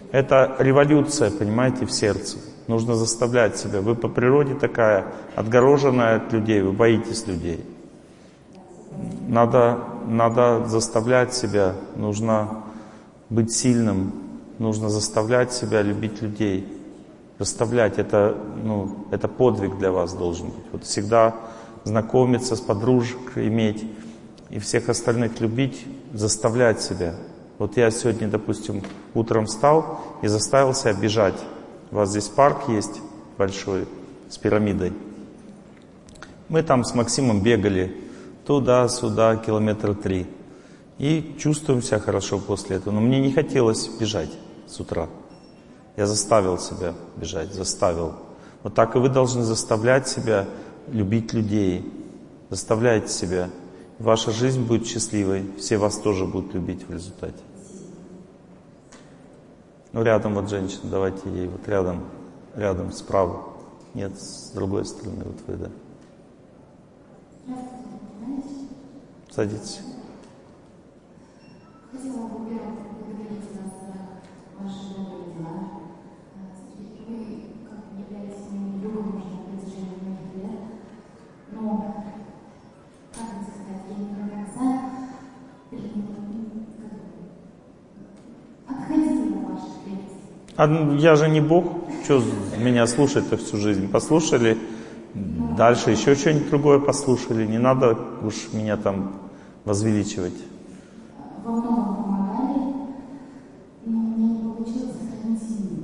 Это революция, понимаете, в сердце. Нужно заставлять себя. Вы по природе такая, отгороженная от людей, вы боитесь людей. Надо заставлять себя, нужно быть сильным, нужно заставлять себя любить людей. Заставлять, это подвиг для вас должен быть. Вот всегда знакомиться с подружек, иметь и всех остальных любить, заставлять себя. Вот я сегодня, допустим, утром встал и заставил себя бежать. У вас здесь парк есть большой, с пирамидой. Мы там с Максимом бегали туда-сюда, километра 3. И чувствуем себя хорошо после этого. Но мне не хотелось бежать с утра. Я заставил себя бежать, заставил. Вот так и вы должны заставлять себя любить людей. Заставляйте себя. Ваша жизнь будет счастливой. Все вас тоже будут любить в результате. Ну, рядом вот женщина, давайте ей. Вот рядом, справа. Нет, с другой стороны, вот вы, да. Садитесь. Хотела бы поблагодарить вас за ваши добрые дела. Вы являетесь моим другом уже на протяжении многих лет. Но, как сказать, я не до конца отходила от ваших лекций. Я же не Бог. Что меня слушать-то всю жизнь? Послушали, дальше еще что-нибудь другое послушали. Не надо уж меня там возвеличивать. Во многом помогали, но мне не получилось сохранить семью.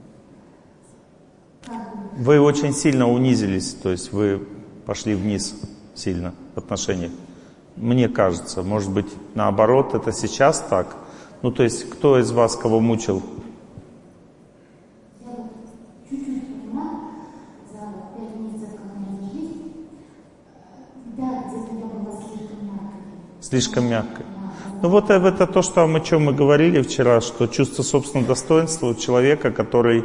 Вы очень сильно унизились, то есть вы пошли вниз сильно в отношениях. Мне кажется, может быть, наоборот, это сейчас так. Ну, то есть, кто из вас кого мучил? Я чуть-чуть понимаю, за 5 месяцев, как мы разошлись, да, где-то я была слишком мягкой. Слишком мягкой. Ну вот это то, о чем мы говорили вчера, что чувство собственного достоинства у человека, который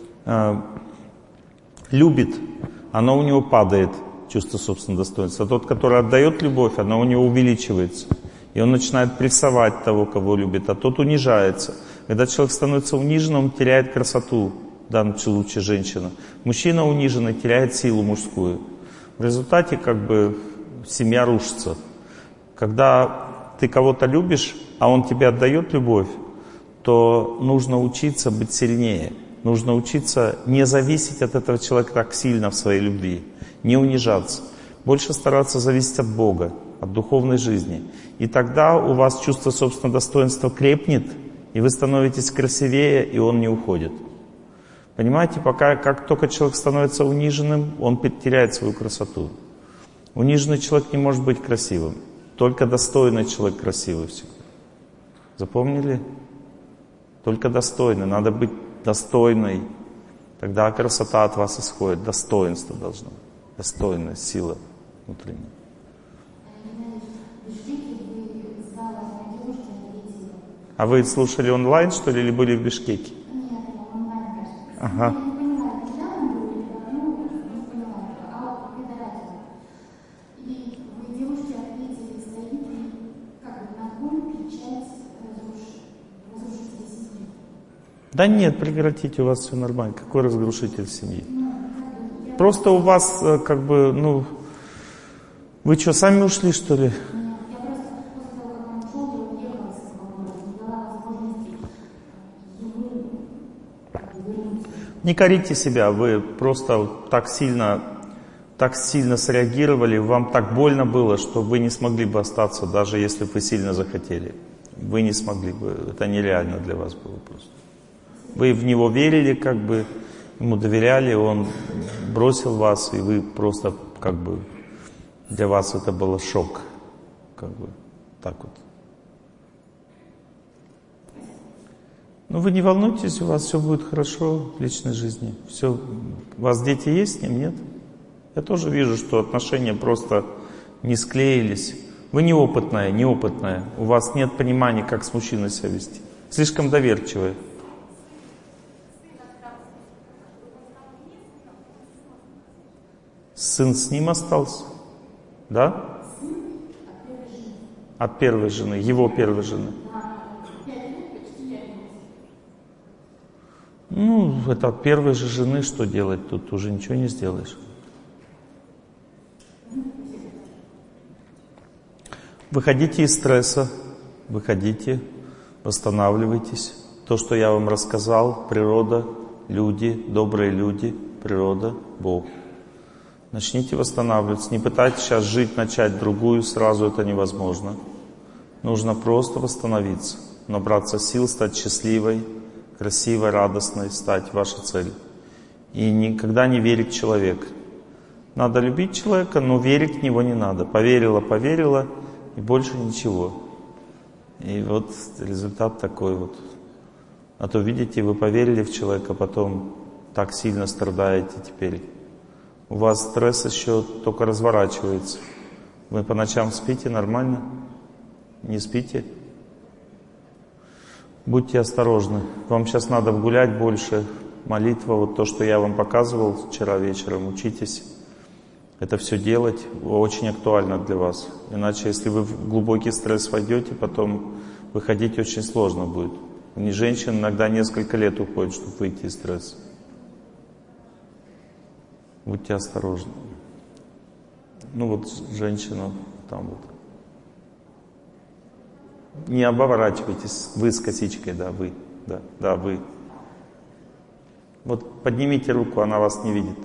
любит, оно у него падает, чувство собственного достоинства. А тот, который отдает любовь, оно у него увеличивается. И он начинает прессовать того, кого любит, а тот унижается. Когда человек становится униженным, он теряет красоту, в данном случае женщина. Мужчина униженный теряет силу мужскую. В результате семья рушится. Когда ты кого-то любишь, а он тебе отдает любовь, то нужно учиться быть сильнее. Нужно учиться не зависеть от этого человека так сильно в своей любви, не унижаться. Больше стараться зависеть от Бога, от духовной жизни. И тогда у вас чувство собственного достоинства крепнет, и вы становитесь красивее, и он не уходит. Понимаете, как только человек становится униженным, он теряет свою красоту. Униженный человек не может быть красивым. Только достойный человек красивый всегда. Запомнили? Только достойный. Надо быть достойной. Тогда красота от вас исходит. Достоинство должно быть. Достойность, сила внутренняя. А вы слушали онлайн, что ли, или были в Бишкеке? Нет, онлайн, кажется. Ага. Я не понимаю, когда он был, или давно, не поняла. А вот это радио. И вы девушки ответили, стоите, на ком кричать, разрушитель семьи. Да нет, прекратите, у вас все нормально. Какой разрушитель семьи? Просто у вас вы что, сами ушли, что ли? Я просто после того, как он ушел, я уехала из этого города, не дала возможности ему вернуться. Не корите себя, вы просто так сильно среагировали, вам так больно было, что вы не смогли бы остаться, даже если бы вы сильно захотели. Вы не смогли бы, это нереально для вас было просто. Вы в него верили, ему доверяли, он бросил вас, и вы просто для вас это был шок. Так вот. Ну вы не волнуйтесь, у вас все будет хорошо в личной жизни. Все. У вас дети есть с ним, нет? Я тоже вижу, что отношения просто не склеились. Вы неопытная. У вас нет понимания, как с мужчиной себя вести. Слишком доверчивая. Сын с ним остался? Да? От первой жены, его первой жены. Ну, это от первой же жены что делать? Тут уже ничего не сделаешь. Выходите из стресса, выходите, восстанавливайтесь. То, что я вам рассказал, природа, люди, добрые люди, природа, Бог. Начните восстанавливаться. Не пытайтесь сейчас жить, начать другую, сразу это невозможно. Нужно просто восстановиться, набраться сил, стать счастливой, красивой, радостной, стать ваша цель. И никогда не верить в человека. Надо любить человека, но верить в него не надо. Поверила, поверила, и больше ничего. И вот результат такой вот. А то, видите, вы поверили в человека, потом так сильно страдаете теперь. У вас стресс еще только разворачивается. Вы по ночам спите нормально? Не спите? Будьте осторожны. Вам сейчас надо гулять больше. Молитва, вот то, что я вам показывал вчера вечером, учитесь это все делать, очень актуально для вас. Иначе, если вы в глубокий стресс войдете, потом выходить очень сложно будет. У женщин иногда несколько лет уходит, чтобы выйти из стресса. Будьте осторожны. Ну вот женщина там вот. Не оборачивайтесь, вы с косичкой, да, вы, да, вы. Вот поднимите руку, она вас не видит.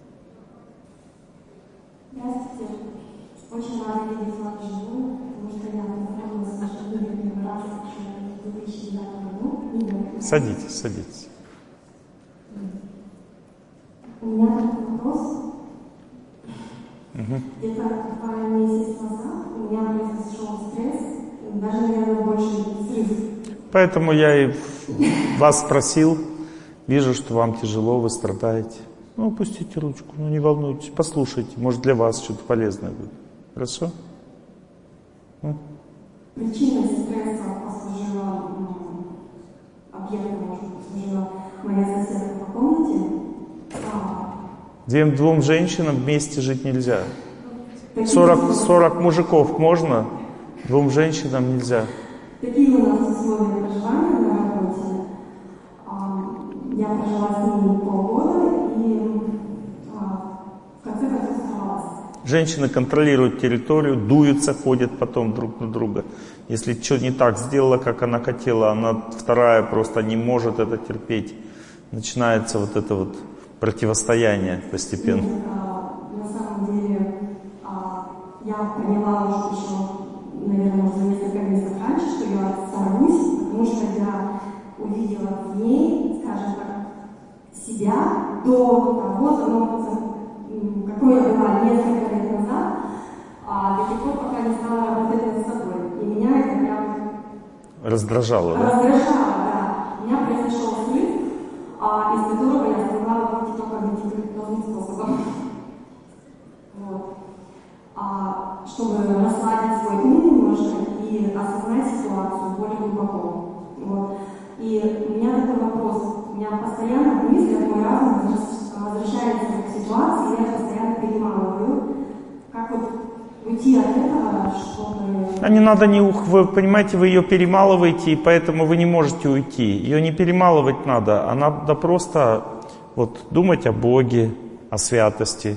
Здравствуйте. Очень рада видеть вас вживую, потому что я познакомилась с вашим другом первый раз еще в 2009 году. Садитесь, садитесь. У меня такой вопрос. Где-то пару месяцев назад у меня произошел стресс, даже, наверное, больше взрыв. Поэтому я и вас спросил. Вижу, что вам тяжело, вы страдаете. Ну, опустите ручку, ну не волнуйтесь, послушайте. Может, для вас что-то полезное будет. Хорошо? Причиной стресса послужила, объектом, может быть, послужила моя соседка по комнате. Двум женщинам вместе жить нельзя. 40 мужиков можно, 2 женщинам нельзя. Такие у нас условия проживания на работе. Я прожила с ними полгода и в конце концов сорвалась. Женщины контролируют территорию, дуются, ходят потом друг на друга. Если что не так сделала, как она хотела, она вторая просто не может это терпеть. Начинается вот это вот противостояние постепенно. Нет, на самом деле я поняла уже еще, наверное, уже несколько месяцев раньше, что я сорвусь, потому что я увидела в ней, скажем так, себя до того, какой я была несколько лет назад, до тех пор, пока не стала работать над собой. И меня это прям раздражало, да? Раздражало, да. У меня произошел срыв, из которого я смогла выйти только медикаментозным способом. Вот. Чтобы расслабить свой ум немножко и осознать ситуацию более глубоко. Вот. И у меня такой вопрос. У меня постоянно мысли от мой разум возвращаются к ситуации, и я постоянно перемалываю. Как вот уйти от этого, чтобы... А не надо, вы понимаете, вы ее перемалываете, и поэтому вы не можете уйти. Ее не перемалывать надо, а надо просто вот, думать о Боге, о святости.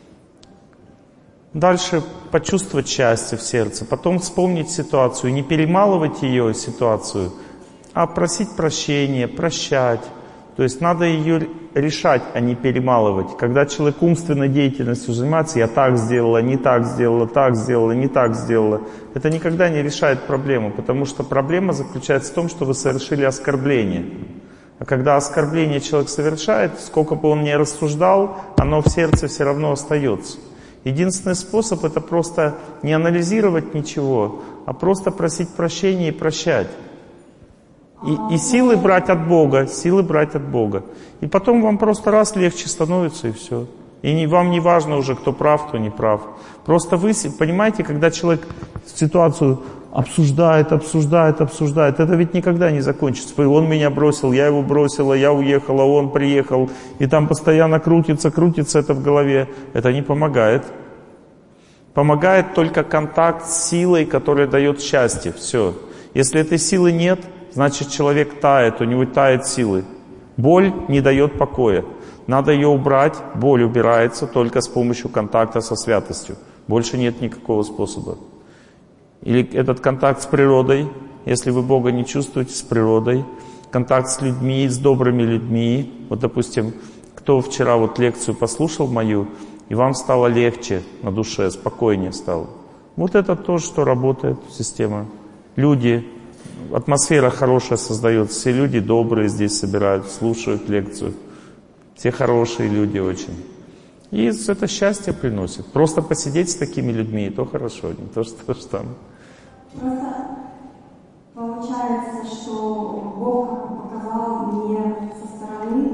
Дальше почувствовать счастье в сердце, потом вспомнить ситуацию, не перемалывать ее ситуацию, а просить прощения, прощать. То есть надо ее решать, а не перемалывать. Когда человек умственной деятельностью занимается, я так сделала, не так сделала, так сделала, не так сделала, это никогда не решает проблему, потому что проблема заключается в том, что вы совершили оскорбление. А когда оскорбление человек совершает, сколько бы он ни рассуждал, оно в сердце все равно остается. Единственный способ — это просто не анализировать ничего, а просто просить прощения и прощать. И силы брать от Бога, силы брать от Бога. И потом вам просто раз легче становится, и все. И вам не важно уже, кто прав, кто не прав. Просто вы, понимаете, когда человек ситуацию обсуждает, это ведь никогда не закончится. Он меня бросил, я его бросила, я уехала, он приехал. И там постоянно крутится это в голове. Это не помогает. Помогает только контакт с силой, которая дает счастье. Все. Если этой силы нет, значит человек тает, у него тает силы. Боль не дает покоя. Надо ее убрать. Боль убирается только с помощью контакта со святостью. Больше нет никакого способа. Или этот контакт с природой, если вы Бога не чувствуете, с природой. Контакт с людьми, с добрыми людьми. Вот, допустим, кто вчера вот лекцию послушал мою, и вам стало легче на душе, спокойнее стало. Вот это то, что работает система. Люди, атмосфера хорошая создается, все люди добрые здесь собирают, слушают лекцию. Все хорошие люди очень. И это счастье приносит. Просто посидеть с такими людьми, и то хорошо, не то, что там. Просто получается, что Бог показал мне со стороны,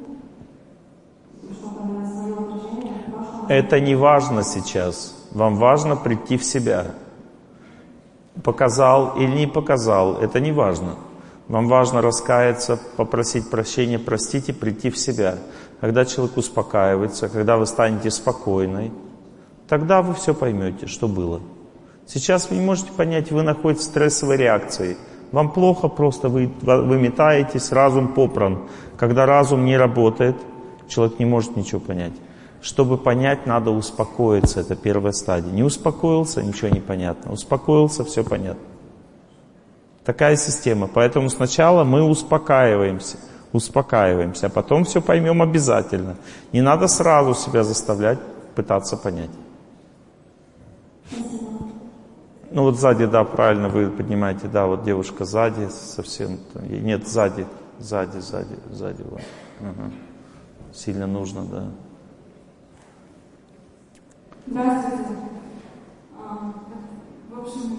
что-то на свое отражение в прошлом. Это не важно сейчас. Вам важно прийти в себя. Показал или не показал, это не важно. Вам важно раскаяться, попросить прощения, простить и прийти в себя. Когда человек успокаивается, когда вы станете спокойной, тогда вы все поймете, что было. Сейчас вы не можете понять, вы находитесь в стрессовой реакции. Вам плохо, просто вы метаетесь, разум попран. Когда разум не работает, человек не может ничего понять. Чтобы понять, надо успокоиться, это первая стадия. Не успокоился, ничего не понятно. Успокоился, все понятно. Такая система. Поэтому сначала мы успокаиваемся, а потом все поймем обязательно. Не надо сразу себя заставлять пытаться понять. Ну вот сзади, да, правильно вы поднимаете, да, вот девушка сзади совсем, нет, сзади, вот. Ага. Сильно нужно, да. Здравствуйте. В общем,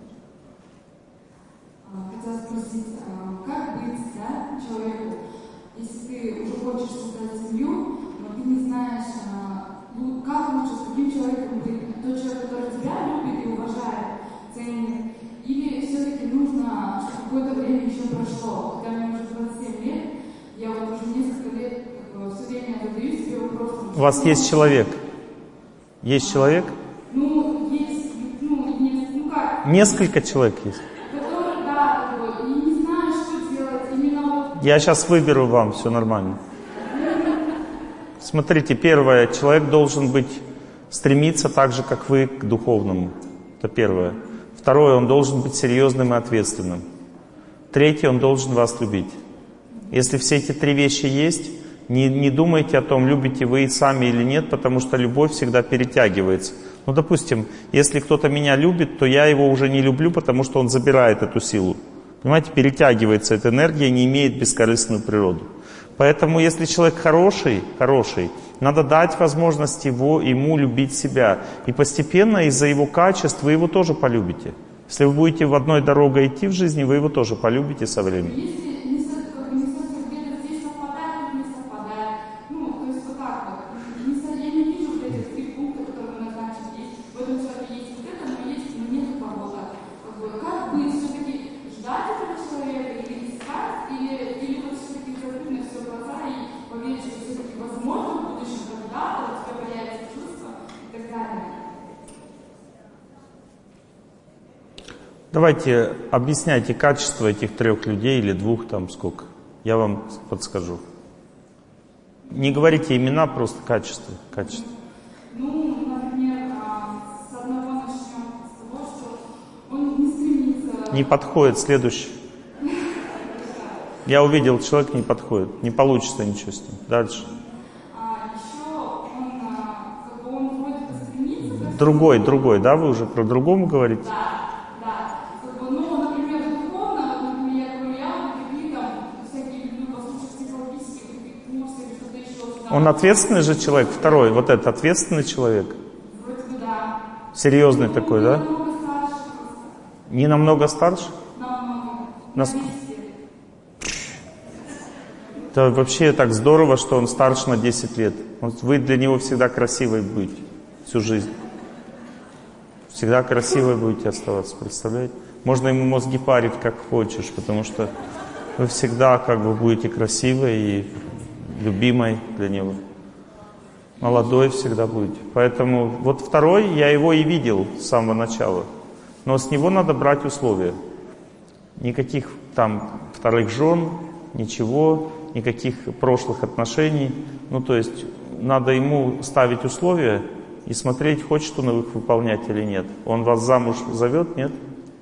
хотела спросить, как быть, да, человеку, если ты уже хочешь создать семью, но ты не знаешь, как лучше, с каким человеком быть, тот человек, который тебя любит и уважает, ценит, или все-таки нужно, чтобы какое-то время еще прошло, когда мне уже 27 лет, я вот уже несколько лет все время задаю себе вопрос. У вас есть человек? Есть человек? Ну, есть, как? Несколько человек есть? Который, да, такой, и не знаю, что делать, именно вот... Я сейчас выберу вам, все нормально. Смотрите, первое, человек должен быть, стремиться так же, как вы, к духовному. Это первое. Второе, он должен быть серьезным и ответственным. Третье, он должен вас любить. Если все эти три вещи есть, не думайте о том, любите вы сами или нет, потому что любовь всегда перетягивается. Ну, допустим, если кто-то меня любит, то я его уже не люблю, потому что он забирает эту силу. Понимаете, перетягивается эта энергия, не имеет бескорыстную природу. Поэтому, если человек хороший, надо дать возможность ему любить себя. И постепенно из-за его качеств вы его тоже полюбите. Если вы будете в одной дорогой идти в жизни, вы его тоже полюбите со временем. Давайте объясняйте качество этих трех людей или двух, там сколько. Я вам подскажу. Не говорите имена, просто качество. Ну, например, с одного начнем с того, что он не стремится... Не подходит, следующий. Я увидел, человек не подходит. Не получится ничего с ним. Дальше. Еще он вроде бы стремится... Другой, да? Вы уже про другому говорите? Да. Ну, например, духовно, я говорю, я люблю там всякие люблю послушать психологические курсы или что-то еще. Он ответственный же человек, второй, вот этот ответственный человек? Вроде бы да. Серьезный такой, да? Намного старше просто. Не намного старше? Намного. Это вообще так здорово, что он старше на 10 лет. Вы для него всегда красивой будете всю жизнь. Всегда красивой будете оставаться, представляете? Можно ему мозги парить как хочешь, потому что вы всегда как бы будете красивой и любимой для него. Молодой всегда будете. Поэтому вот второй, я его и видел с самого начала. Но с него надо брать условия. Никаких там вторых жен, ничего. никаких прошлых отношений. Ну, то есть надо ему ставить условия и смотреть, хочет он их выполнять или нет. Он вас замуж зовет, нет?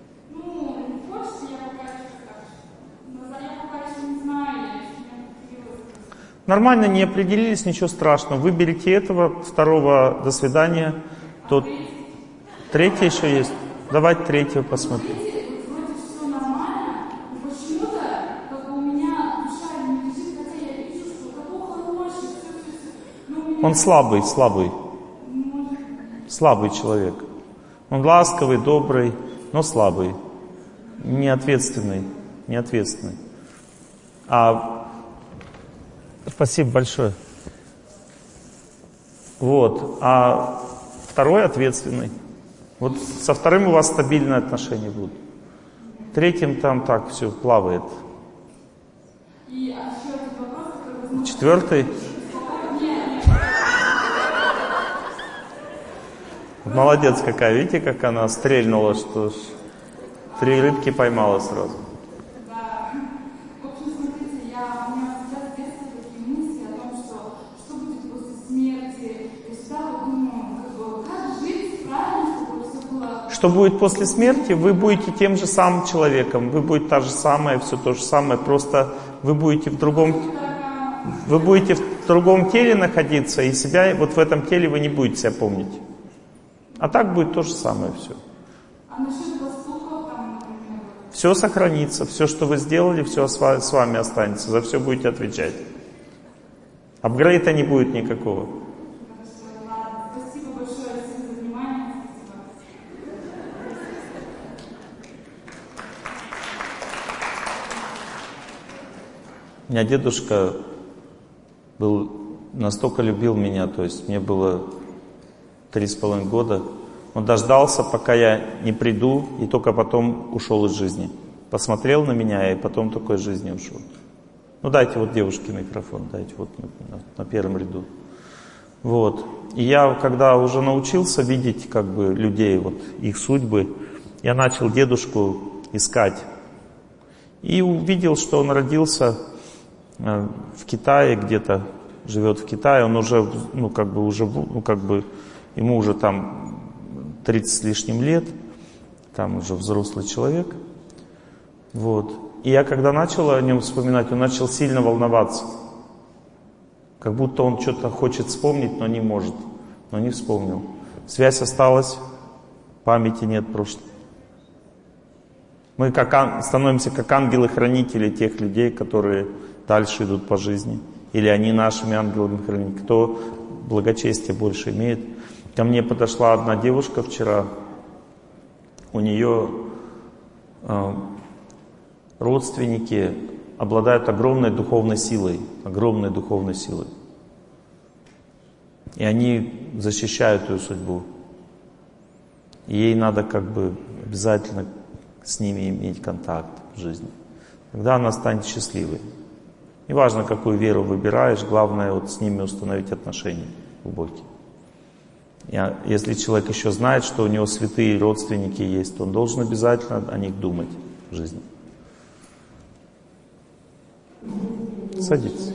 Нормально, не определились, ничего страшного. Выберите этого, второго, до свидания. Тот, третий еще есть. Давайте третьего посмотрим. Он слабый человек. Он ласковый, добрый, но слабый, неответственный. Спасибо большое. Вот. А второй ответственный. Вот со вторым у вас стабильные отношения будут. Третьим там так все плавает. Четвертый. Молодец какая, видите, как она стрельнула, что ж, 3 рыбки поймала сразу. Да. В общем, смотрите, у меня сейчас в детстве такие мысли о том, что будет после смерти. Я всегда думаю, как жить правильно, чтобы все было... Что будет после смерти? Вы будете тем же самым человеком, вы будете та же самая, все то же самое, просто вы будете в другом теле находиться, и себя вот в этом теле вы не будете себя помнить. А так будет то же самое все. А насчет поступков там, например? Все сохранится, все, что вы сделали, все с вами останется, за все будете отвечать. Апгрейда не будет никакого. Хорошо, ладно. Спасибо большое всем за внимание. У меня дедушка настолько любил меня, то есть мне было 3,5 года. Он дождался, пока я не приду, и только потом ушел из жизни. Посмотрел на меня, и потом только из жизни ушел. Ну, дайте вот девушке микрофон, дайте вот на первом ряду. Вот. И я, когда уже научился видеть как бы людей, вот их судьбы, я начал дедушку искать. И увидел, что он родился в Китае где-то, живет в Китае. Он уже, ему уже там 30 с лишним лет, там уже взрослый человек. Вот. И я когда начал о нем вспоминать, он начал сильно волноваться. Как будто он что-то хочет вспомнить, но не может, но не вспомнил. Связь осталась, памяти нет прошлого. Мы становимся как ангелы-хранители тех людей, которые дальше идут по жизни. Или они нашими ангелами-хранителями. Кто благочестие больше имеет. Ко мне подошла одна девушка вчера. У нее родственники обладают огромной духовной силой. И они защищают ее судьбу. И ей надо как бы обязательно с ними иметь контакт в жизни. Тогда она станет счастливой. Неважно, какую веру выбираешь, главное вот с ними установить отношения глубокие. Если человек еще знает, что у него святые родственники есть, то он должен обязательно о них думать в жизни. Садитесь.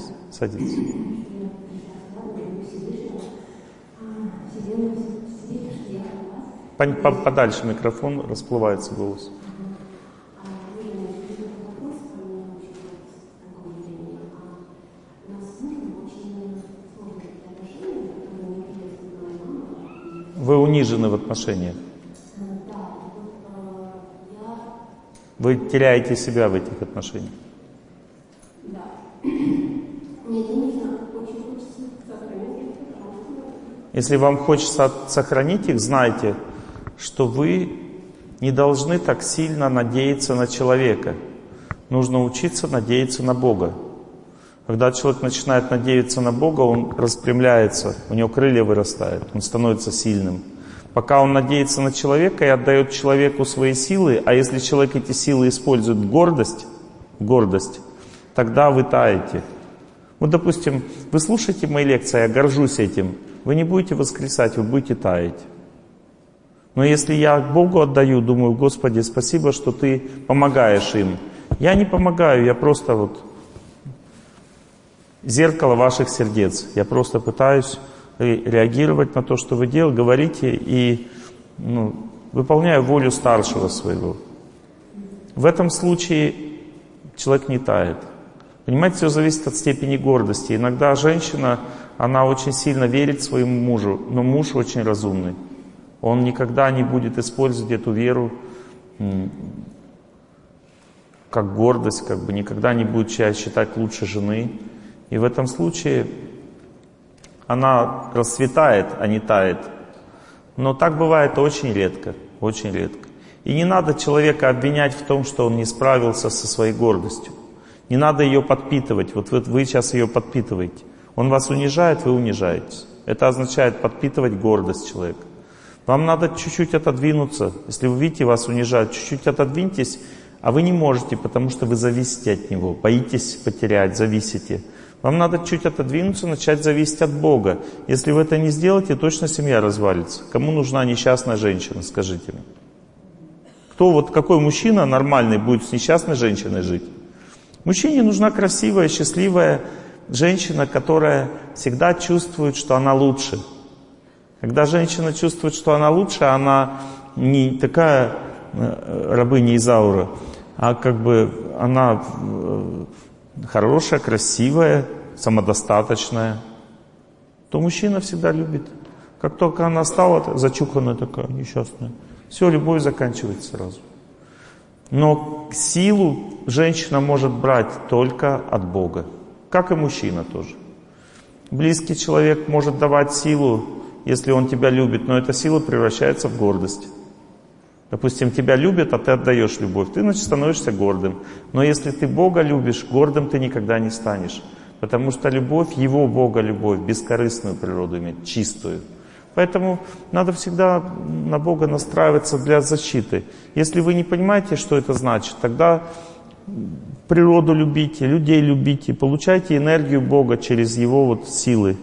Подальше микрофон, расплывается голос. Вы унижены в отношениях. Вы теряете себя в этих отношениях. Если вам хочется сохранить их, знайте, что вы не должны так сильно надеяться на человека. Нужно учиться надеяться на Бога. Когда человек начинает надеяться на Бога, он распрямляется, у него крылья вырастают, он становится сильным. Пока он надеется на человека и отдает человеку свои силы, а если человек эти силы использует в гордость, тогда вы таете. Вот, допустим, вы слушаете мои лекции, я горжусь этим, вы не будете воскресать, вы будете таять. Но если я Богу отдаю, думаю, Господи, спасибо, что Ты помогаешь им. Я не помогаю, я просто вот зеркало ваших сердец. Я просто пытаюсь реагировать на то, что вы говорите, и выполняю волю старшего своего. В этом случае человек не тает. Понимаете, все зависит от степени гордости. Иногда женщина, она очень сильно верит своему мужу, но муж очень разумный. Он никогда не будет использовать эту веру как гордость, никогда не будет себя считать лучше жены. И в этом случае она расцветает, а не тает. Но так бывает очень редко, очень редко. И не надо человека обвинять в том, что он не справился со своей гордостью. Не надо ее подпитывать. Вот вы сейчас ее подпитываете. Он вас унижает, вы унижаетесь. Это означает подпитывать гордость человека. Вам надо чуть-чуть отодвинуться. Если вы видите, вас унижают, чуть-чуть отодвиньтесь, а вы не можете, потому что вы зависите от него. Боитесь потерять, зависите. Вам надо чуть отодвинуться, начать зависеть от Бога. Если вы это не сделаете, точно семья развалится. Кому нужна несчастная женщина, скажите мне? Какой мужчина нормальный будет с несчастной женщиной жить? Мужчине нужна красивая, счастливая женщина, которая всегда чувствует, что она лучше. Когда женщина чувствует, что она лучше, она не такая рабыня Изаура, а она хорошая, красивая, самодостаточная, то мужчина всегда любит. Как только она стала зачуханная такая, несчастная, все, любовь заканчивается сразу. Но силу женщина может брать только от Бога, как и мужчина тоже. Близкий человек может давать силу, если он тебя любит, но эта сила превращается в гордость. Допустим, тебя любят, а ты отдаешь любовь, ты, значит, становишься гордым. Но если ты Бога любишь, гордым ты никогда не станешь. Потому что любовь, Его Бога любовь, бескорыстную природу имеет, чистую. Поэтому надо всегда на Бога настраиваться для защиты. Если вы не понимаете, что это значит, тогда природу любите, людей любите, получайте энергию Бога через Его силы.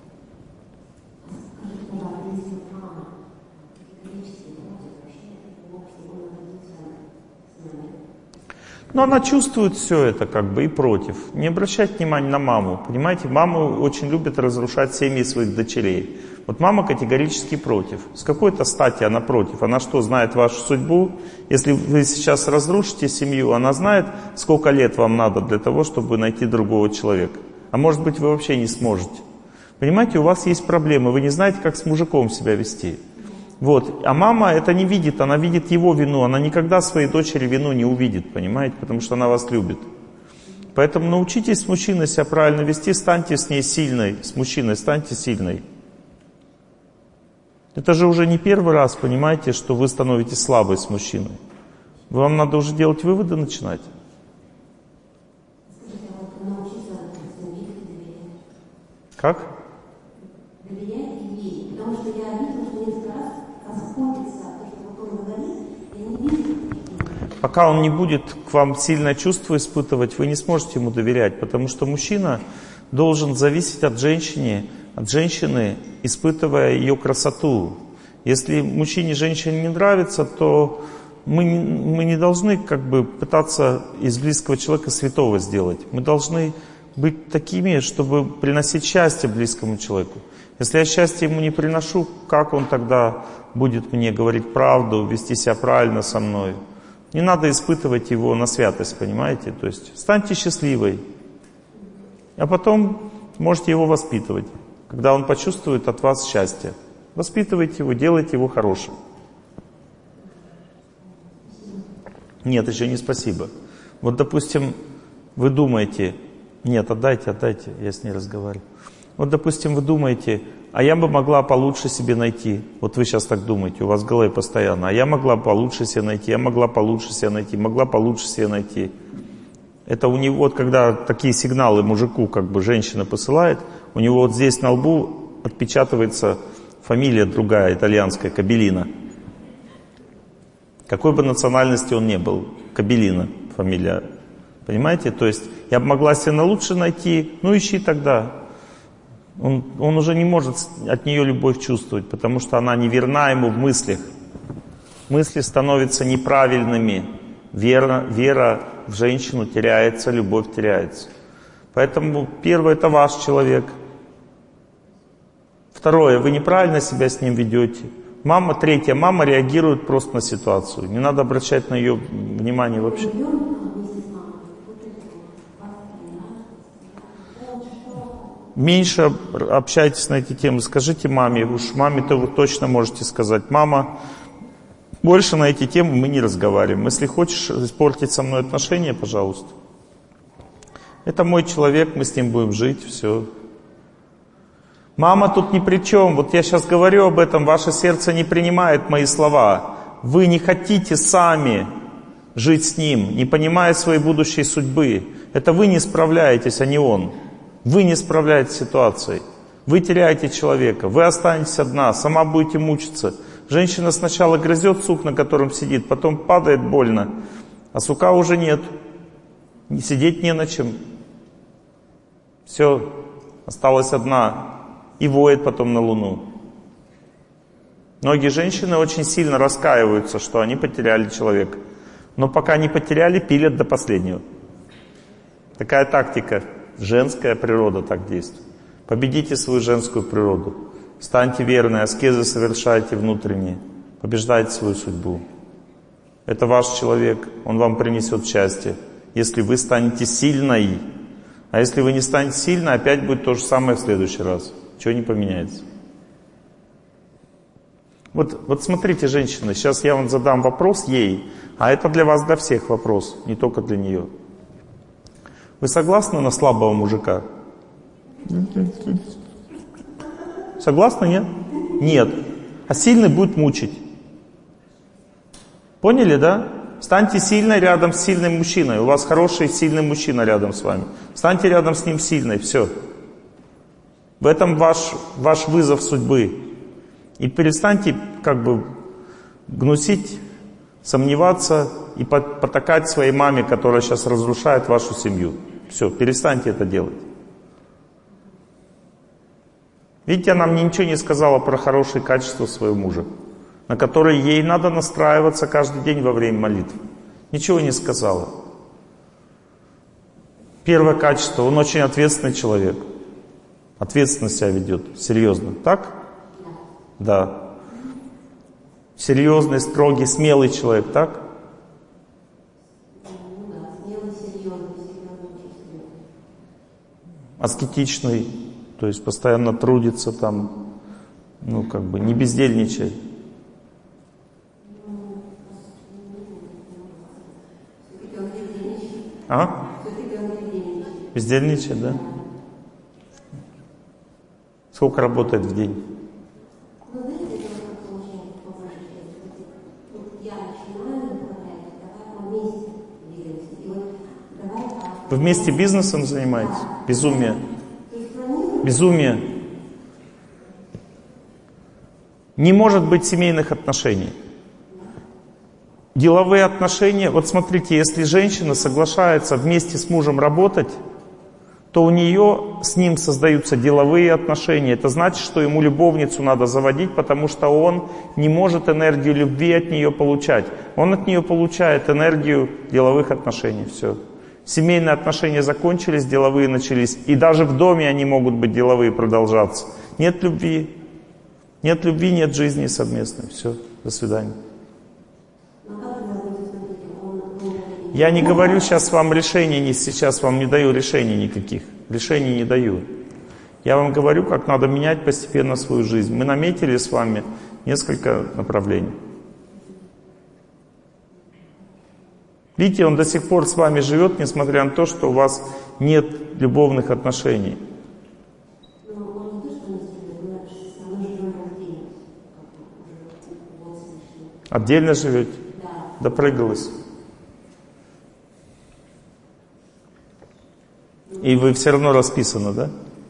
Но она чувствует все это и против. Не обращайте внимания на маму. Понимаете, мамы очень любят разрушать семьи своих дочерей. Вот мама категорически против. С какой-то стати она против? Она что, знает вашу судьбу? Если вы сейчас разрушите семью, она знает, сколько лет вам надо для того, чтобы найти другого человека. А может быть, вы вообще не сможете. Понимаете, у вас есть проблемы, вы не знаете, как с мужиком себя вести. А мама это не видит, она видит его вину, она никогда своей дочери вину не увидит, понимаете, потому что она вас любит. Поэтому научитесь с мужчиной себя правильно вести, станьте с ней сильной, с мужчиной станьте сильной. Это же уже не первый раз, понимаете, что вы становитесь слабой с мужчиной. Вам надо уже делать выводы начинать. Как? Пока он не будет к вам сильное чувство испытывать, вы не сможете ему доверять, потому что мужчина должен зависеть от женщины, испытывая ее красоту. Если мужчине женщине не нравится, то мы не должны пытаться из близкого человека святого сделать. Мы должны быть такими, чтобы приносить счастье близкому человеку. Если я счастье ему не приношу, как он тогда будет мне говорить правду, вести себя правильно со мной? Не надо испытывать его на святость, понимаете? То есть станьте счастливой, а потом можете его воспитывать, когда он почувствует от вас счастье. Воспитывайте его, делайте его хорошим. Нет, еще не спасибо. Допустим, вы думаете, нет, отдайте, я с ней разговариваю. Допустим, вы думаете, а я бы могла получше себе найти. Вы сейчас так думаете, у вас в голове постоянно. А я могла получше себе найти, я могла получше себе найти, могла получше себе найти. Это у него, когда такие сигналы мужику, женщина посылает, у него здесь на лбу отпечатывается фамилия другая, итальянская, Кабеллино. Какой бы национальности он ни был, Кабеллино фамилия. Понимаете? То есть я бы могла себе лучше найти, ищи тогда. Он уже не может от нее любовь чувствовать, потому что она не верна ему в мыслях. Мысли становятся неправильными. Вера в женщину теряется, любовь теряется. Поэтому первое — это ваш человек. Второе, вы неправильно себя с ним ведете. Третье, мама реагирует просто на ситуацию. Не надо обращать на ее внимание вообще. Меньше общайтесь на эти темы. Скажите маме, уж маме-то вы точно можете сказать: мама, больше на эти темы мы не разговариваем. Если хочешь испортить со мной отношения, пожалуйста. Это мой человек, мы с ним будем жить, все. Мама тут ни при чем. Вот я сейчас говорю об этом, ваше сердце не принимает мои слова. Вы не хотите сами жить с ним, не понимая своей будущей судьбы. Это вы не справляетесь, а не он. Вы не справляетесь с ситуацией. Вы теряете человека, вы останетесь одна, сама будете мучиться. Женщина сначала грызет сук, на котором сидит, потом падает больно, а сука уже нет. Сидеть не на чем. Все, осталась одна. И воет потом на луну. Многие женщины очень сильно раскаиваются, что они потеряли человека. Но пока не потеряли, пилят до последнего. Такая тактика. Женская природа так действует. Победите свою женскую природу. Станьте верны, аскезы совершайте внутренние. Побеждайте свою судьбу. Это ваш человек, он вам принесет счастье, если вы станете сильной. А если вы не станете сильной, опять будет то же самое в следующий раз. Ничего не поменяется. Вот смотрите, женщины, сейчас я вам задам вопрос ей, а это для вас, для всех вопрос, не только для нее. Вы согласны на слабого мужика? Согласны, нет? Нет. А сильный будет мучить. Поняли, да? Станьте сильной рядом с сильным мужчиной. У вас хороший, сильный мужчина рядом с вами. Станьте рядом с ним сильной, все. В этом ваш вызов судьбы. И перестаньте гнусить, сомневаться и потакать своей маме, которая сейчас разрушает вашу семью. Все, перестаньте это делать. Видите, она мне ничего не сказала про хорошие качества своего мужа, на которые ей надо настраиваться каждый день во время молитвы. Ничего не сказала. Первое качество, он очень ответственный человек. Ответственно себя ведет, серьезно. Так? Да. Серьезный, строгий, смелый человек, так? Аскетичный, то есть постоянно трудится там, не бездельничает. А? Бездельничает, да? Сколько работает в день? Вы вместе бизнесом занимаетесь? Безумие. Безумие. Не может быть семейных отношений. Деловые отношения, вот смотрите, если женщина соглашается вместе с мужем работать, то у нее с ним создаются деловые отношения. Это значит, что ему любовницу надо заводить, потому что он не может энергию любви от нее получать. Он от нее получает энергию деловых отношений. Все. Семейные отношения закончились, деловые начались. И даже в доме они могут быть деловые продолжаться. Нет любви. Нет любви, нет жизни совместной. Все. До свидания. Я не говорю сейчас вам решений, сейчас вам не даю решений никаких. Решений не даю. Я вам говорю, как надо менять постепенно свою жизнь. Мы наметили с вами несколько направлений. Видите, он до сих пор с вами живет, несмотря на то, что у вас нет любовных отношений. Отдельно живете? Допрыгалась. И вы все равно расписаны, да?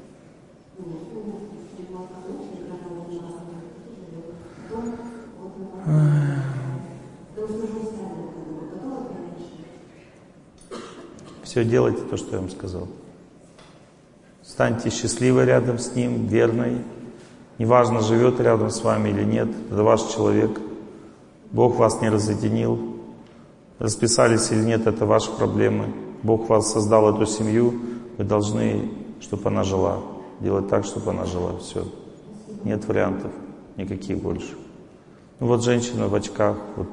Все делайте то, что я вам сказал. Станьте счастливой рядом с ним, верной. Неважно, живет рядом с вами или нет, это ваш человек. Бог вас не разъединил. Расписались или нет, это ваши проблемы. Бог вас создал, эту семью, Вы должны, чтобы она жила. Делать так, чтобы она жила. Все. Нет вариантов. Никаких больше. Ну вот женщина в очках. Вот.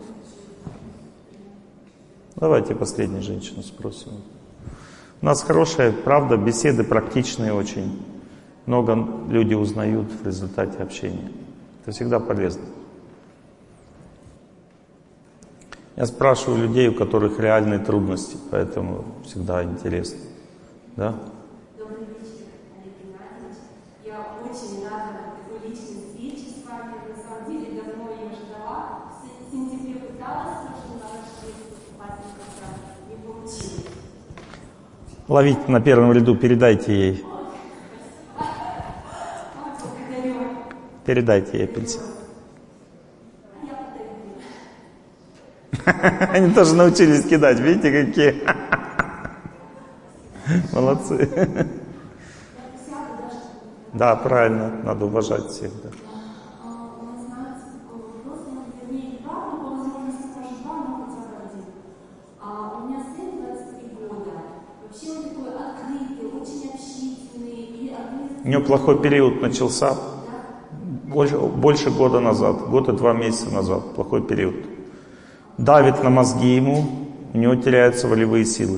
Давайте последнюю женщину спросим. У нас хорошая, правда, беседы практичные очень. Много люди узнают в результате общения. Это всегда полезно. Я спрашиваю людей, у которых реальные трудности, поэтому всегда интересно. Да? Добрый вечер, Олег Геннадьевич. Я очень рада такой личной встрече с вами. На самом деле, давно ее ждала. В сентябре пыталась, прошлый раз выступать, но не получилось. Ловите на первом ряду, передайте ей. Передайте ей апельсин. Они тоже научились кидать, видите, какие? Молодцы. Да, правильно, надо уважать всех. Да. У нас знается такой вопрос, вернее, не два, но по возможности тоже два, но хотя бы один. У меня сын 23 года. Вообще он такой открытый, очень общительный. И у него плохой период начался больше года назад, год и 2 месяца назад, плохой период. Давит на мозги ему, у него теряются волевые силы.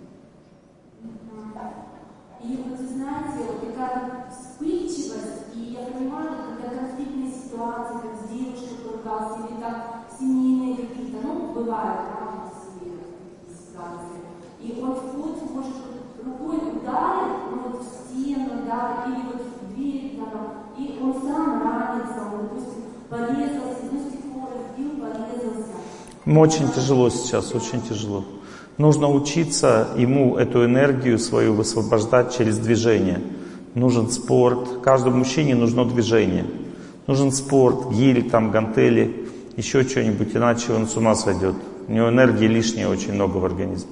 И вот вы знаете, вот такая вспыльчивость, и я понимаю, когда конфликтные ситуации, как с девушкой поругался, или там семейные какие-то, ну, бывают, правда, семейные ситуации. И он вплоть может рукой ударить, ну, вот в стену, да, или вот в дверь, да, и он сам ранится, он, допустим, порезался, ну, стекло разбил, порезался. Ему очень тяжело сейчас, очень тяжело. Нужно учиться ему эту энергию свою высвобождать через движение. Нужен спорт. Каждому мужчине нужно движение. Нужен спорт, гирь, там, гантели, еще что-нибудь, иначе он с ума сойдет. У него энергии лишней очень много в организме.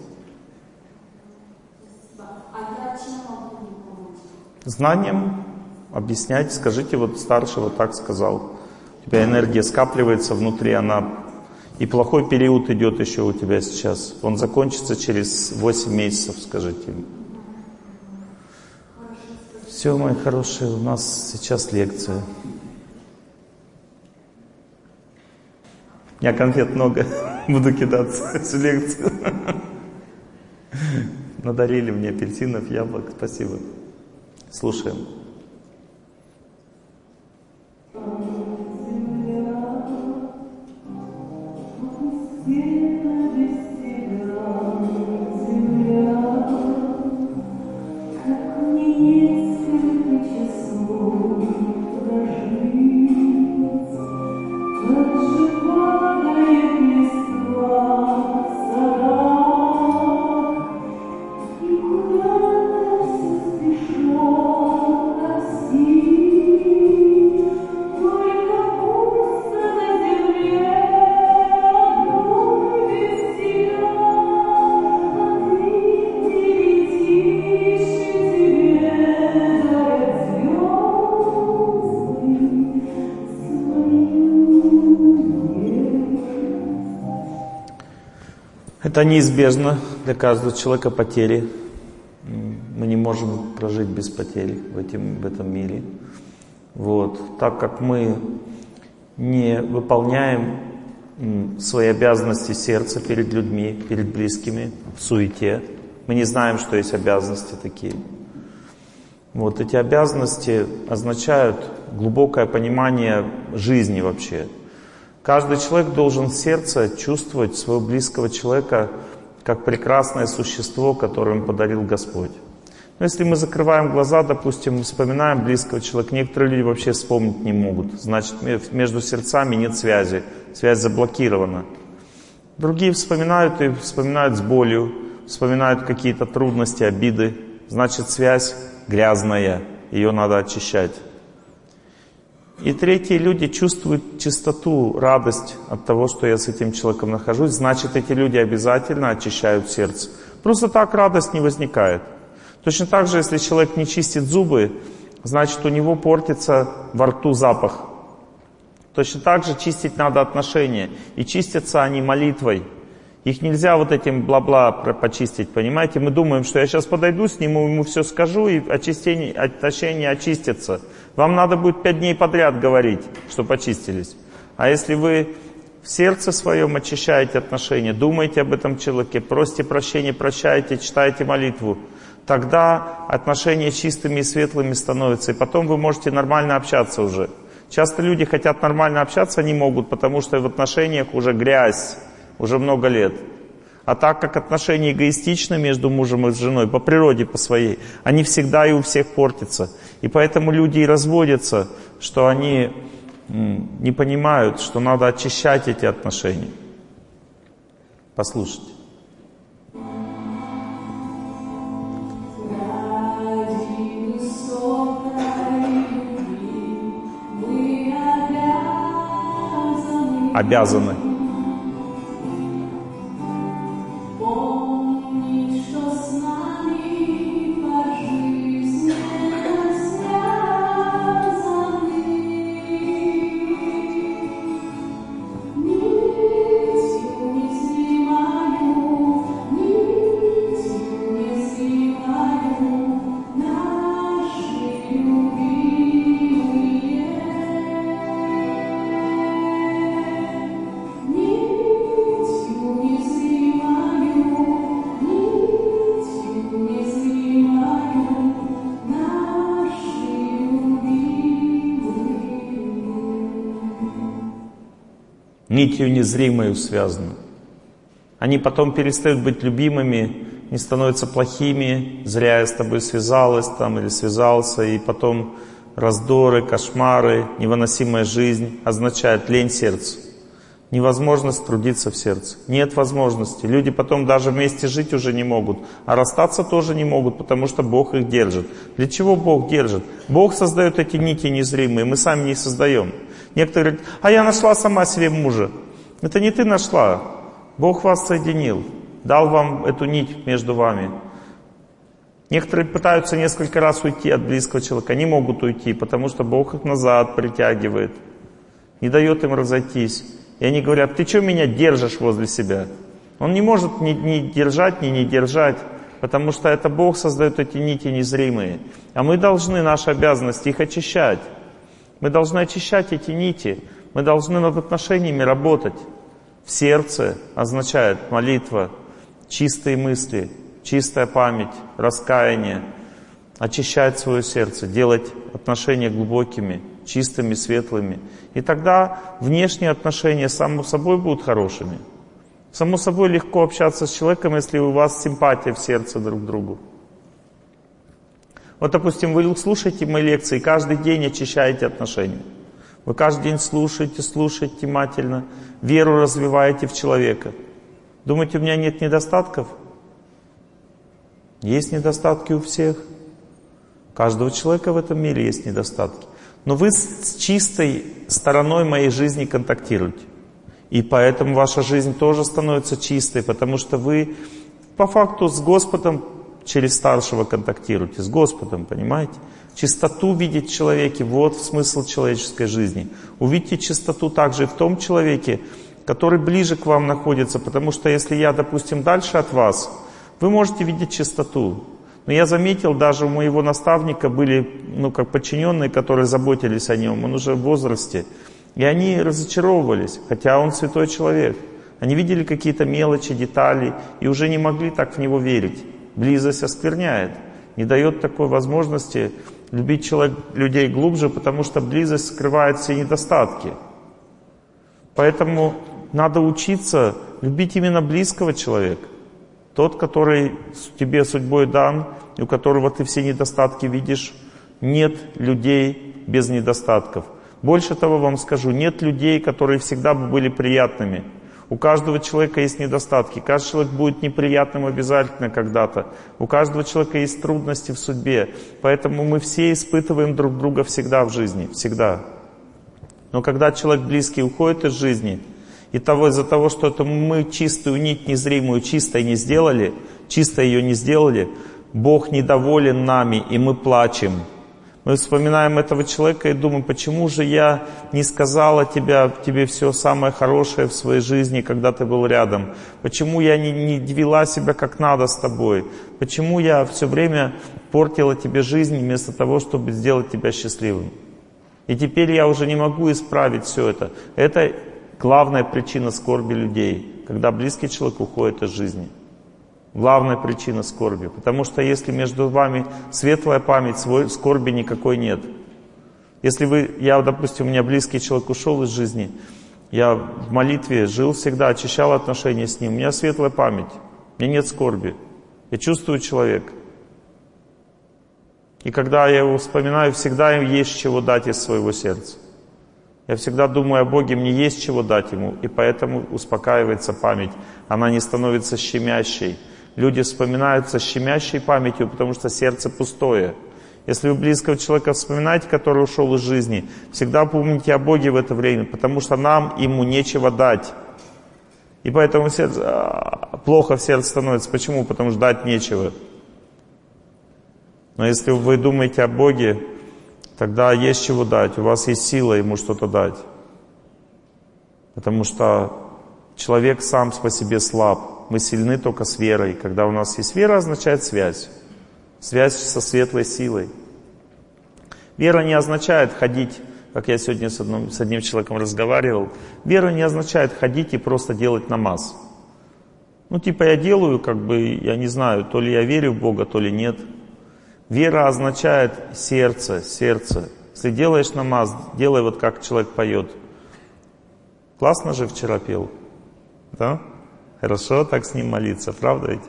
Знанием объяснять, скажите, вот старший вот так сказал. У тебя энергия скапливается внутри, она... И плохой период идет еще у тебя сейчас. Он закончится через 8 месяцев, скажите. Все, мои хорошие, у нас сейчас лекция. У меня конфет много, буду кидаться всю лекцию. Надарили мне апельсинов, яблок, спасибо. Слушаем. Это неизбежно для каждого человека потери. Мы не можем прожить без потерь в этом мире. Вот. Так как мы не выполняем свои обязанности сердца перед людьми, перед близкими, в суете, мы не знаем, что есть обязанности такие. Вот эти обязанности означают глубокое понимание жизни вообще. Каждый человек должен в сердце чувствовать своего близкого человека как прекрасное существо, которое им подарил Господь. Но если мы закрываем глаза, допустим, вспоминаем близкого человека, некоторые люди вообще вспомнить не могут. Значит, между сердцами нет связи, связь заблокирована. Другие вспоминают и вспоминают с болью, вспоминают какие-то трудности, обиды. Значит, связь грязная, ее надо очищать. И третьи люди чувствуют чистоту, радость от того, что я с этим человеком нахожусь. Значит, эти люди обязательно очищают сердце. Просто так радость не возникает. Точно так же, если человек не чистит зубы, значит, у него портится во рту запах. Точно так же чистить надо отношения. И чистятся они молитвой. Их нельзя вот этим бла-бла почистить, понимаете? Мы думаем, что я сейчас подойду с ним, ему все скажу, и отношения очистятся. Вам надо будет 5 дней подряд говорить, что почистились. А если вы в сердце своем очищаете отношения, думаете об этом человеке, просите прощения, прощаете, читаете молитву, тогда отношения чистыми и светлыми становятся, и потом вы можете нормально общаться уже. Часто люди хотят нормально общаться, не могут, потому что в отношениях уже грязь, уже много лет. А так как отношения эгоистичны между мужем и женой, по природе, по своей, они всегда и у всех портятся. И поэтому люди и разводятся, что они не понимают, что надо очищать эти отношения. Послушайте. Обязаны. Нитью незримою связаны. Они потом перестают быть любимыми, не становятся плохими, зря я с тобой связалась там или связался, и потом раздоры, кошмары, невыносимая жизнь означает лень сердца. Невозможность трудиться в сердце. Нет возможности. Люди потом даже вместе жить уже не могут, а расстаться тоже не могут, потому что Бог их держит. Для чего Бог держит? Бог создает эти нити незримые, мы сами не создаем. Некоторые говорят, а я нашла сама себе мужа. Это не ты нашла. Бог вас соединил, дал вам эту нить между вами. Некоторые пытаются несколько раз уйти от близкого человека, не могут уйти, потому что Бог их назад притягивает, не дает им разойтись. И они говорят, ты что меня держишь возле себя? Он не может ни держать, ни не держать, потому что это Бог создает эти нити незримые. А мы должны, наша обязанность, их очищать. Мы должны очищать эти нити, мы должны над отношениями работать. В сердце означает молитва, чистые мысли, чистая память, раскаяние. Очищать свое сердце, делать отношения глубокими, чистыми, светлыми. И тогда внешние отношения само собой будут хорошими. Само собой легко общаться с человеком, если у вас симпатия в сердце друг к другу. Вот, допустим, вы слушаете мои лекции, каждый день очищаете отношения. Вы каждый день слушаете внимательно, веру развиваете в человека. Думаете, у меня нет недостатков? Есть недостатки у всех. У каждого человека в этом мире есть недостатки. Но вы с чистой стороной моей жизни контактируете. И поэтому ваша жизнь тоже становится чистой, потому что вы по факту с Господом через старшего контактируете, с Господом, понимаете? Чистоту видеть в человеке, вот смысл человеческой жизни. Увидите чистоту также и в том человеке, который ближе к вам находится, потому что если я, допустим, дальше от вас, вы можете видеть чистоту. Но я заметил, даже у моего наставника были, как подчиненные, которые заботились о нем, он уже в возрасте, и они разочаровывались, хотя он святой человек. Они видели какие-то мелочи, детали, и уже не могли так в него верить. Близость оскверняет, не дает такой возможности любить людей глубже, потому что близость скрывает все недостатки. Поэтому надо учиться любить именно близкого человека. Тот, который тебе судьбой дан, и у которого ты все недостатки видишь. Нет людей без недостатков. Больше того вам скажу, нет людей, которые всегда бы были приятными. У каждого человека есть недостатки. Каждый человек будет неприятным обязательно когда-то. У каждого человека есть трудности в судьбе. Поэтому мы все испытываем друг друга всегда в жизни. Всегда. Но когда человек близкий уходит из жизни, и из-за того, что это мы чистую нить незримую чистой не сделали, чисто ее не сделали, Бог недоволен нами, и мы плачем. Мы вспоминаем этого человека и думаем, почему же я не сказала тебе все самое хорошее в своей жизни, когда ты был рядом? Почему я не вела себя как надо с тобой? Почему я все время портила тебе жизнь вместо того, чтобы сделать тебя счастливым? И теперь я уже не могу исправить все это. Это главная причина скорби людей, когда близкий человек уходит из жизни. Главная причина скорби. Потому что если между вами светлая память, скорби никакой нет. Если допустим, у меня близкий человек ушел из жизни, я в молитве жил всегда, очищал отношения с ним, у меня светлая память, у меня нет скорби. Я чувствую человека. И когда я его вспоминаю, всегда есть чего дать из своего сердца. Я всегда думаю о Боге, мне есть чего дать Ему, и поэтому успокаивается память. Она не становится щемящей. Люди вспоминаются щемящей памятью, потому что сердце пустое. Если вы близкого человека вспоминаете, который ушел из жизни, всегда помните о Боге в это время, потому что нам Ему нечего дать. И поэтому плохо в сердце становится. Почему? Потому что дать нечего. Но если вы думаете о Боге, тогда есть чего дать, у вас есть сила Ему что-то дать. Потому что человек сам по себе слаб. Мы сильны только с верой. Когда у нас есть вера, означает связь. Связь со светлой силой. Вера не означает ходить, как я сегодня с одним человеком разговаривал. Вера не означает ходить и просто делать намаз. Я делаю, я не знаю, то ли я верю в Бога, то ли нет. Вера означает сердце. Если делаешь намаз, делай вот как человек поет. Классно же вчера пел, да? Хорошо так с ним молиться, правда ведь?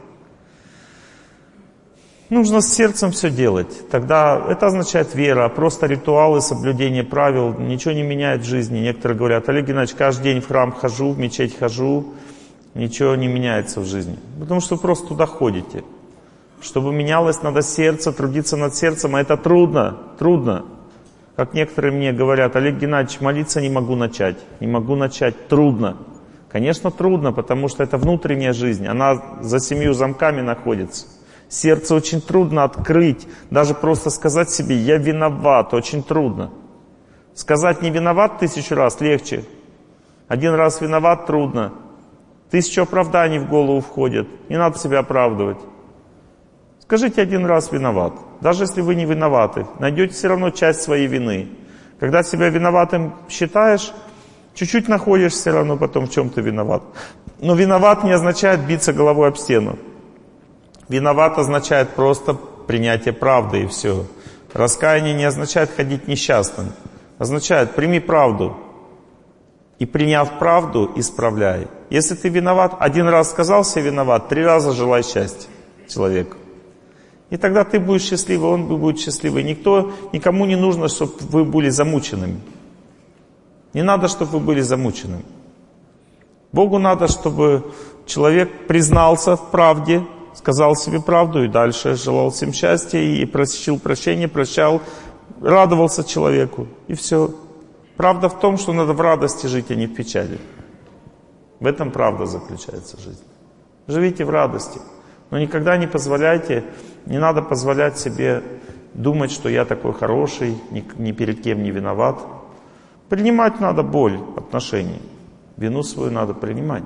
Нужно с сердцем все делать. Тогда это означает вера, а просто ритуалы, соблюдение правил ничего не меняет в жизни. Некоторые говорят: Олег Геннадьевич, каждый день в храм хожу, в мечеть хожу, ничего не меняется в жизни. Потому что вы просто туда ходите. Чтобы менялось, надо сердце, трудиться над сердцем, а это трудно. Как некоторые мне говорят: Олег Геннадьевич, молиться не могу начать, трудно. Конечно, трудно, потому что это внутренняя жизнь, она за 7 замками находится. Сердце очень трудно открыть, даже просто сказать себе: я виноват, очень трудно. Сказать не виноват 1000 раз легче. 1 раз виноват трудно. 1000 оправданий в голову входят, не надо себя оправдывать. Скажите 1 раз виноват. Даже если вы не виноваты, найдете все равно часть своей вины. Когда себя виноватым считаешь, чуть-чуть находишь все равно потом, в чем ты виноват. Но виноват не означает биться головой об стену. Виноват означает просто принятие правды и все. Раскаяние не означает ходить несчастным. Означает: прими правду. И приняв правду, исправляй. Если ты виноват, 1 раз сказал себе виноват, 3 раза желай счастья человеку. И тогда ты будешь счастливый, он будет счастливый. Никому не нужно, чтобы вы были замученными. Не надо, чтобы вы были замученными. Богу надо, чтобы человек признался в правде, сказал себе правду и дальше желал всем счастья и просил прощения, прощал, радовался человеку. И все. Правда в том, что надо в радости жить, а не в печали. В этом правда заключается жизнь. Живите в радости. Но никогда не надо позволять себе думать, что я такой хороший, ни перед кем не виноват. Принимать надо боль отношений. Вину свою надо принимать.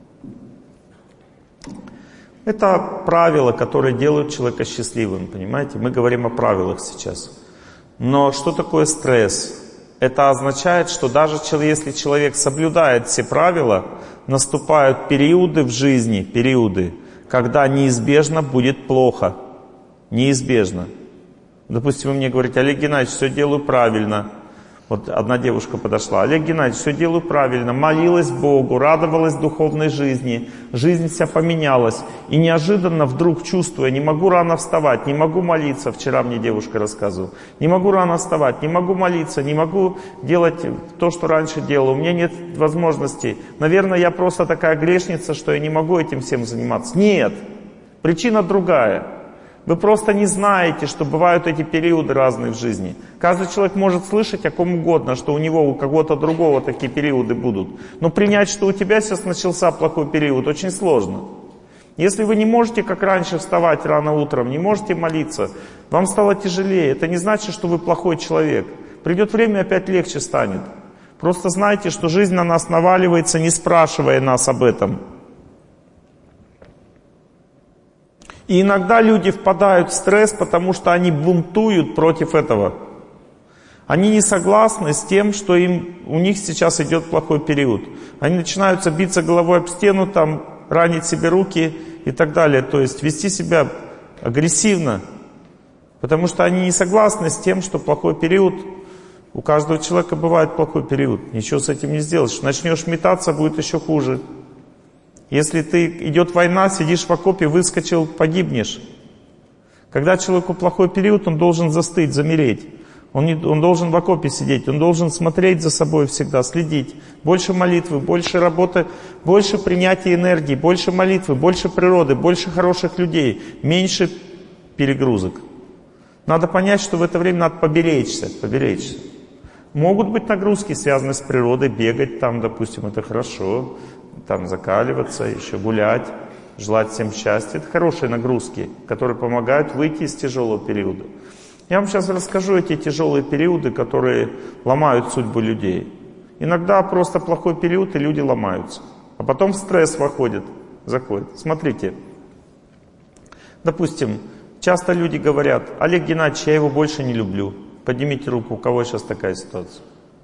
Это правила, которые делают человека счастливым, понимаете? Мы говорим о правилах сейчас. Но что такое стресс? Это означает, что даже если человек соблюдает все правила, наступают периоды в жизни, когда неизбежно будет плохо. Неизбежно. Допустим, вы мне говорите: Олег Геннадьевич, все делаю правильно. Вот одна девушка подошла: Олег Геннадьевич, все делаю правильно, молилась Богу, радовалась духовной жизни, жизнь вся поменялась. И неожиданно вдруг чувствуя: не могу рано вставать, не могу молиться, вчера мне девушка рассказывала, не могу рано вставать, не могу молиться, не могу делать то, что раньше делала, у меня нет возможности. Наверное, я просто такая грешница, что я не могу этим всем заниматься. Нет, причина другая. Вы просто не знаете, что бывают эти периоды разные в жизни. Каждый человек может слышать о ком угодно, что у кого-то другого такие периоды будут. Но принять, что у тебя сейчас начался плохой период, очень сложно. Если вы не можете, как раньше, вставать рано утром, не можете молиться, вам стало тяжелее, это не значит, что вы плохой человек. Придет время, опять легче станет. Просто знайте, что жизнь на нас наваливается, не спрашивая нас об этом. И иногда люди впадают в стресс, потому что они бунтуют против этого. Они не согласны с тем, что у них сейчас идет плохой период. Они начинают биться головой об стену, там, ранить себе руки и так далее. То есть вести себя агрессивно, потому что они не согласны с тем, что плохой период. У каждого человека бывает плохой период. Ничего с этим не сделаешь. Начнешь метаться, будет еще хуже. Если идет война, сидишь в окопе, выскочил, погибнешь. Когда человеку плохой период, он должен застыть, замереть. Он должен в окопе сидеть, он должен смотреть за собой всегда, следить. Больше молитвы, больше работы, больше принятия энергии, больше молитвы, больше природы, больше хороших людей, меньше перегрузок. Надо понять, что в это время надо поберечься. Могут быть нагрузки, связанные с природой, бегать там, допустим, это хорошо, там закаливаться, еще гулять, желать всем счастья. Это хорошие нагрузки, которые помогают выйти из тяжелого периода. Я вам сейчас расскажу эти тяжелые периоды, которые ломают судьбу людей. Иногда просто плохой период, и люди ломаются. А потом в стресс заходит. Смотрите. Допустим, часто люди говорят: Олег Геннадьевич, я его больше не люблю. Поднимите руку, у кого сейчас такая ситуация.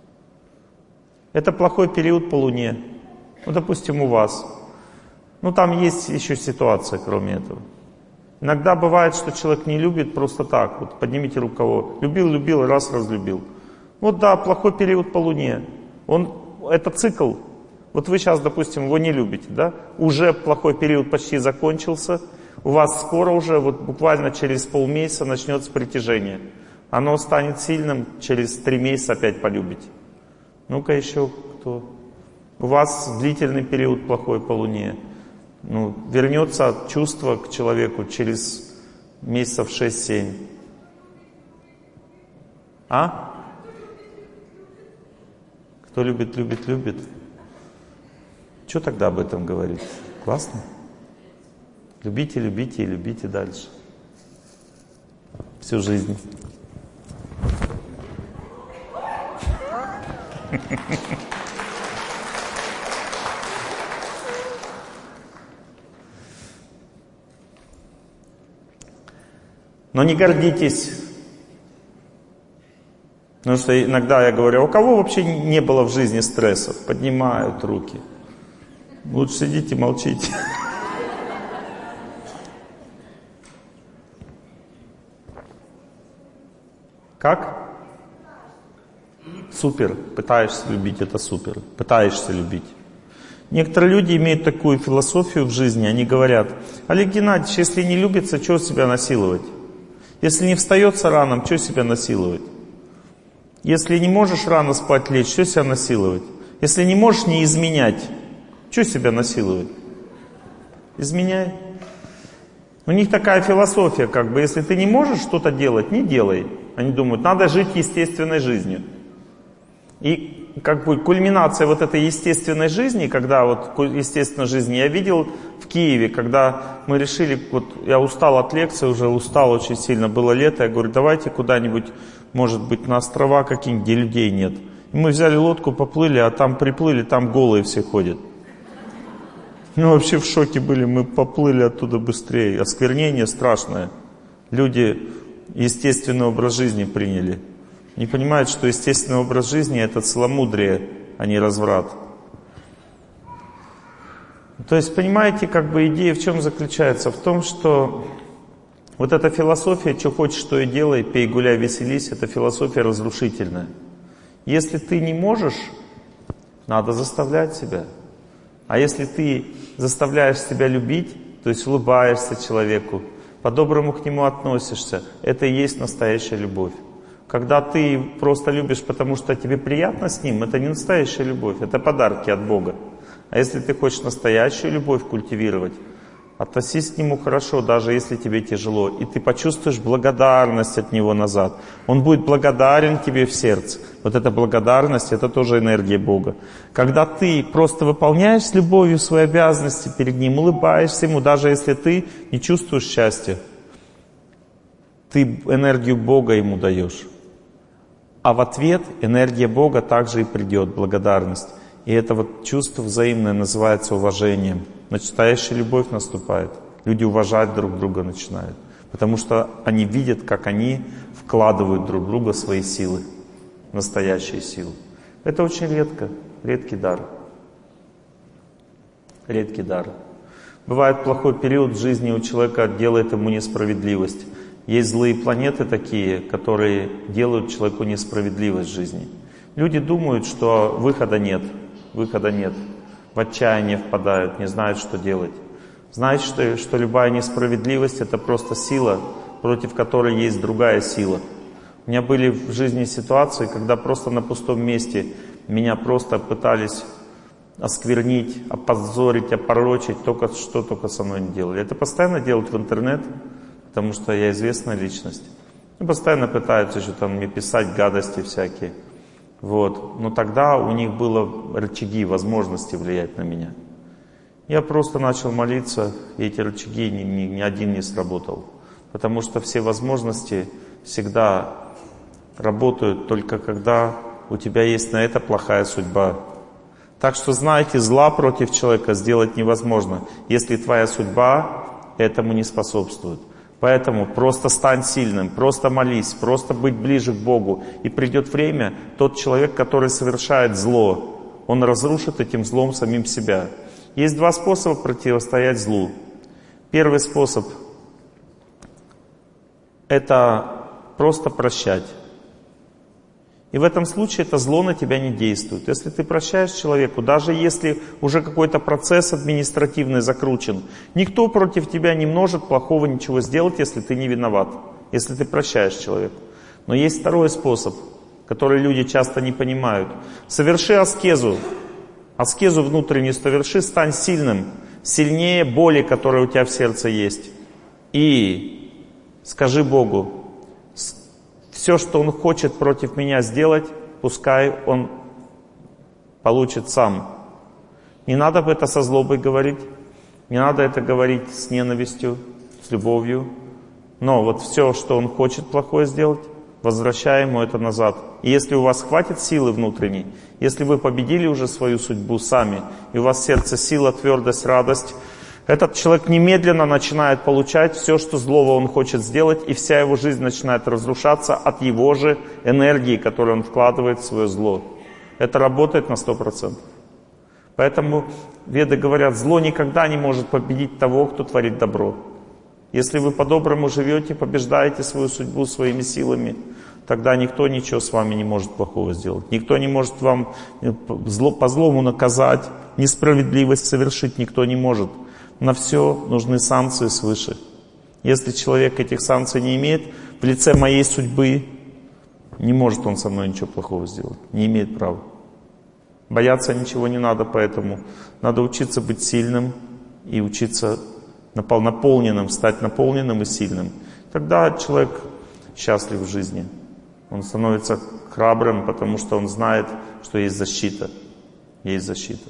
Это плохой период по Луне. Допустим, у вас. Там есть еще ситуация, кроме этого. Иногда бывает, что человек не любит просто так. Вот поднимите руку, кого. Любил, раз разлюбил. Плохой период по Луне. Это цикл. Вот вы сейчас, допустим, его не любите, да? Уже плохой период почти закончился. У вас скоро уже, буквально через полмесяца начнется притяжение. Оно станет сильным, через 3 месяца опять полюбите. Ну-ка еще кто? У вас длительный период плохой по Луне. Вернется чувство к человеку через месяцев 6-7. Кто любит. Что тогда об этом говорить? Классно? Любите и любите дальше. Всю жизнь. Но не гордитесь. Потому что иногда я говорю: у кого вообще не было в жизни стрессов? Поднимают руки. Лучше сидите, молчите. Как? Супер. Пытаешься любить, это супер. Пытаешься любить. Некоторые люди имеют такую философию в жизни. Они говорят: Олег Геннадьевич, если не любится, чего себя насиловать? Если не встается рано, что себя насиловать? Если не можешь рано спать лечь, что себя насиловать? Если не можешь не изменять, что себя насиловать? Изменяй. У них такая философия, если ты не можешь что-то делать, не делай. Они думают, надо жить естественной жизнью. И кульминация этой естественной жизни, когда естественной жизни я видел в Киеве, когда мы решили, я устал от лекции, уже устал очень сильно, было лето, я говорю, давайте куда-нибудь, может быть, на острова какие-нибудь, где людей нет. И мы взяли лодку, поплыли, а там приплыли, там голые все ходят. Вообще в шоке были, мы поплыли оттуда быстрее. Осквернение страшное. Люди естественный образ жизни приняли. Не понимают, что естественный образ жизни — это целомудрие, а не разврат. То есть, понимаете, идея в чем заключается? В том, что эта философия, что хочешь, то и делай, пей, гуляй, веселись, это философия разрушительная. Если ты не можешь, надо заставлять себя. А если ты заставляешь себя любить, то есть улыбаешься человеку, по-доброму к нему относишься, это и есть настоящая любовь. Когда ты просто любишь, потому что тебе приятно с ним, это не настоящая любовь, это подарки от Бога. А если ты хочешь настоящую любовь культивировать, относись к нему хорошо, даже если тебе тяжело, и ты почувствуешь благодарность от него назад. Он будет благодарен тебе в сердце. вот эта благодарность, это тоже энергия Бога. Когда ты просто выполняешь с любовью свои обязанности перед Ним, улыбаешься Ему, даже если ты не чувствуешь счастья, ты энергию Бога Ему даешь. А в ответ энергия Бога также и придет, благодарность. И это вот чувство взаимное называется уважением. Настоящая любовь наступает. Люди уважать друг друга начинают. Потому что они видят, как они вкладывают друг в друга свои силы. Настоящие силы. Это очень редко. Редкий дар. Редкий дар. Бывает плохой период в жизни у человека, делает ему несправедливость. Есть злые планеты такие, которые делают человеку несправедливость в жизни. Люди думают, что выхода нет. Выхода нет. В отчаяние впадают, не знают, что делать. Знаете, что любая несправедливость — это просто сила, против которой есть другая сила. У меня были в жизни ситуации, когда просто на пустом месте меня просто пытались осквернить, опозорить, опорочить, только со мной не делали. Это постоянно делают в интернет, потому что я известная личность. И постоянно пытаются еще там мне писать гадости всякие. Вот. Но тогда у них было рычаги, возможности влиять на меня. Я просто начал молиться, и эти рычаги ни один не сработал. Потому что все возможности всегда работают только когда у тебя есть на это плохая судьба. Так что, знаете, зла против человека сделать невозможно, если твоя судьба этому не способствует. Поэтому просто стань сильным, просто молись, просто быть ближе к Богу. И придет время, тот человек, который совершает зло, он разрушит этим злом самим себя. Есть два способа противостоять злу. Первый способ — это просто прощать. И в этом случае это зло на тебя не действует. Если ты прощаешь человеку, даже если уже какой-то процесс административный закручен, никто против тебя не может плохого ничего сделать, если ты не виноват, если ты прощаешь человеку. Но есть второй способ, который люди часто не понимают. Соверши аскезу. Аскезу внутреннюю соверши, стань сильным, сильнее боли, которая у тебя в сердце есть. И скажи Богу: все, что Он хочет против меня сделать, пускай Он получит сам. Не надо это со злобой говорить, не надо это говорить с ненавистью, с любовью. Но вот все, что Он хочет плохое сделать, возвращай Ему это назад. И если у вас хватит силы внутренней, если вы победили уже свою судьбу сами, и у вас в сердце сила, твердость, радость, этот человек немедленно начинает получать все, что злого он хочет сделать, и вся его жизнь начинает разрушаться от его же энергии, которую он вкладывает в свое зло. Это работает на 100%. Поэтому веды говорят, зло никогда не может победить того, кто творит добро. Если вы по-доброму живете, побеждаете свою судьбу своими силами, тогда никто ничего с вами не может плохого сделать. Никто не может вам по-злому наказать, несправедливость совершить никто не может. На все нужны санкции свыше. Если человек этих санкций не имеет, в лице моей судьбы, не может он со мной ничего плохого сделать. Не имеет права. Бояться ничего не надо, поэтому надо учиться быть сильным и учиться наполненным, стать наполненным и сильным. Тогда человек счастлив в жизни. Он становится храбрым, потому что он знает, что есть защита. Есть защита.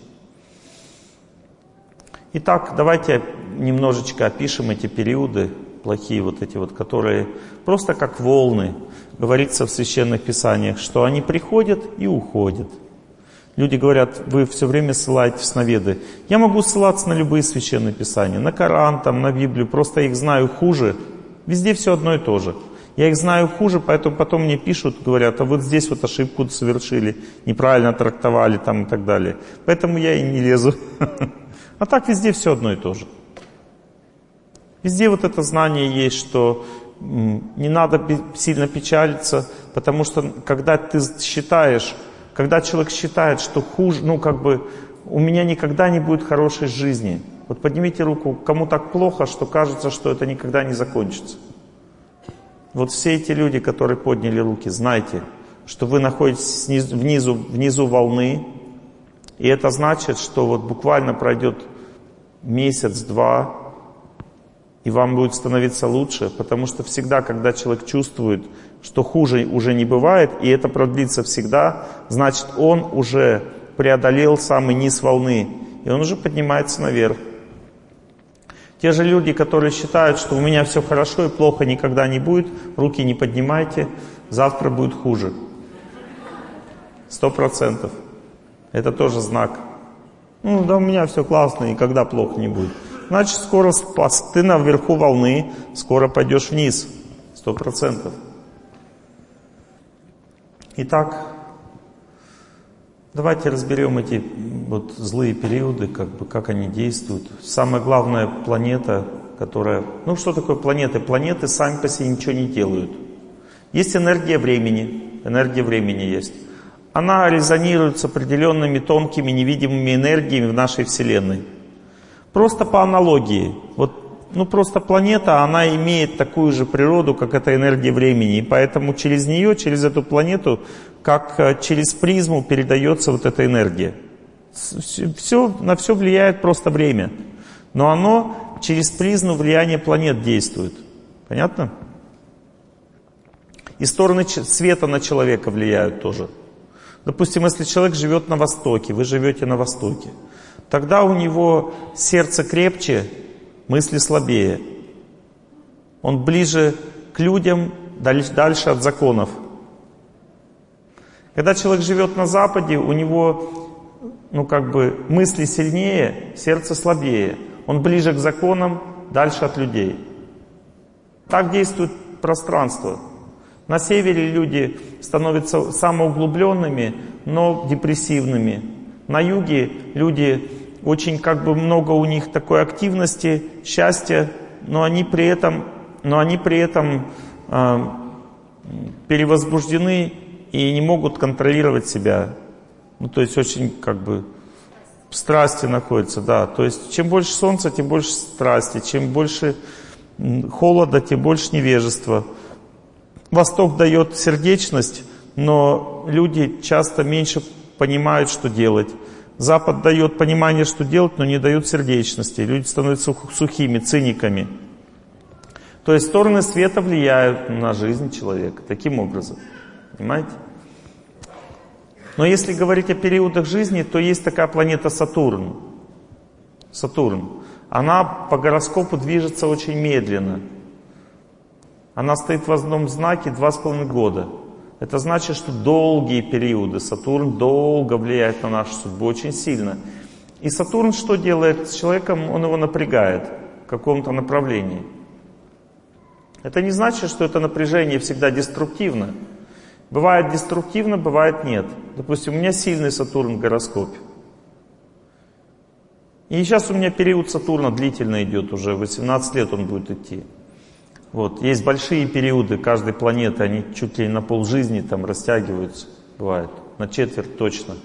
Итак, давайте немножечко опишем эти периоды, плохие вот эти вот, которые просто как волны, говорится в Священных Писаниях, что они приходят и уходят. Люди говорят, вы все время ссылаете в сноведы. Я могу ссылаться на любые Священные Писания, на Коран, там, на Библию, просто я их знаю хуже. Везде все одно и то же. Я их знаю хуже, поэтому потом мне пишут, говорят, а вот здесь вот ошибку совершили, неправильно трактовали там и так далее. Поэтому я и не лезу. А так везде все одно и то же. Везде вот это знание есть, что не надо сильно печалиться, потому что когда ты считаешь, когда человек считает, что хуже, у меня никогда не будет хорошей жизни. Вот поднимите руку, кому так плохо, что кажется, что это никогда не закончится. Вот все эти люди, которые подняли руки, знайте, что вы находитесь внизу волны, и это значит, что вот буквально пройдет месяц-два, и вам будет становиться лучше, потому что всегда, когда человек чувствует, что хуже уже не бывает, и это продлится всегда, значит, он уже преодолел самый низ волны, и он уже поднимается наверх. Те же люди, которые считают, что у меня все хорошо и плохо никогда не будет, руки не поднимайте, завтра будет хуже. 100%. Это тоже знак. Ну да, у меня все классно, никогда плохо не будет. Значит, скоро ты наверху волны, скоро пойдешь вниз. 100%. Итак, давайте разберем эти вот злые периоды, как они действуют. Самая главная планета, которая... Ну, что такое планеты? Планеты сами по себе ничего не делают. Есть энергия времени. Энергия времени есть. Она резонирует с определенными тонкими невидимыми энергиями в нашей Вселенной. Просто по аналогии. Просто планета, она имеет такую же природу, как эта энергия времени. И поэтому через нее, через эту планету, как через призму передается вот эта энергия. На все влияет просто время. Но оно через призму влияния планет действует. Понятно? И стороны света на человека влияют тоже. Допустим, если человек живет на Востоке, вы живете на Востоке, тогда у него сердце крепче, мысли слабее. Он ближе к людям, дальше от законов. Когда человек живет на Западе, у него, мысли сильнее, сердце слабее. Он ближе к законам, дальше от людей. Так действует пространство. На севере люди становятся самоуглубленными, но депрессивными. На юге люди очень много у них такой активности, счастья, но они при этом перевозбуждены и не могут контролировать себя. То есть очень в страсти находятся, да. То есть чем больше солнца, тем больше страсти, чем больше холода, тем больше невежества. Восток дает сердечность, но люди часто меньше понимают, что делать. Запад дает понимание, что делать, но не дает сердечности. Люди становятся сухими, циниками. То есть стороны света влияют на жизнь человека таким образом. Понимаете? Но если говорить о периодах жизни, то есть такая планета Сатурн. Сатурн. Она по гороскопу движется очень медленно. Она стоит в одном знаке 2,5 года. Это значит, что долгие периоды. Сатурн долго влияет на нашу судьбу, очень сильно. И Сатурн что делает с человеком? Он его напрягает в каком-то направлении. Это не значит, что это напряжение всегда деструктивно. Бывает деструктивно, бывает нет. Допустим, у меня сильный Сатурн в гороскопе. И сейчас у меня период Сатурна длительно идет, уже 18 лет он будет идти. Есть большие периоды каждой планеты, они чуть ли не на полжизни там растягиваются, бывает, на четверть точно.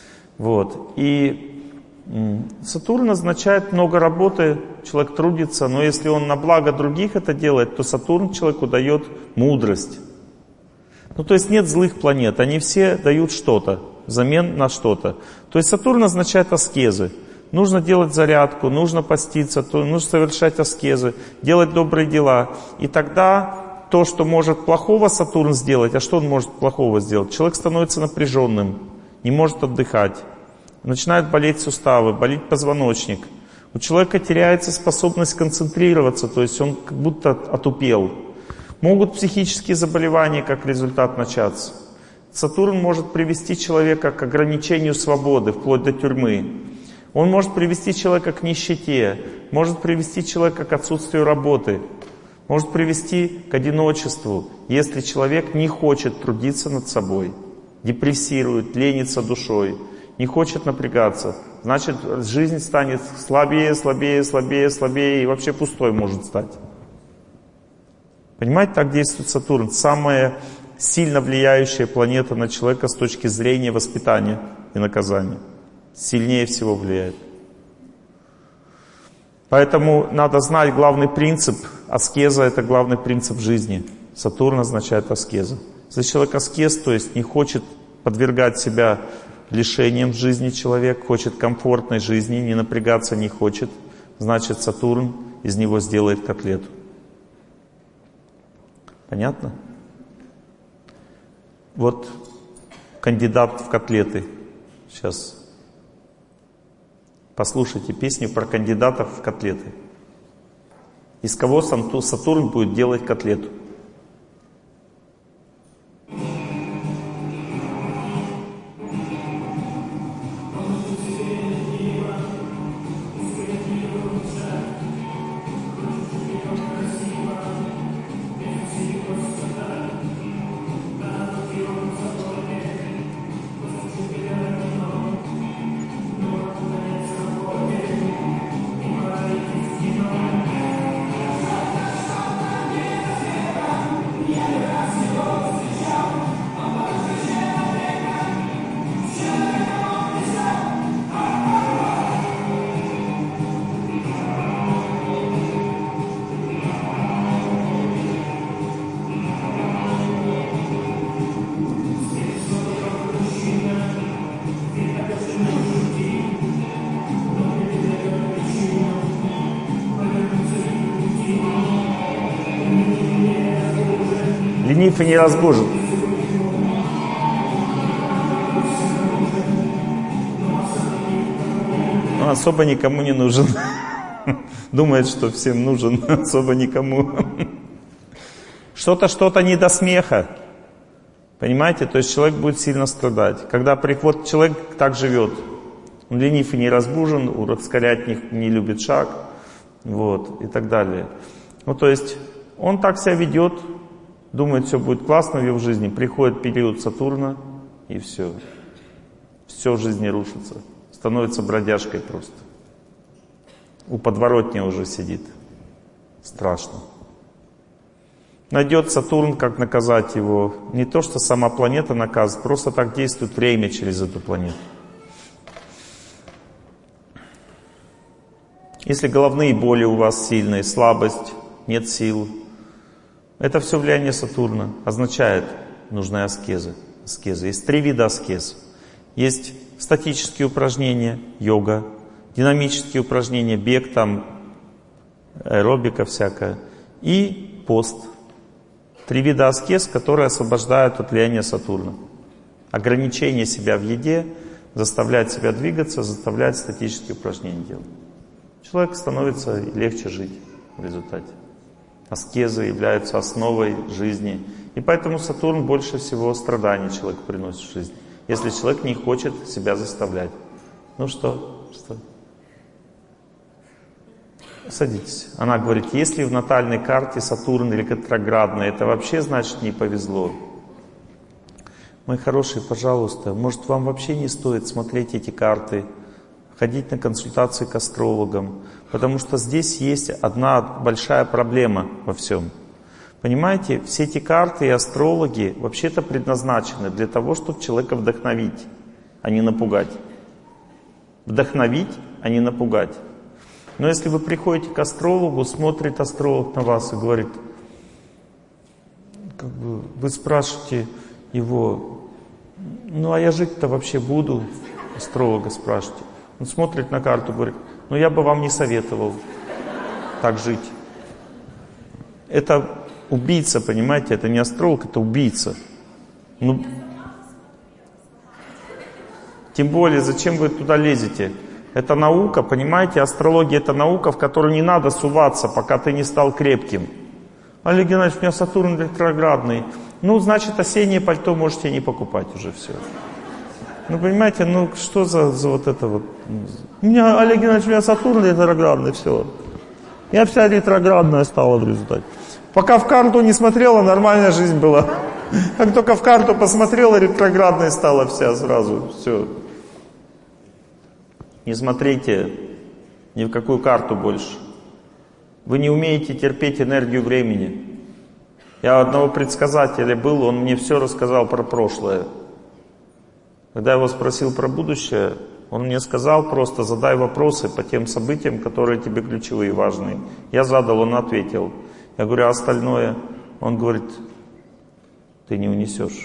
И Сатурн означает много работы, человек трудится, но если он на благо других это делает, то Сатурн человеку дает мудрость. То есть нет злых планет, они все дают что-то, взамен на что-то. То есть Сатурн означает аскезы. Нужно делать зарядку, нужно поститься, нужно совершать аскезы, делать добрые дела. И тогда то, что может плохого Сатурн сделать, а что он может плохого сделать? Человек становится напряженным, не может отдыхать. Начинают болеть суставы, болеть позвоночник. У человека теряется способность концентрироваться, то есть он как будто отупел. Могут психические заболевания как результат начаться. Сатурн может привести человека к ограничению свободы, вплоть до тюрьмы. Он может привести человека к нищете, может привести человека к отсутствию работы, может привести к одиночеству, если человек не хочет трудиться над собой, депрессирует, ленится душой, не хочет напрягаться. Значит, жизнь станет слабее, слабее, слабее, слабее и вообще пустой может стать. Понимаете, так действует Сатурн. Самая сильно влияющая планета на человека с точки зрения воспитания и наказания. Сильнее всего влияет. Поэтому надо знать главный принцип. Аскеза — это главный принцип жизни. Сатурн означает аскеза. Если человек аскез, то есть не хочет подвергать себя лишениям в жизни, человек хочет комфортной жизни, не напрягаться не хочет, значит Сатурн из него сделает котлету. Понятно? Вот кандидат в котлеты. Сейчас послушайте песню про кандидатов в котлеты. Из кого Сатурн будет делать котлету? Ленив и не разбужен. Он особо никому не нужен. Думает, что всем нужен, особо никому. Что-то не до смеха. Понимаете? То есть человек будет сильно страдать. Когда приходит человек, так живет. Он ленив и не разбужен, ускорять не любит шаг. Вот, и так далее. Ну, то есть, он так себя ведет, думает, все будет классно в его жизни. Приходит период Сатурна, и все. Все в жизни рушится. Становится бродяжкой просто. У подворотня уже сидит. Страшно. Найдет Сатурн, как наказать его. Не то, что сама планета наказывает, просто так действует время через эту планету. Если головные боли у вас сильные, слабость, нет сил, это все влияние Сатурна. Означает, нужны аскезы. Есть 3 вида аскез. Есть статические упражнения, йога, динамические упражнения, бег, там, аэробика всякая, и пост. 3 вида аскез, которые освобождают от влияния Сатурна. Ограничение себя в еде, заставлять себя двигаться, заставлять статические упражнения делать. Человек становится легче жить в результате. Аскезы являются основой жизни. И поэтому Сатурн больше всего страданий человек приносит в жизнь. Если человек не хочет себя заставлять. Ну что? Садитесь. Она говорит, если в натальной карте Сатурн ретроградный, это вообще значит не повезло. Мои хорошие, пожалуйста, может вам вообще не стоит смотреть эти карты, ходить на консультации к астрологам, потому что здесь есть одна большая проблема во всем. Понимаете, все эти карты и астрологи вообще-то предназначены для того, чтобы человека вдохновить, а не напугать. Вдохновить, а не напугать. Но если вы приходите к астрологу, смотрит астролог на вас и говорит, вы спрашиваете его, ну а я жить-то вообще буду? Астролога спрашиваете. Он смотрит на карту и говорит, ну я бы вам не советовал так жить. Это убийца, понимаете, это не астролог, это убийца. Ну, тем более, зачем вы туда лезете? Это наука, понимаете, астрология это наука, в которую не надо суваться, пока ты не стал крепким. Олег Геннадьевич, у меня Сатурн ретроградный. Ну, значит, осеннее пальто можете не покупать уже все. Ну, понимаете, ну что за вот это вот? У меня, Олег Геннадьевич, у меня Сатурн ретроградный, все. Я вся ретроградная стала в результате. Пока в карту не смотрела, нормальная жизнь была. Как только в карту посмотрела, ретроградной стала вся сразу, все. Не смотрите ни в какую карту больше. Вы не умеете терпеть энергию времени. Я у одного предсказателя был, он мне все рассказал про прошлое. Когда я его спросил про будущее, он мне сказал просто, задай вопросы по тем событиям, которые тебе ключевые, важные. Я задал, он ответил. Я говорю, а остальное? Он говорит, ты не унесешь.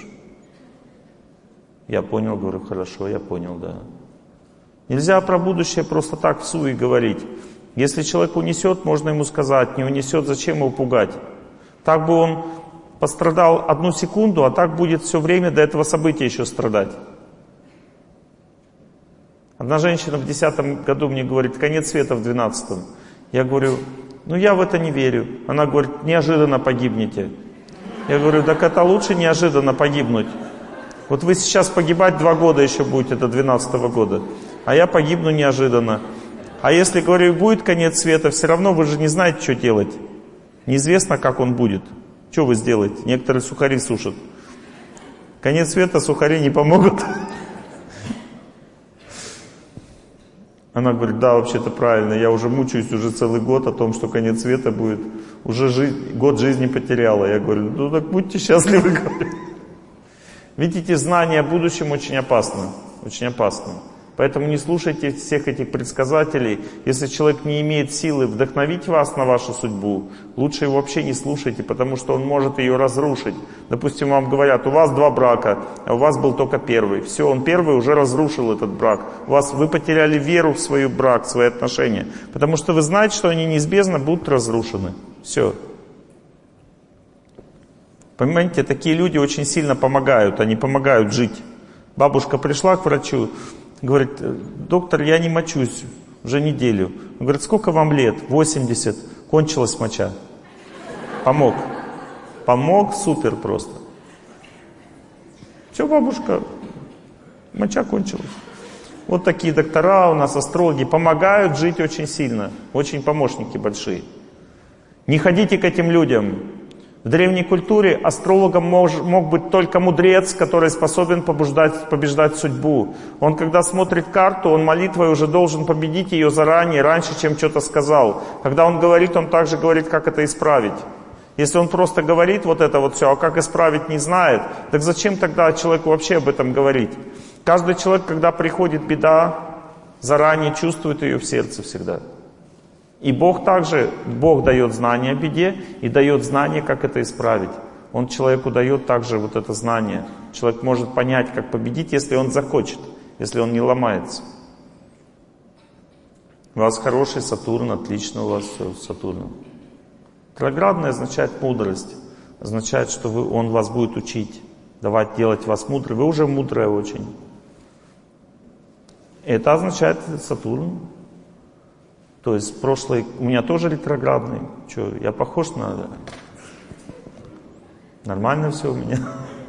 Я понял, говорю, хорошо, я понял, да. Нельзя про будущее просто так в суе говорить. Если человек унесет, можно ему сказать, не унесет, зачем его пугать? Так бы он пострадал 1 секунду, а так будет все время до этого события еще страдать. Одна женщина в 10 году мне говорит, конец света в 12. Я говорю, я в это не верю. Она говорит, неожиданно погибнете. Я говорю, так это лучше неожиданно погибнуть. Вот вы сейчас погибать 2 года еще будете до 12 года, а я погибну неожиданно. А если, говорю, будет конец света, все равно вы же не знаете, что делать. Неизвестно, как он будет. Что вы сделаете? Некоторые сухари сушат. Конец света, сухари не помогут. Она говорит, да, вообще-то правильно, я уже мучаюсь уже целый год о том, что конец света будет. Уже год жизни потеряла. Я говорю, так будьте счастливы. Видите, знание о будущем очень опасно. Очень опасно. Поэтому не слушайте всех этих предсказателей. Если человек не имеет силы вдохновить вас на вашу судьбу, лучше его вообще не слушайте, потому что он может ее разрушить. Допустим, вам говорят, у вас 2 брака, а у вас был только первый. Все, он первый уже разрушил этот брак. Вы потеряли веру в свой брак, в свои отношения. Потому что вы знаете, что они неизбежно будут разрушены. Все. Понимаете, такие люди очень сильно помогают, они помогают жить. Бабушка пришла к врачу, говорит, доктор, я не мочусь уже неделю. Он говорит, сколько вам лет? 80. Кончилась моча. Помог. Помог, супер просто. Все, бабушка, моча кончилась. Вот такие доктора у нас, астрологи, помогают жить очень сильно. Очень помощники большие. Не ходите к этим людям. В древней культуре астрологом мог быть только мудрец, который способен побеждать судьбу. Он, когда смотрит карту, он молитвой уже должен победить ее заранее, раньше, чем что-то сказал. Когда он говорит, он также говорит, как это исправить. Если он просто говорит вот это вот все, а как исправить не знает, так зачем тогда человеку вообще об этом говорить? Каждый человек, когда приходит беда, заранее чувствует ее в сердце всегда. И Бог также, Бог дает знание о беде и дает знание, как это исправить. Он человеку дает также вот это знание. Человек может понять, как победить, если он захочет, если он не ломается. У вас хороший Сатурн, отлично у вас все с Сатурном. Ретроградный означает мудрость, означает, что он вас будет учить, делать вас мудрым. Вы уже мудрая очень. Это означает Сатурн. То есть прошлый у меня тоже ретроградный. Что, я похож на... Нормально все у меня.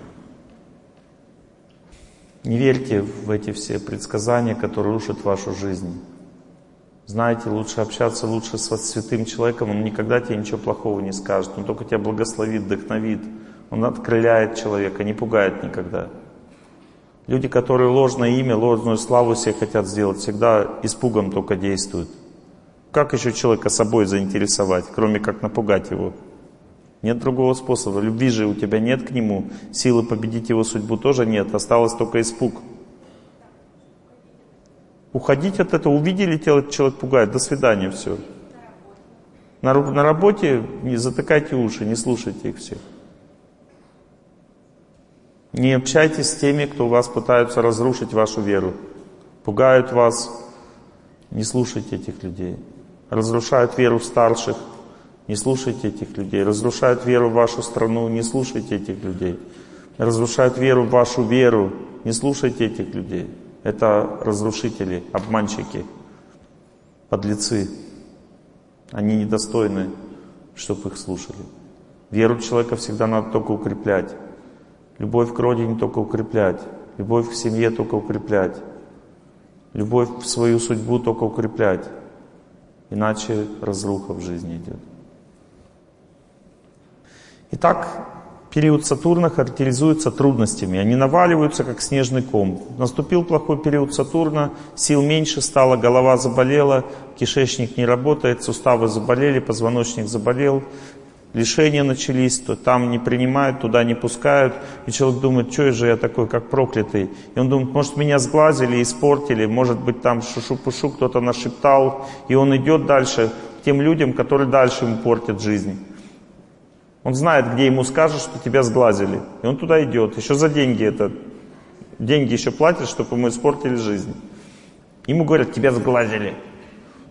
Не верьте в эти все предсказания, которые рушат вашу жизнь. Знаете, лучше общаться лучше со святым человеком, он никогда тебе ничего плохого не скажет. Он только тебя благословит, вдохновит. Он открыляет человека, не пугает никогда. Люди, которые ложное имя, ложную славу себе хотят сделать, всегда испугом только действуют. Как еще человека собой заинтересовать, кроме как напугать его? Нет другого способа. Любви же у тебя нет к нему, силы победить его судьбу тоже нет, осталось только испуг. Уходить от этого, увидели, человек пугает, до свидания, все. На работе не затыкайте уши, не слушайте их всех. Не общайтесь с теми, кто вас пытаются разрушить вашу веру. Пугают вас, не слушайте этих людей. Разрушают веру в старших, не слушайте этих людей. Разрушают веру в вашу страну, не слушайте этих людей. Разрушают веру в вашу веру, не слушайте этих людей. Это разрушители, обманщики, подлецы. Они недостойны, чтобы их слушали. Веру человека всегда надо только укреплять. Любовь к родине только укреплять. Любовь к семье только укреплять. Любовь в свою судьбу только укреплять. Иначе разруха в жизни идет. Итак, период Сатурна характеризуется трудностями. Они наваливаются, как снежный ком. Наступил плохой период Сатурна, сил меньше стало, голова заболела, кишечник не работает, суставы заболели, позвоночник заболел, лишения начались, то там не принимают, туда не пускают. И человек думает, что же я такой, как проклятый. И он думает, может, меня сглазили, испортили, может быть, там шушу-пушу кто-то нашептал. И он идет дальше к тем людям, которые дальше ему портят жизнь. Он знает, где ему скажут, что тебя сглазили. И он туда идет. Еще за деньги это. Деньги еще платят, чтобы ему испортили жизнь. Ему говорят, тебя сглазили.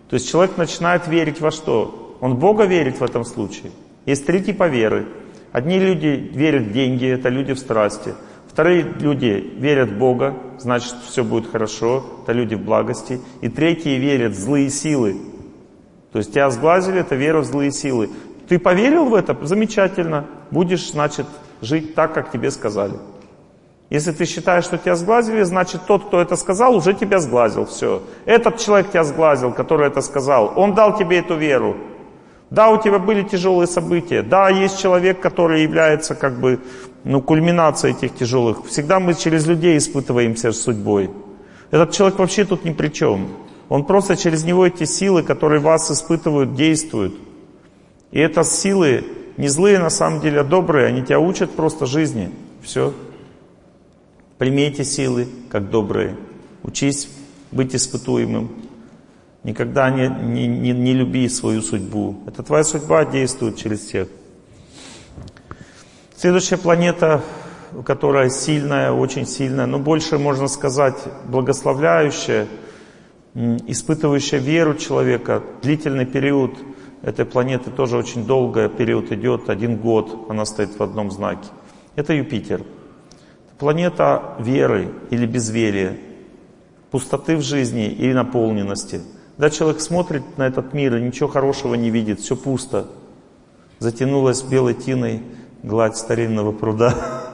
То есть человек начинает верить во что? Он в Бога верит в этом случае. Есть три типа веры. Одни люди верят в деньги, это люди в страсти. Вторые люди верят в Бога, значит, все будет хорошо, это люди в благости. И третьи верят в злые силы. То есть тебя сглазили, это вера в злые силы. Ты поверил в это? Замечательно. Будешь, значит, жить так, как тебе сказали. Если ты считаешь, что тебя сглазили, значит, тот, кто это сказал, уже тебя сглазил. Все. Этот человек тебя сглазил, который это сказал. Он дал тебе эту веру. Да, у тебя были тяжелые события. Да, есть человек, который является как бы, кульминацией этих тяжелых. Всегда мы через людей испытываемся с судьбой. Этот человек вообще тут ни при чем. Он просто через него эти силы, которые вас испытывают, действуют. И это силы не злые на самом деле, а добрые. Они тебя учат просто жизни. Все. Прими эти силы как добрые. Учись быть испытуемым. Никогда не люби свою судьбу. Это твоя судьба действует через всех. Следующая планета, которая сильная, очень сильная, но больше, можно сказать, благословляющая, испытывающая веру человека. Длительный период этой планеты тоже очень долгий период идет, 1 год она стоит в одном знаке. Это Юпитер. Планета веры или безверия, пустоты в жизни или наполненности. Когда человек смотрит на этот мир и ничего хорошего не видит, все пусто. Затянулась белой тиной гладь старинного пруда.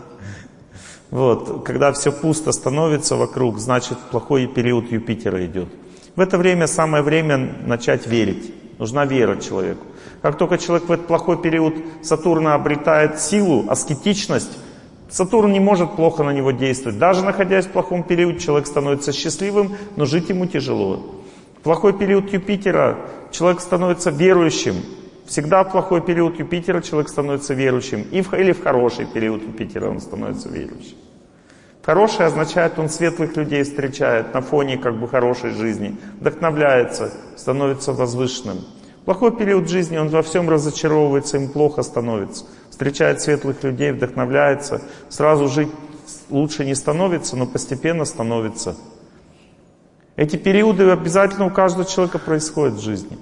Вот. Когда все пусто становится вокруг, значит плохой период Юпитера идет. В это время самое время начать верить. Нужна вера человеку. Как только человек в этот плохой период Сатурна обретает силу, аскетичность, Сатурн не может плохо на него действовать. Даже находясь в плохом периоде, человек становится счастливым, но жить ему тяжело. В плохой период Юпитера человек становится верующим. Всегда в плохой период Юпитера человек становится верующим. Или в хороший период Юпитера он становится верующим. Хороший означает, он светлых людей встречает на фоне как бы хорошей жизни. Вдохновляется, становится возвышенным. В плохой период жизни он во всем разочаровывается, им плохо становится. Встречает светлых людей, вдохновляется. Сразу жить лучше не становится, но постепенно становится. Эти периоды обязательно у каждого человека происходят в жизни.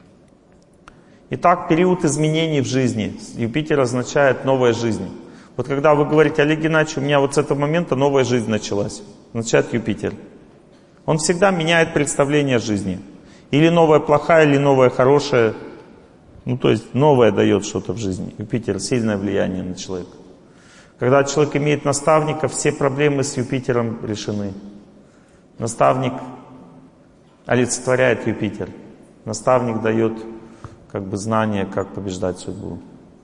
Итак, период изменений в жизни. Юпитер означает новая жизнь. Вот когда вы говорите: Олег Геннадьевич, у меня вот с этого момента новая жизнь началась. Означает Юпитер. Он всегда меняет представление о жизни. Или новая плохая, или новая хорошая. То есть новое дает что-то в жизни. Юпитер — сильное влияние на человека. Когда человек имеет наставника, все проблемы с Юпитером решены. Наставник олицетворяет Юпитер. Наставник дает как бы знание, как побеждать судьбу.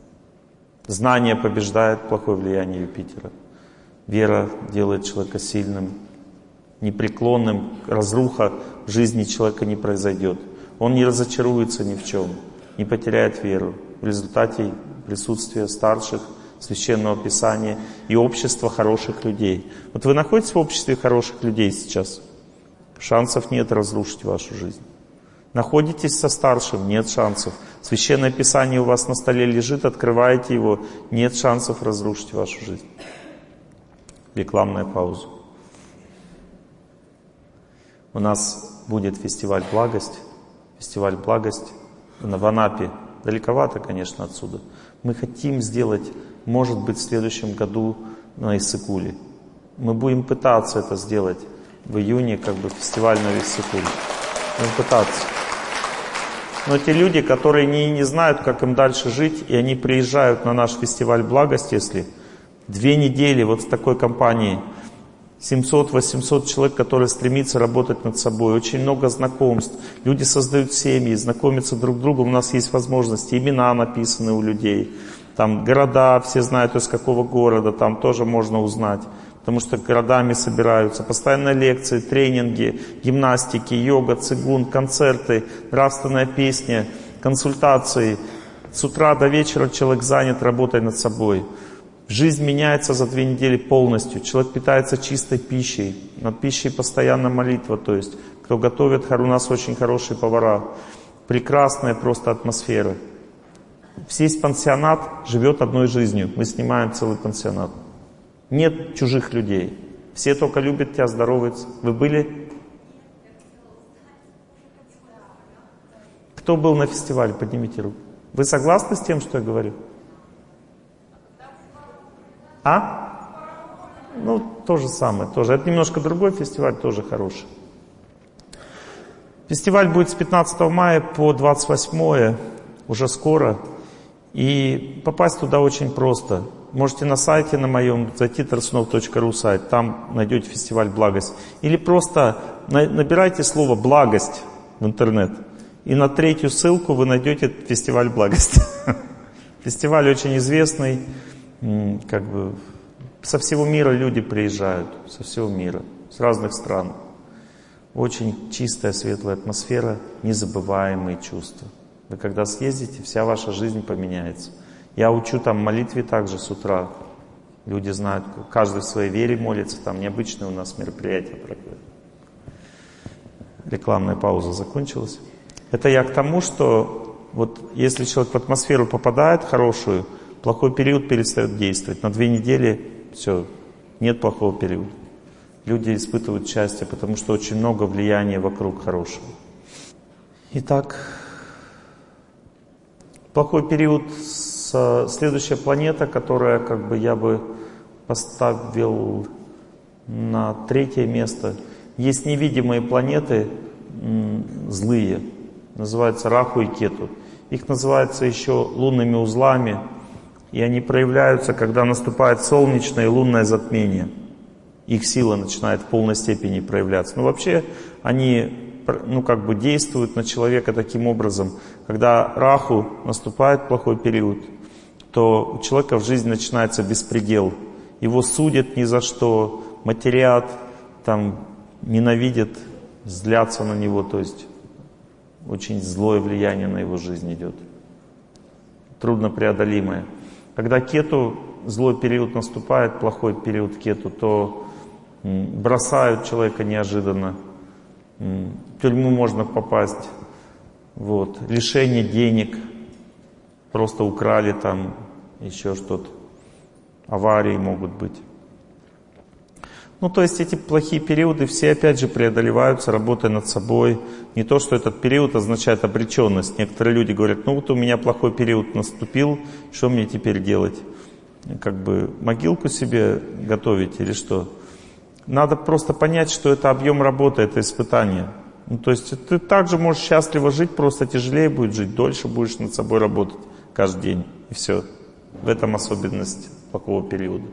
Знание побеждает плохое влияние Юпитера. Вера делает человека сильным, непреклонным. Разруха в жизни человека не произойдет. Он не разочаруется ни в чем, не потеряет веру. В результате присутствия старших, Священного Писания и общества хороших людей. Вот вы находитесь в обществе хороших людей сейчас? Шансов нет разрушить вашу жизнь. Находитесь со старшим? Нет шансов. Священное Писание у вас на столе лежит, открываете его, нет шансов разрушить вашу жизнь. Рекламная пауза. У нас будет фестиваль «Благость». Фестиваль «Благость» в Анапе. Далековато, конечно, отсюда. Мы хотим сделать, может быть, в следующем году на Иссык-Куле. Мы будем пытаться это сделать в июне, как бы фестиваль на Иссык-Куле. Будем пытаться. Но те люди, которые не знают, как им дальше жить, и они приезжают на наш фестиваль «Благость», если 2 недели вот с такой компанией, 700-800 человек, которые стремятся работать над собой, очень много знакомств, люди создают семьи, знакомятся друг с другом, у нас есть возможности, имена написаны у людей, там города, все знают из какого города, там тоже можно узнать, потому что городами собираются, постоянные лекции, тренинги, гимнастики, йога, цигун, концерты, нравственная песня, консультации. С утра до вечера человек занят работой над собой. Жизнь меняется за 2 недели полностью. Человек питается чистой пищей. Над пищей постоянно молитва. То есть, кто готовит, у нас очень хорошие повара. Прекрасная просто атмосфера. Весь пансионат живет одной жизнью. Мы снимаем целый пансионат. Нет чужих людей. Все только любят тебя, здороваются. Вы были? Кто был на фестивале? Поднимите руку. Вы согласны с тем, что я говорю? Ну, то же самое. Тоже. Это немножко другой фестиваль, тоже хороший. Фестиваль будет с 15 мая по 28, уже скоро. И попасть туда очень просто. Можете на сайте на моем зайти tarsunov.ru сайт, там найдете фестиваль «Благость». Или просто набирайте слово «благость» в интернет. И на 3-ю ссылку вы найдете фестиваль «Благость». Фестиваль очень известный, как бы со всего мира люди приезжают, со всего мира, с разных стран. Очень чистая, светлая атмосфера, незабываемые чувства. Вы когда съездите, вся ваша жизнь поменяется. Я учу там молитве также с утра. Люди знают, каждый в своей вере молится, там необычное у нас мероприятие проходит. Рекламная пауза закончилась. Это я к тому, что вот если человек в атмосферу попадает хорошую, плохой период перестает действовать. На 2 недели все, нет плохого периода. Люди испытывают счастье, потому что очень много влияния вокруг хорошего. Итак, плохой период, следующая планета, которая как бы я бы поставил на 3-е место. Есть невидимые планеты, злые, называются Раху и Кету. Их называется еще лунными узлами, и они проявляются, когда наступает солнечное и лунное затмение. Их сила начинает в полной степени проявляться. Но вообще они как бы действуют на человека таким образом. Когда Раху наступает плохой период, то у человека в жизни начинается беспредел. Его судят ни за что, матерят, там, ненавидят, злятся на него. То есть очень злое влияние на его жизнь идет. Труднопреодолимое. Когда Кету, злой период наступает, плохой период Кету, то бросают человека неожиданно. В тюрьму можно попасть. Вот. Лишение денег. Просто украли там, еще что-то. Аварии могут быть. Ну, то есть эти плохие периоды все опять же преодолеваются, работая над собой. Не то, что этот период означает обреченность. Некоторые люди говорят, ну вот у меня плохой период наступил, что мне теперь делать? Как бы могилку себе готовить или что? Надо просто понять, что это объем работы, это испытание. Ну, то есть ты также можешь счастливо жить, просто тяжелее будет жить, дольше будешь над собой работать каждый день. И все. В этом особенность плохого периода.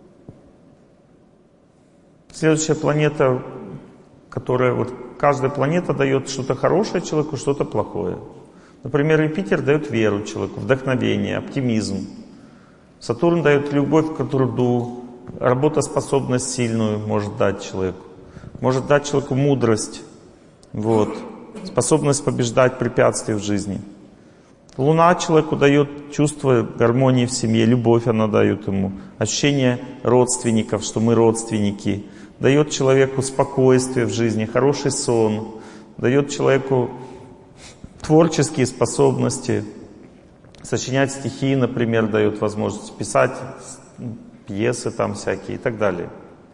Следующая планета, которая вот каждая планета дает что-то хорошее человеку, что-то плохое. Например, Юпитер дает веру человеку, вдохновение, оптимизм. Сатурн дает любовь к труду, работоспособность сильную может дать человеку. Может дать человеку мудрость, вот, способность побеждать препятствия в жизни. Луна человеку дает чувство гармонии в семье, любовь она дает ему, ощущение родственников, что мы родственники. Дает человеку спокойствие в жизни, хороший сон, дает человеку творческие способности, сочинять стихи, например, дает возможность писать пьесы там всякие и так далее.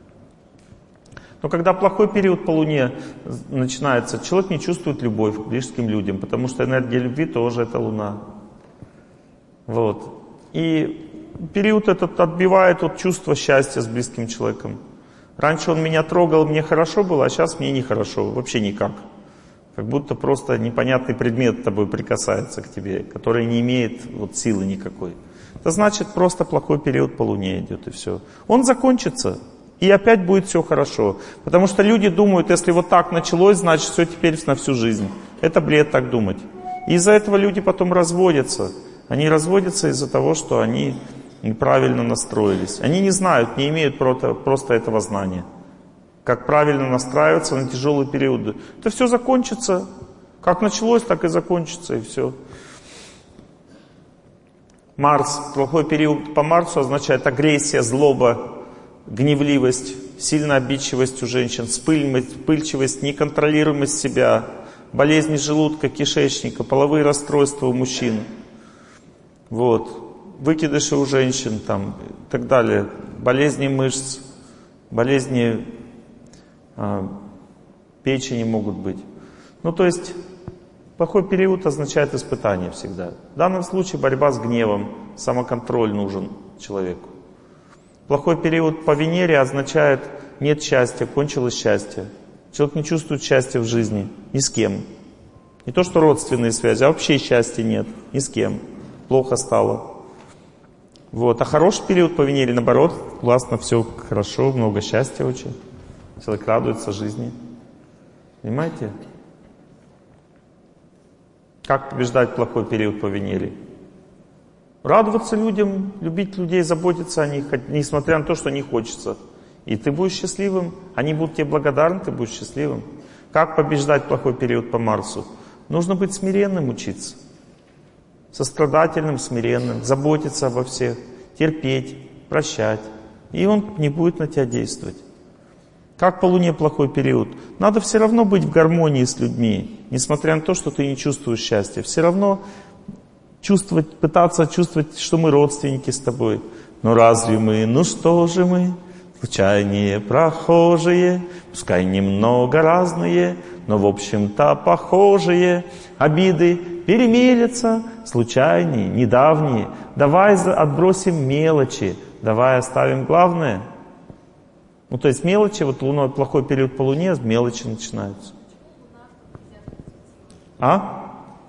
Но когда плохой период по Луне начинается, человек не чувствует любовь к близким людям, потому что энергия любви тоже это Луна. Вот. И период этот отбивает от чувства счастья с близким человеком. Раньше он меня трогал, мне хорошо было, а сейчас мне нехорошо, вообще никак. Как будто просто непонятный предмет тобой прикасается к тебе, который не имеет вот силы никакой. Это значит, просто плохой период по Луне идет, и все. Он закончится, и опять будет все хорошо. Потому что люди думают, если вот так началось, значит все теперь на всю жизнь. Это бред так думать. И из-за этого люди потом разводятся. Они разводятся из-за того, что они неправильно настроились. Они не знают, не имеют просто этого знания. Как правильно настраиваться на тяжелые периоды. Это все закончится. Как началось, так и закончится, и все. Марс, плохой период по Марсу означает агрессия, злоба, гневливость, сильная обидчивость у женщин, вспыльчивость, неконтролируемость себя, болезни желудка, кишечника, половые расстройства у мужчин. Вот. Выкидыши у женщин там, и так далее, болезни мышц, болезни печени могут быть. Ну, то есть, Плохой период означает испытание всегда. В данном случае борьба с гневом, самоконтроль нужен человеку. Плохой период по Венере означает нет счастья, кончилось счастье. Человек не чувствует счастья в жизни ни с кем. Не то что родственные связи, а вообще счастья нет ни с кем. Плохо стало. Вот. А хороший период по Венере, наоборот, классно, все хорошо, много счастья очень. Человек радуется жизни. Понимаете? Как побеждать плохой период по Венере? Радоваться людям, любить людей, заботиться о них, несмотря на то, что не хочется. И ты будешь счастливым, они будут тебе благодарны, ты будешь счастливым. Как побеждать плохой период по Марсу? Нужно быть смиренным, учиться. Сострадательным, смиренным, заботиться обо всех, терпеть, прощать. И он не будет на тебя действовать. Как по Луне плохой период? Надо все равно быть в гармонии с людьми, несмотря на то, что ты не чувствуешь счастья. Все равно чувствовать, пытаться чувствовать, что мы родственники с тобой. Но разве мы, ну что же мы, случайные прохожие, пускай немного разные, но в общем-то похожие. Обиды перемелятся, случайные, недавние. Давай отбросим мелочи, давай оставим главное. Ну, то есть мелочи, вот луной, плохой период по Луне, мелочи начинаются. А?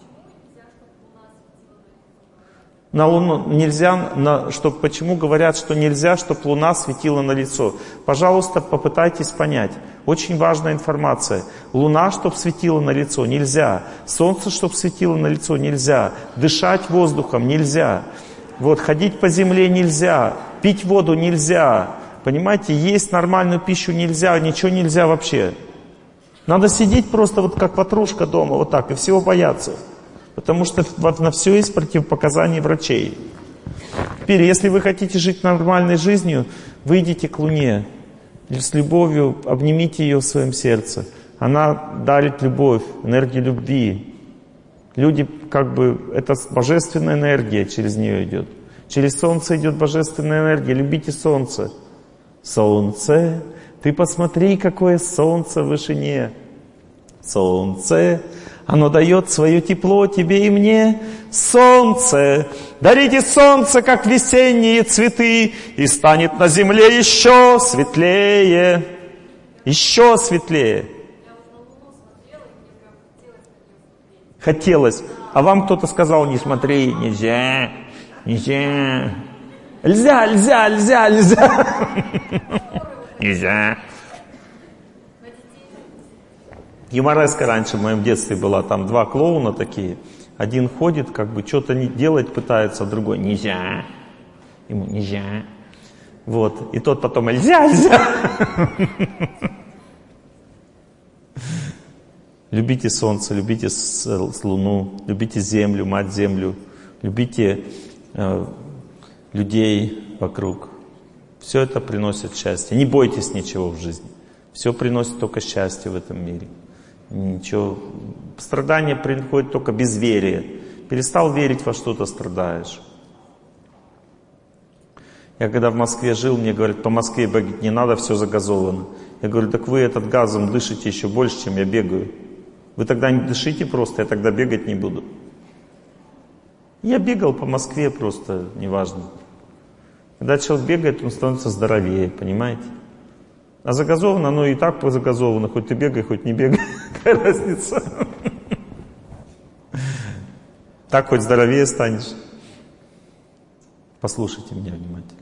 На Луну нельзя, почему говорят, что нельзя, чтобы Луна светила на лицо? Пожалуйста, попытайтесь понять. Очень важная информация. Луна, чтобы светила на лицо, нельзя. Солнце, чтобы светило на лицо, нельзя. Дышать воздухом нельзя. Вот, ходить по земле нельзя. Пить воду нельзя. Понимаете, есть нормальную пищу нельзя, ничего нельзя вообще. Надо сидеть просто вот как ватрушка дома, вот так, и всего бояться. Потому что на все есть противопоказания врачей. Теперь, если вы хотите жить нормальной жизнью, выйдите к Луне. С любовью обнимите ее в своем сердце. Она дарит любовь, энергию любви. Люди, это божественная энергия через нее идет. Через солнце идет божественная энергия. Любите солнце. Солнце, ты посмотри, какое солнце в вышине. Солнце, оно дает свое тепло тебе и мне. Солнце, дарите солнце, как весенние цветы, и станет на земле еще светлее. Еще светлее. Хотелось. А вам кто-то сказал, не смотри, нельзя, нельзя. Нельзя, нельзя, нельзя, нельзя. Нельзя. Юмореска раньше в моем детстве была, там два клоуна такие. Один ходит, что-то не делать пытается, а другой нельзя. Ему нельзя. Вот. И тот потом нельзя, нельзя. Любите солнце, любите луну, любите землю, мать землю. Любите людей вокруг. Все это приносит счастье. Не бойтесь ничего в жизни. Все приносит только счастье в этом мире. Ничего. Страдание приходит только безверие. Перестал верить во что-то, страдаешь. Я когда в Москве жил, мне говорят, по Москве бегать не надо, все загазовано. Я говорю, так вы этот газом дышите еще больше, чем я бегаю. Вы тогда не дышите просто, я тогда бегать не буду. Я бегал по Москве просто, неважно. Когда человек бегает, он становится здоровее, понимаете? А загазовано, оно и так загазовано, хоть ты бегай, хоть не бегай. Какая разница? Так хоть здоровее станешь. Послушайте меня внимательно.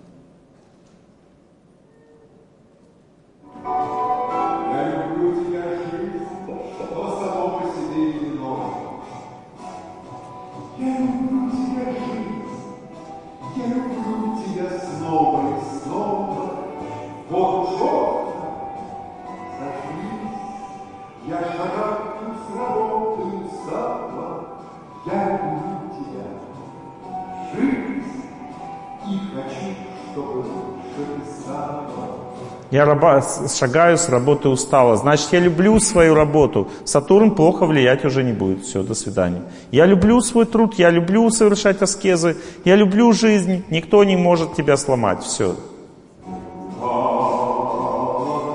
Я шагаю с работы устала. Значит, я люблю свою работу. Сатурн плохо влиять уже не будет. Все, до свидания. Я люблю свой труд, я люблю совершать аскезы, я люблю жизнь. Никто не может тебя сломать. Все.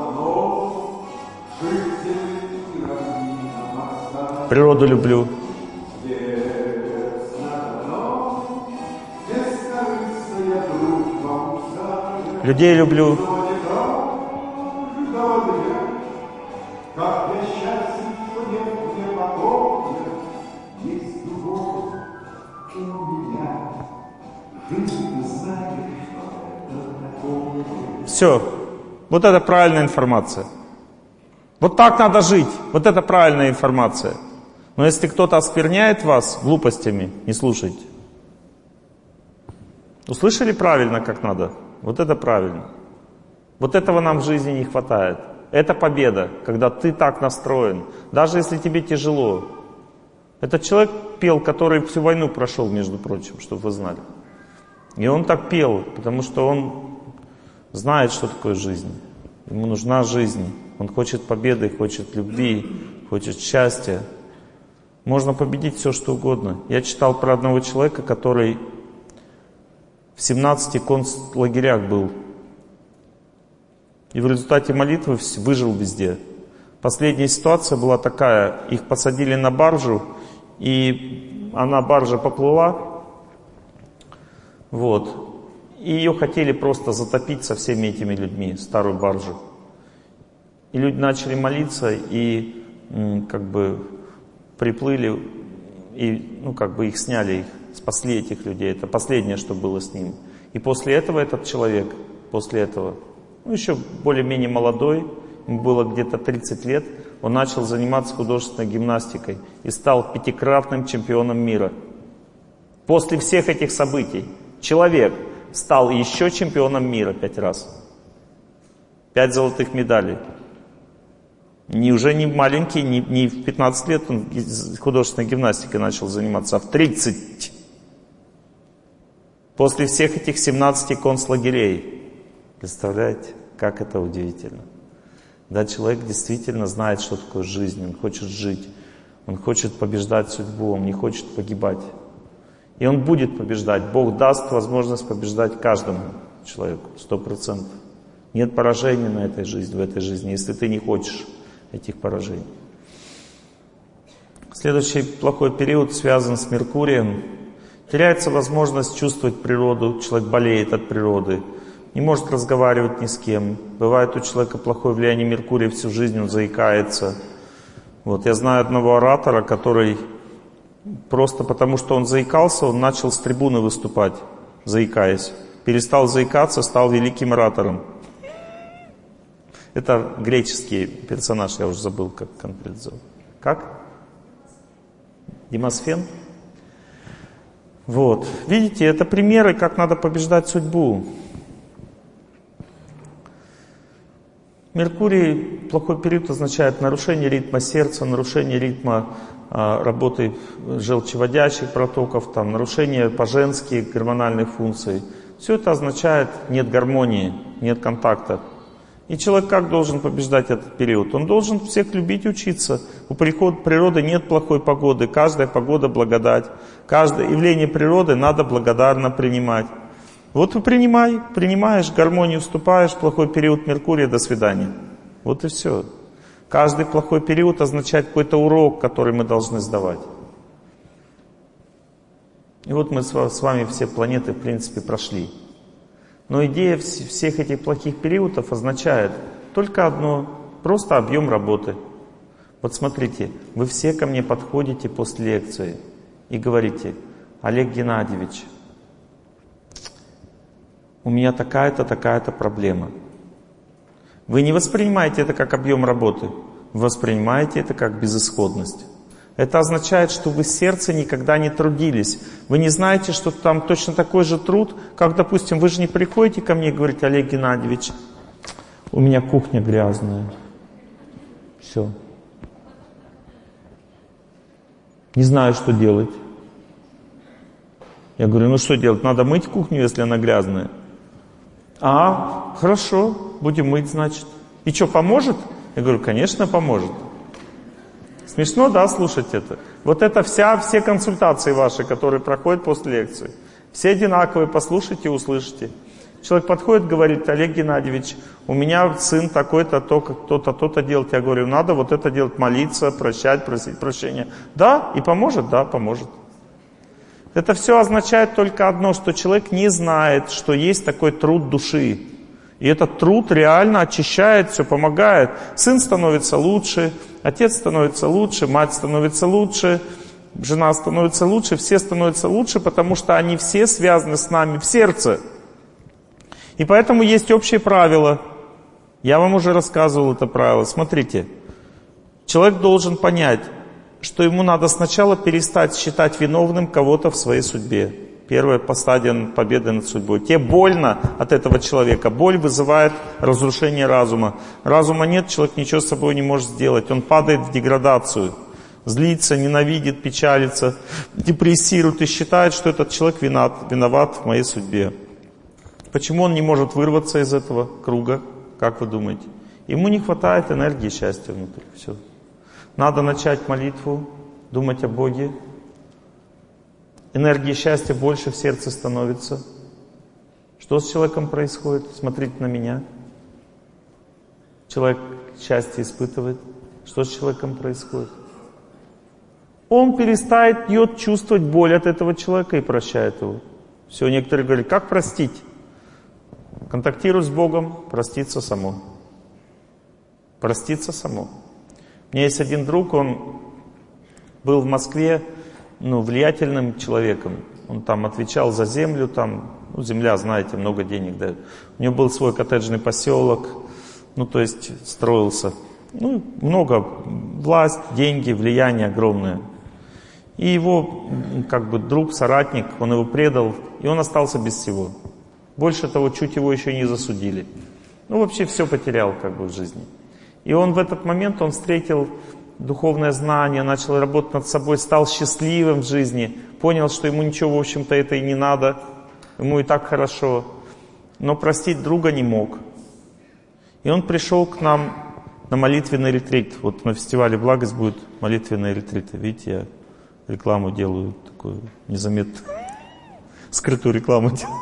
Природу люблю. Людей люблю. Все. Вот это правильная информация. Вот так надо жить. Вот это правильная информация. Но если кто-то оскверняет вас глупостями, не слушайте. Услышали правильно, как надо? Вот это правильно. Вот этого нам в жизни не хватает. Это победа, когда ты так настроен. Даже если тебе тяжело. Этот человек пел, который всю войну прошел, между прочим, чтобы вы знали. И он так пел, потому что он знает, что такое жизнь. Ему нужна жизнь. Он хочет победы, хочет любви, хочет счастья. Можно победить все, что угодно. Я читал про одного человека, который в 17 концлагерях был. И в результате молитвы выжил везде. Последняя ситуация была такая. Их посадили на баржу, и баржа поплыла. Вот. И ее хотели просто затопить со всеми этими людьми, старую баржу. И люди начали молиться, и приплыли, и их сняли, их спасли этих людей. Это последнее, что было с ним. И после этого этот человек, еще более-менее молодой, ему было где-то 30 лет, он начал заниматься художественной гимнастикой и стал 5-кратным чемпионом мира. После всех этих событий человек стал еще чемпионом мира 5 раз. 5 золотых медалей. Уже не маленький, не в 15 лет он художественной гимнастикой начал заниматься, а в 30. После всех этих 17 концлагерей. Представляете, как это удивительно. Да, человек действительно знает, что такое жизнь, он хочет жить, он хочет побеждать судьбу, он не хочет погибать. И он будет побеждать. Бог даст возможность побеждать каждому человеку, 100%. Нет поражений в этой жизни, если ты не хочешь этих поражений. Следующий плохой период связан с Меркурием. Теряется возможность чувствовать природу, человек болеет от природы, не может разговаривать ни с кем. Бывает у человека плохое влияние Меркурия, всю жизнь он заикается. Я знаю одного оратора, который просто потому, что он заикался, он начал с трибуны выступать, заикаясь. Перестал заикаться, стал великим оратором. Это греческий персонаж, я уже забыл, как конкретно зовут. Как? Демосфен? Видите, это примеры, как надо побеждать судьбу. Меркурий, плохой период, означает нарушение ритма сердца, нарушение ритма работы желчеводящих протоков, нарушение по-женски гормональных функций. Все это означает нет гармонии, нет контакта. И человек как должен побеждать этот период? Он должен всех любить, учиться. У природы нет плохой погоды, каждая погода благодать. Каждое явление природы надо благодарно принимать. Ты принимаешь гармонию, вступаешь в плохой период Меркурия, до свидания. И все. Каждый плохой период означает какой-то урок, который мы должны сдавать. И мы с вами все планеты, в принципе, прошли. Но идея всех этих плохих периодов означает только одно, просто объем работы. Смотрите, вы все ко мне подходите после лекции и говорите: Олег Геннадьевич, у меня такая-то, такая-то проблема. Вы не воспринимаете это как объем работы, вы воспринимаете это как безысходность. Это означает, что вы в сердце никогда не трудились. Вы не знаете, что там точно такой же труд, как, допустим, вы же не приходите ко мне и говорите: Олег Геннадьевич, у меня кухня грязная. Все. Не знаю, что делать. Я говорю: что делать? Надо мыть кухню, если она грязная. Хорошо, будем мыть, значит. И что, поможет? Я говорю: конечно, поможет. Смешно, да, слушать это? Это все консультации ваши, которые проходят после лекции. Все одинаковые, послушайте и услышите. Человек подходит, говорит: Олег Геннадьевич, у меня сын такой-то, то-то, то-то делать. Я говорю: надо это делать, молиться, прощать, просить прощения. Да, и поможет? Да, поможет. Это все означает только одно, что человек не знает, что есть такой труд души. И этот труд реально очищает, все помогает. Сын становится лучше, отец становится лучше, мать становится лучше, жена становится лучше, все становятся лучше, потому что они все связаны с нами в сердце. И поэтому есть общее правило. Я вам уже рассказывал это правило. Смотрите, человек должен понять, что ему надо сначала перестать считать виновным кого-то в своей судьбе. Первая стадия победы над судьбой. Тебе больно от этого человека. Боль вызывает разрушение разума. Разума нет, человек ничего с собой не может сделать. Он падает в деградацию. Злится, ненавидит, печалится, депрессирует и считает, что этот человек виноват в моей судьбе. Почему он не может вырваться из этого круга? Как вы думаете? Ему не хватает энергии счастья внутри. Все. Надо начать молитву, думать о Боге. Энергии счастья больше в сердце становится. Что с человеком происходит? Смотрите на меня. Человек счастье испытывает. Что с человеком происходит? Он перестает чувствовать боль от этого человека и прощает его. Все, некоторые говорят, как простить? Контактируй с Богом, проститься само. Проститься само. У меня есть один друг, он был в Москве, влиятельным человеком. Он там отвечал за землю, земля, знаете, много денег дает. У него был свой коттеджный поселок, то есть строился. Много, власть, деньги, влияние огромное. И его, друг, соратник, он его предал, и он остался без всего. Больше того, чуть его еще не засудили. Вообще все потерял, в жизни. И он в этот момент, он встретил духовное знание, начал работать над собой, стал счастливым в жизни, понял, что ему ничего, в общем-то, это и не надо, ему и так хорошо, но простить друга не мог. И он пришел к нам на молитвенный ретрит. Вот на фестивале «Благость» будет молитвенный ретрит. Видите, я рекламу делаю, такую незаметную, скрытую рекламу делаю.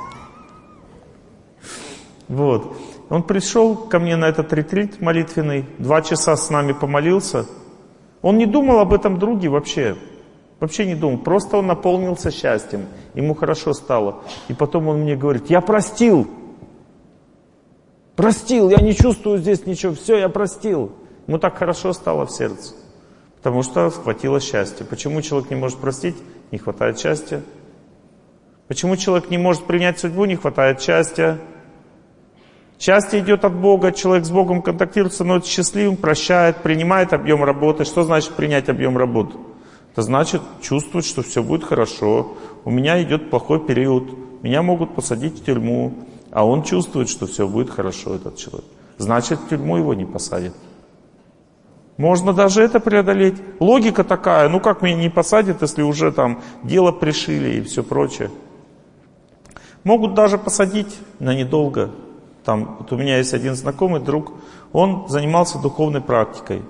Вот. Он пришел ко мне на этот ретрит молитвенный, 2 часа с нами помолился. Он не думал об этом друге вообще. Вообще не думал. Просто он наполнился счастьем. Ему хорошо стало. И потом он мне говорит, я простил. Простил, я не чувствую здесь ничего. Все, я простил. Ему так хорошо стало в сердце. Потому что хватило счастья. Почему человек не может простить? Не хватает счастья. Почему человек не может принять судьбу? Не хватает счастья. Счастье идет от Бога, человек с Богом контактирует, становится счастливым, прощает, принимает объем работы. Что значит принять объем работы? Это значит чувствовать, что все будет хорошо. У меня идет плохой период, меня могут посадить в тюрьму, а он чувствует, что все будет хорошо, этот человек. Значит, в тюрьму его не посадят. Можно даже это преодолеть. Логика такая, как меня не посадят, если уже дело пришили и все прочее. Могут даже посадить, но недолго. Вот у меня есть один знакомый друг, он занимался духовной практикой,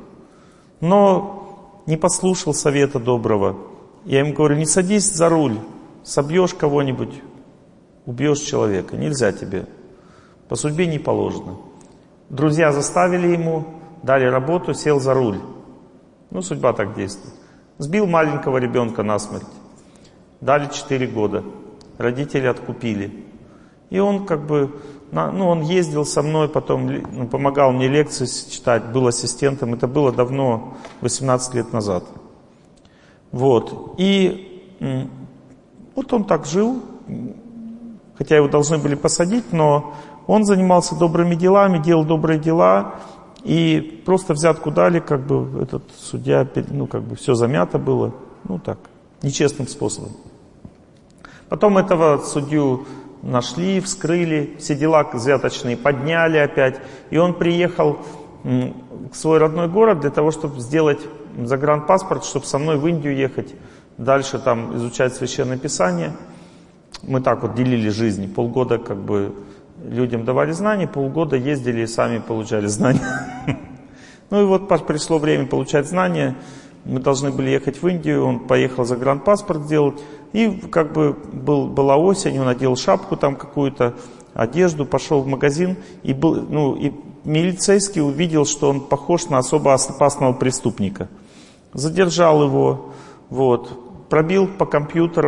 но не послушал совета доброго. Я ему говорю, не садись за руль, собьешь кого-нибудь, убьешь человека, нельзя тебе, по судьбе не положено. Друзья заставили ему, дали работу, сел за руль. Судьба так действует. Сбил маленького ребенка насмерть, дали 4 года, родители откупили. И он он ездил со мной, потом помогал мне лекции читать, был ассистентом. Это было давно, 18 лет назад. Вот. И вот он так жил, хотя его должны были посадить, но он занимался добрыми делами, делал добрые дела. И просто взятку дали, этот судья, все замято было. Нечестным способом. Потом этого судью нашли, вскрыли, все дела взяточные подняли опять. И он приехал в свой родной город для того, чтобы сделать загранпаспорт, чтобы со мной в Индию ехать, дальше изучать Священное Писание. Мы так делили жизнь. Полгода людям давали знания, полгода ездили и сами получали знания. И вот пришло время получать знания. Мы должны были ехать в Индию, он поехал загранпаспорт делать. И была осень, он надел шапку какую-то, одежду, пошел в магазин. И милицейский увидел, что он похож на особо опасного преступника. Задержал его, пробил по компьютеру,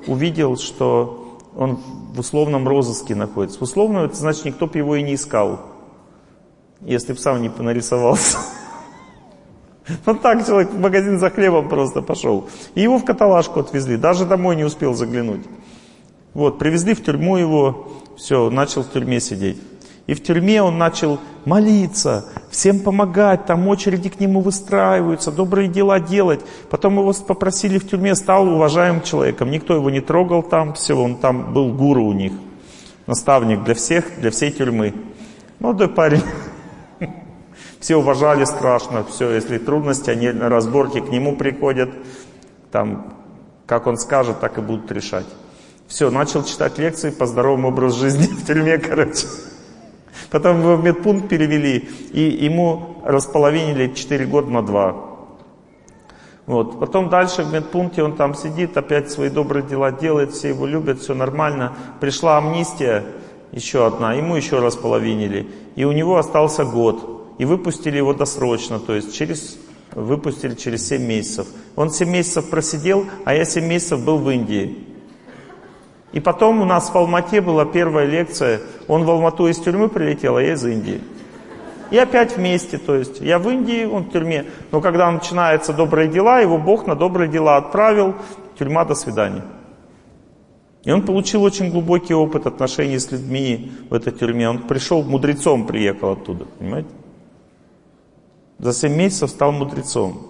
увидел, что он в условном розыске находится. В условном, это значит, никто бы его и не искал, если бы сам не понарисовался. Вот так человек в магазин за хлебом просто пошел. И его в каталажку отвезли, даже домой не успел заглянуть. Вот, привезли в тюрьму его, все, начал в тюрьме сидеть. И в тюрьме он начал молиться, всем помогать, там очереди к нему выстраиваются, добрые дела делать. Потом его попросили в тюрьме, стал уважаемым человеком. Никто его не трогал там, все, он там был гуру у них, наставник для всех, для всей тюрьмы. Молодой парень. Все уважали страшно, все, если трудности, они на разборки к нему приходят, там, как он скажет, так и будут решать. Все, начал читать лекции по здоровому образу жизни в тюрьме, короче. Потом его в медпункт перевели, и ему располовинили 4 года на 2. Вот. Потом дальше в медпункте он там сидит, опять свои добрые дела делает, все его любят, все нормально. Пришла амнистия, еще одна, ему еще располовинили, и у него остался год. И выпустили его досрочно, то есть выпустили через 7 месяцев. Он 7 месяцев просидел, а я 7 месяцев был в Индии. И потом у нас в Алмате была первая лекция. Он в Алмату из тюрьмы прилетел, а я из Индии. И опять вместе, то есть я в Индии, он в тюрьме. Но когда начинаются добрые дела, его Бог на добрые дела отправил. Тюрьма, до свидания. И он получил очень глубокий опыт отношений с людьми в этой тюрьме. Он пришел, мудрецом приехал оттуда, понимаете? За 7 месяцев стал мудрецом.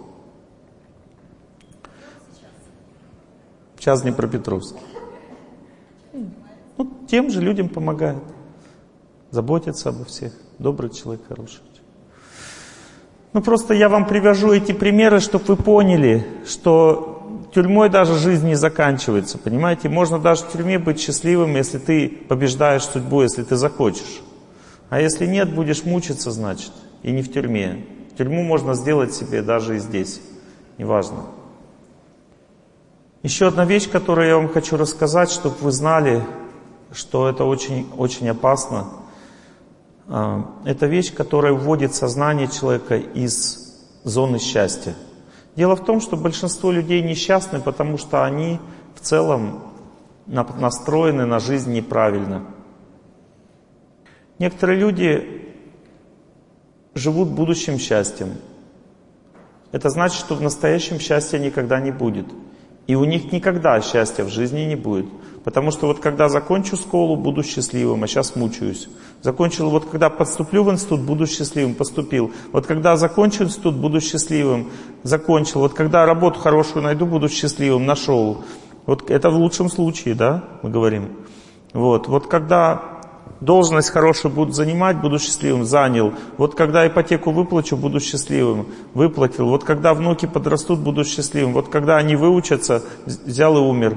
Сейчас Днепропетровск. Ну, тем же людям помогает. Заботится обо всех. Добрый человек, хороший. Ну, просто я вам привожу эти примеры, чтобы вы поняли, что тюрьмой даже жизнь не заканчивается. Понимаете? Можно даже в тюрьме быть счастливым, если ты побеждаешь судьбу, если ты захочешь. А если нет, будешь мучиться, значит. И не в тюрьме. Тюрьму можно сделать себе даже и здесь. Неважно. Еще одна вещь, которую я вам хочу рассказать, чтобы вы знали, что это очень, очень опасно. Это вещь, которая вводит сознание человека из зоны счастья. Дело в том, что большинство людей несчастны, потому что они в целом настроены на жизнь неправильно. Некоторые люди живут будущим счастьем. Это значит, что в настоящем счастья никогда не будет. И у них никогда счастья в жизни не будет. Потому что вот когда закончу школу, буду счастливым, а сейчас мучаюсь. Закончил, вот когда поступлю в институт, буду счастливым, поступил. Вот когда закончу институт, буду счастливым, закончил. Вот когда работу хорошую найду, буду счастливым, нашел. Вот это в лучшем случае, да, мы говорим. Вот когда должность хорошую буду занимать, буду счастливым, занял. Вот когда ипотеку выплачу, буду счастливым, выплатил. Вот когда внуки подрастут, буду счастливым. Вот когда они выучатся, взял и умер.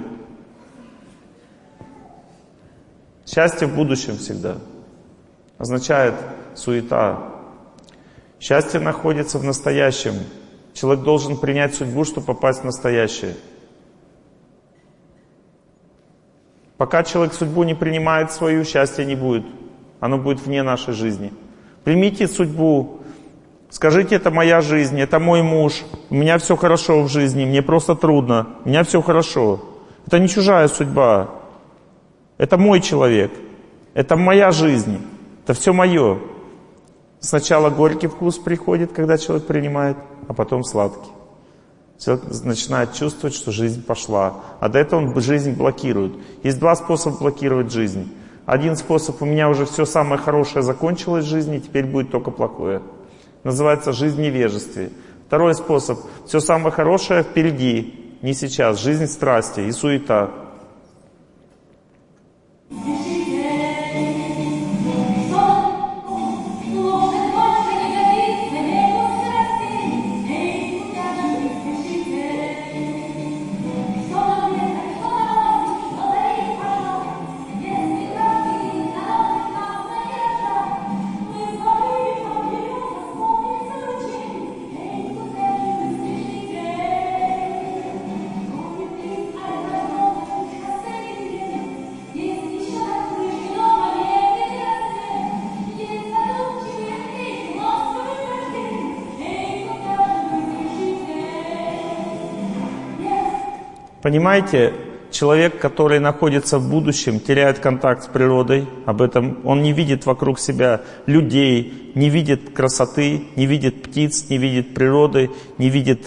Счастье в будущем всегда означает суета. Счастье находится в настоящем. Человек должен принять судьбу, чтобы попасть в настоящее. Пока человек судьбу не принимает свою, счастья не будет. Оно будет вне нашей жизни. Примите судьбу. Скажите, это моя жизнь, это мой муж. У меня все хорошо в жизни, мне просто трудно. У меня все хорошо. Это не чужая судьба. Это мой человек. Это моя жизнь. Это все мое. Сначала горький вкус приходит, когда человек принимает, а потом сладкий. Человек начинает чувствовать, что жизнь пошла. А до этого он жизнь блокирует. Есть 2 способа блокировать жизнь. Один способ: у меня уже все самое хорошее закончилось в жизни, теперь будет только плохое. Называется жизнь в невежестве. Второй способ: все самое хорошее впереди, не сейчас. Жизнь страсти и суета. Понимаете, Человек, который находится в будущем, теряет контакт с природой. Об этом он не видит вокруг себя людей, не видит красоты, не видит птиц, не видит природы, не видит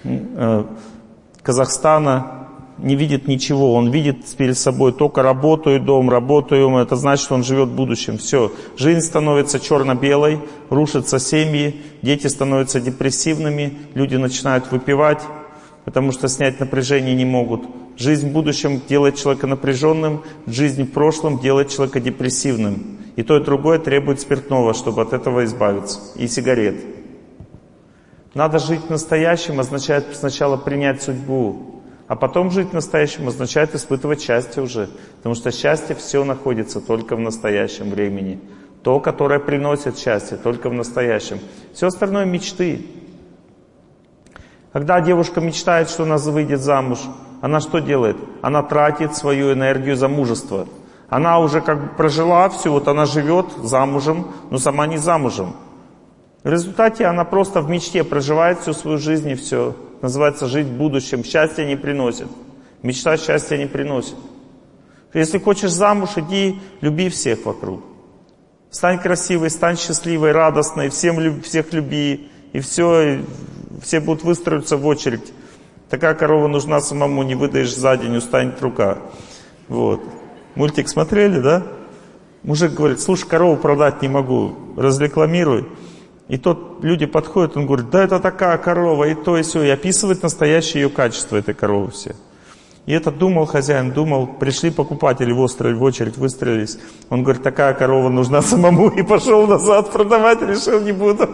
Казахстана, не видит ничего. Он видит перед собой только работу и дом, работу и ум. Это значит, что он живет в будущем. Все. Жизнь становится черно-белой, рушатся семьи, дети становятся депрессивными, люди начинают выпивать, потому что снять напряжение не могут. Жизнь в будущем делает человека напряженным, жизнь в прошлом делает человека депрессивным. И то, и другое требует спиртного, чтобы от этого избавиться. И сигарет. Надо жить в настоящем означает сначала принять судьбу, а потом жить в настоящем означает испытывать счастье уже. Потому что счастье все находится только в настоящем времени. То, которое приносит счастье, только в настоящем. Все остальное мечты. Когда девушка мечтает, что она выйдет замуж, она что делает? Она тратит свою энергию замужества. Она уже как бы прожила все, вот она живет замужем, но сама не замужем. В результате она просто в мечте проживает всю свою жизнь и все. Называется жить в будущем. Счастья не приносит. Мечта счастья не приносит. Если хочешь замуж, иди, люби всех вокруг. Стань красивой, стань счастливой, радостной, всех люби. И все будут выстроиться в очередь. Такая корова нужна самому, не выдаешь за день, устанет рука. Вот. Мультик смотрели, да? Мужик говорит: слушай, корову продать не могу, разрекламируй. И тот, люди подходят, он говорит: да это такая корова, и то, и сё. И описывает настоящее ее качество, этой коровы все. И это думал хозяин, думал, пришли покупатели в очередь, выстроились. Он говорит: такая корова нужна самому, и пошел назад продавать, решил, не буду.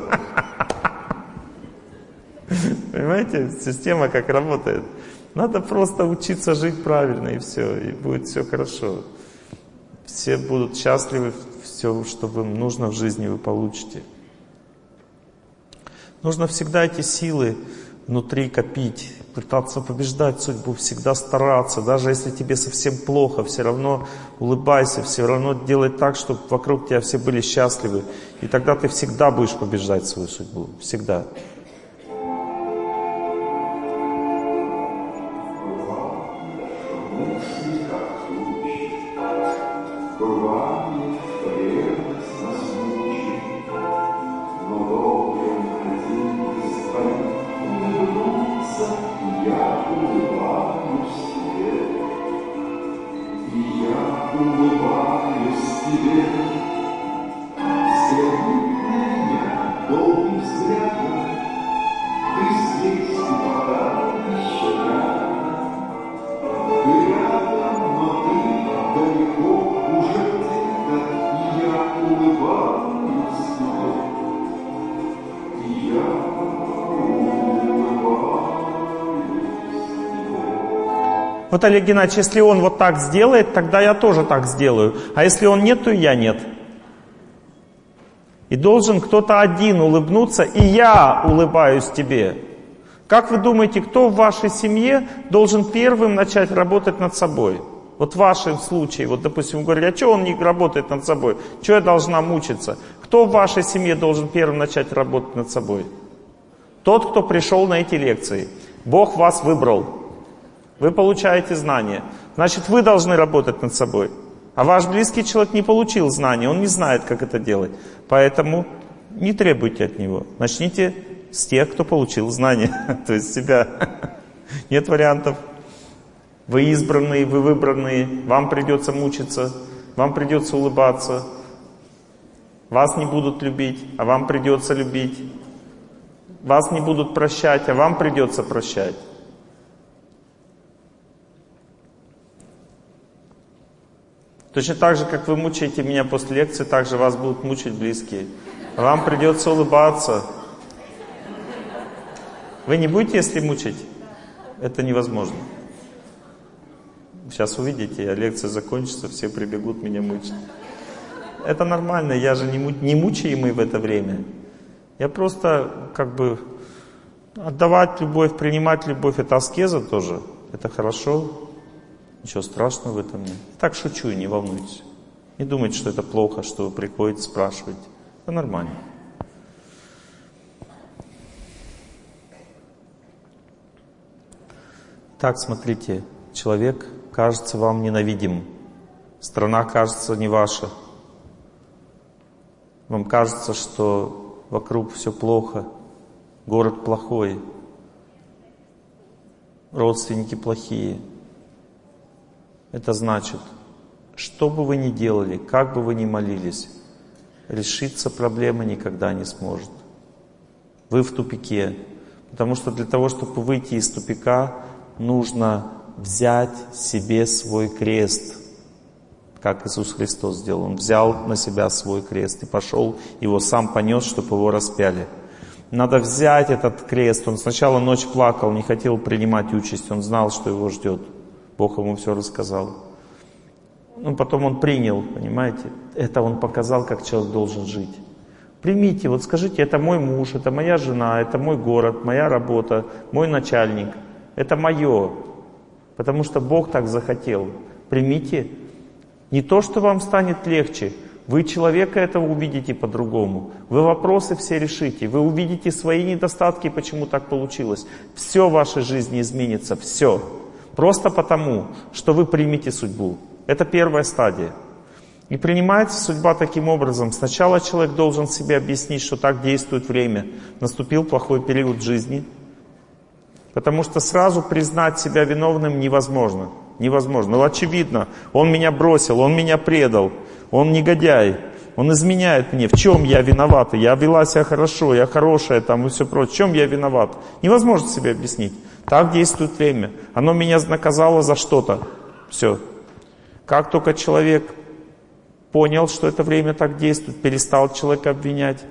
Понимаете, система как работает. Надо просто учиться жить правильно, и все, и будет все хорошо. Все будут счастливы, все, что вам нужно в жизни, вы получите. Нужно всегда эти силы внутри копить, пытаться побеждать судьбу, всегда стараться. Даже если тебе совсем плохо, все равно улыбайся, все равно делай так, чтобы вокруг тебя все были счастливы. И тогда ты всегда будешь побеждать свою судьбу. Всегда. Вот, Олег Геннадьевич, если он вот так сделает, тогда я тоже так сделаю. А если он нет, то и я нет. И должен кто-то один улыбнуться, и я улыбаюсь тебе. Как вы думаете, кто в вашей семье должен первым начать работать над собой? Вот в вашем случае, вот, допустим, вы говорите: а что он не работает над собой? Что я должна мучиться? Кто в вашей семье должен первым начать работать над собой? Тот, кто пришел на эти лекции. Бог вас выбрал. Вы получаете знания. Значит, вы должны работать над собой. А ваш близкий человек не получил знания, он не знает, как это делать. Поэтому не требуйте от него. Начните с тех, кто получил знания, то есть себя. Нет вариантов. Вы избранные, вы выбранные, вам придется мучиться, вам придется улыбаться. Вас не будут любить, а вам придется любить. Вас не будут прощать, а вам придется прощать. Точно так же, как вы мучаете меня после лекции, так же вас будут мучить близкие. Вам придется улыбаться. Вы не будете, если мучить? Это невозможно. Сейчас увидите, а лекция закончится, все прибегут меня мучить. Это нормально, я же не мучаемый в это время. Я просто как бы отдавать любовь, принимать любовь, это аскеза тоже. Это хорошо. Ничего страшного в этом нет. Так шучу, не волнуйтесь. Не думайте, что это плохо, что вы приходите, спрашиваете. Это нормально. Так, смотрите, человек кажется вам ненавидим. Страна кажется не ваша. Вам кажется, что вокруг все плохо, город плохой, родственники плохие. Это значит, что бы вы ни делали, как бы вы ни молились, решиться проблема никогда не сможет. Вы в тупике. Потому что для того, чтобы выйти из тупика, нужно взять себе свой крест. Как Иисус Христос сделал. Он взял на себя свой крест и пошел, его сам понес, чтобы его распяли. Надо взять этот крест. Он сначала ночь плакал, не хотел принимать участь. Он знал, что его ждет. Бог ему все рассказал. Ну, потом он принял, понимаете? Это он показал, как человек должен жить. Примите, вот скажите, это мой муж, это моя жена, это мой город, моя работа, мой начальник. Это мое. Потому что Бог так захотел. Примите. Не то, что вам станет легче. Вы человека этого увидите по-другому. Вы вопросы все решите. Вы увидите свои недостатки, почему так получилось. Все в вашей жизни изменится. Все. Просто потому, что вы примете судьбу. Это первая стадия. И принимается судьба таким образом. Сначала человек должен себе объяснить, что так действует время. Наступил плохой период в жизни. Потому что сразу признать себя виновным невозможно. Невозможно. Ну, очевидно, он меня бросил, он меня предал, он негодяй, он изменяет мне. В чем я виноват? Я вела себя хорошо, я хорошая там и все прочее. В чем я виноват? Невозможно себе объяснить. Так действует время. Оно меня наказало за что-то. Все. Как только человек понял, что это время так действует, перестал человека обвинять,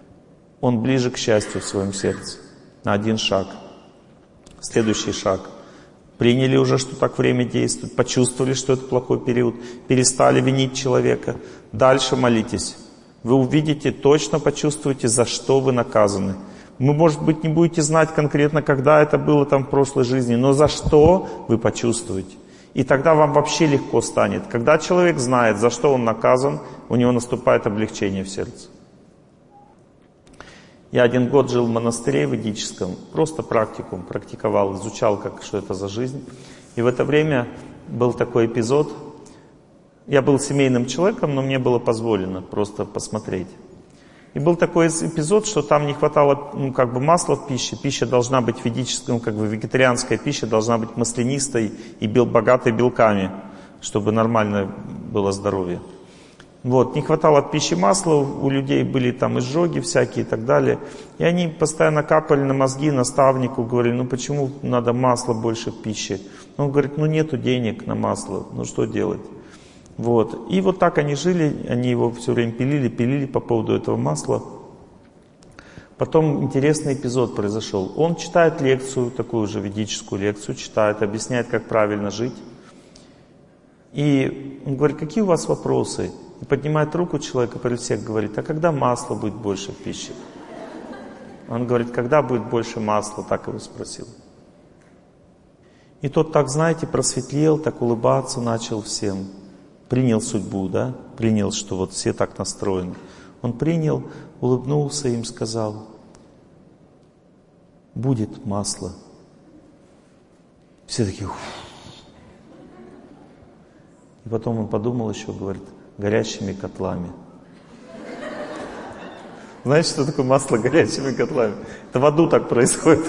он ближе к счастью в своем сердце. На один шаг. Следующий шаг. Приняли уже, что так время действует, почувствовали, что это плохой период, перестали винить человека. Дальше молитесь. Вы увидите, точно почувствуете, за что вы наказаны. Вы, может быть, не будете знать конкретно, когда это было там в прошлой жизни, но за что вы почувствуете. И тогда вам вообще легко станет. Когда человек знает, за что он наказан, у него наступает облегчение в сердце. Я 1 год жил в монастыре ведическом, просто практикум практиковал, изучал, что это за жизнь. И в это время был такой эпизод. Я был семейным человеком, но мне было позволено просто посмотреть. И был такой эпизод, что там не хватало масла в пище. Пища должна быть ведической, вегетарианская пища должна быть маслянистой и богатой белками, чтобы нормально было здоровье. Вот, не хватало пищи масла, у людей были там изжоги всякие и так далее. И они постоянно капали на мозги наставнику, говорили, почему надо масла больше в пище? Он говорит, нету денег на масло, что делать? Вот. И вот так они жили, они его все время пилили по поводу этого масла. Потом интересный эпизод произошел. Он читает лекцию, такую же ведическую лекцию, читает, объясняет, как правильно жить. И он говорит, какие у вас вопросы? И поднимает руку человека, при всех говорит, а когда масла будет больше в пище? Он говорит, когда будет больше масла, так его спросил. И тот так, знаете, просветлел, так улыбаться начал всем. Принял судьбу, да? Принял, что вот все так настроены. Он принял, улыбнулся им, сказал, будет масло. Все такие, И потом он подумал еще, говорит, горячими котлами. Знаете, что такое масло горячими котлами? Это в аду так происходит.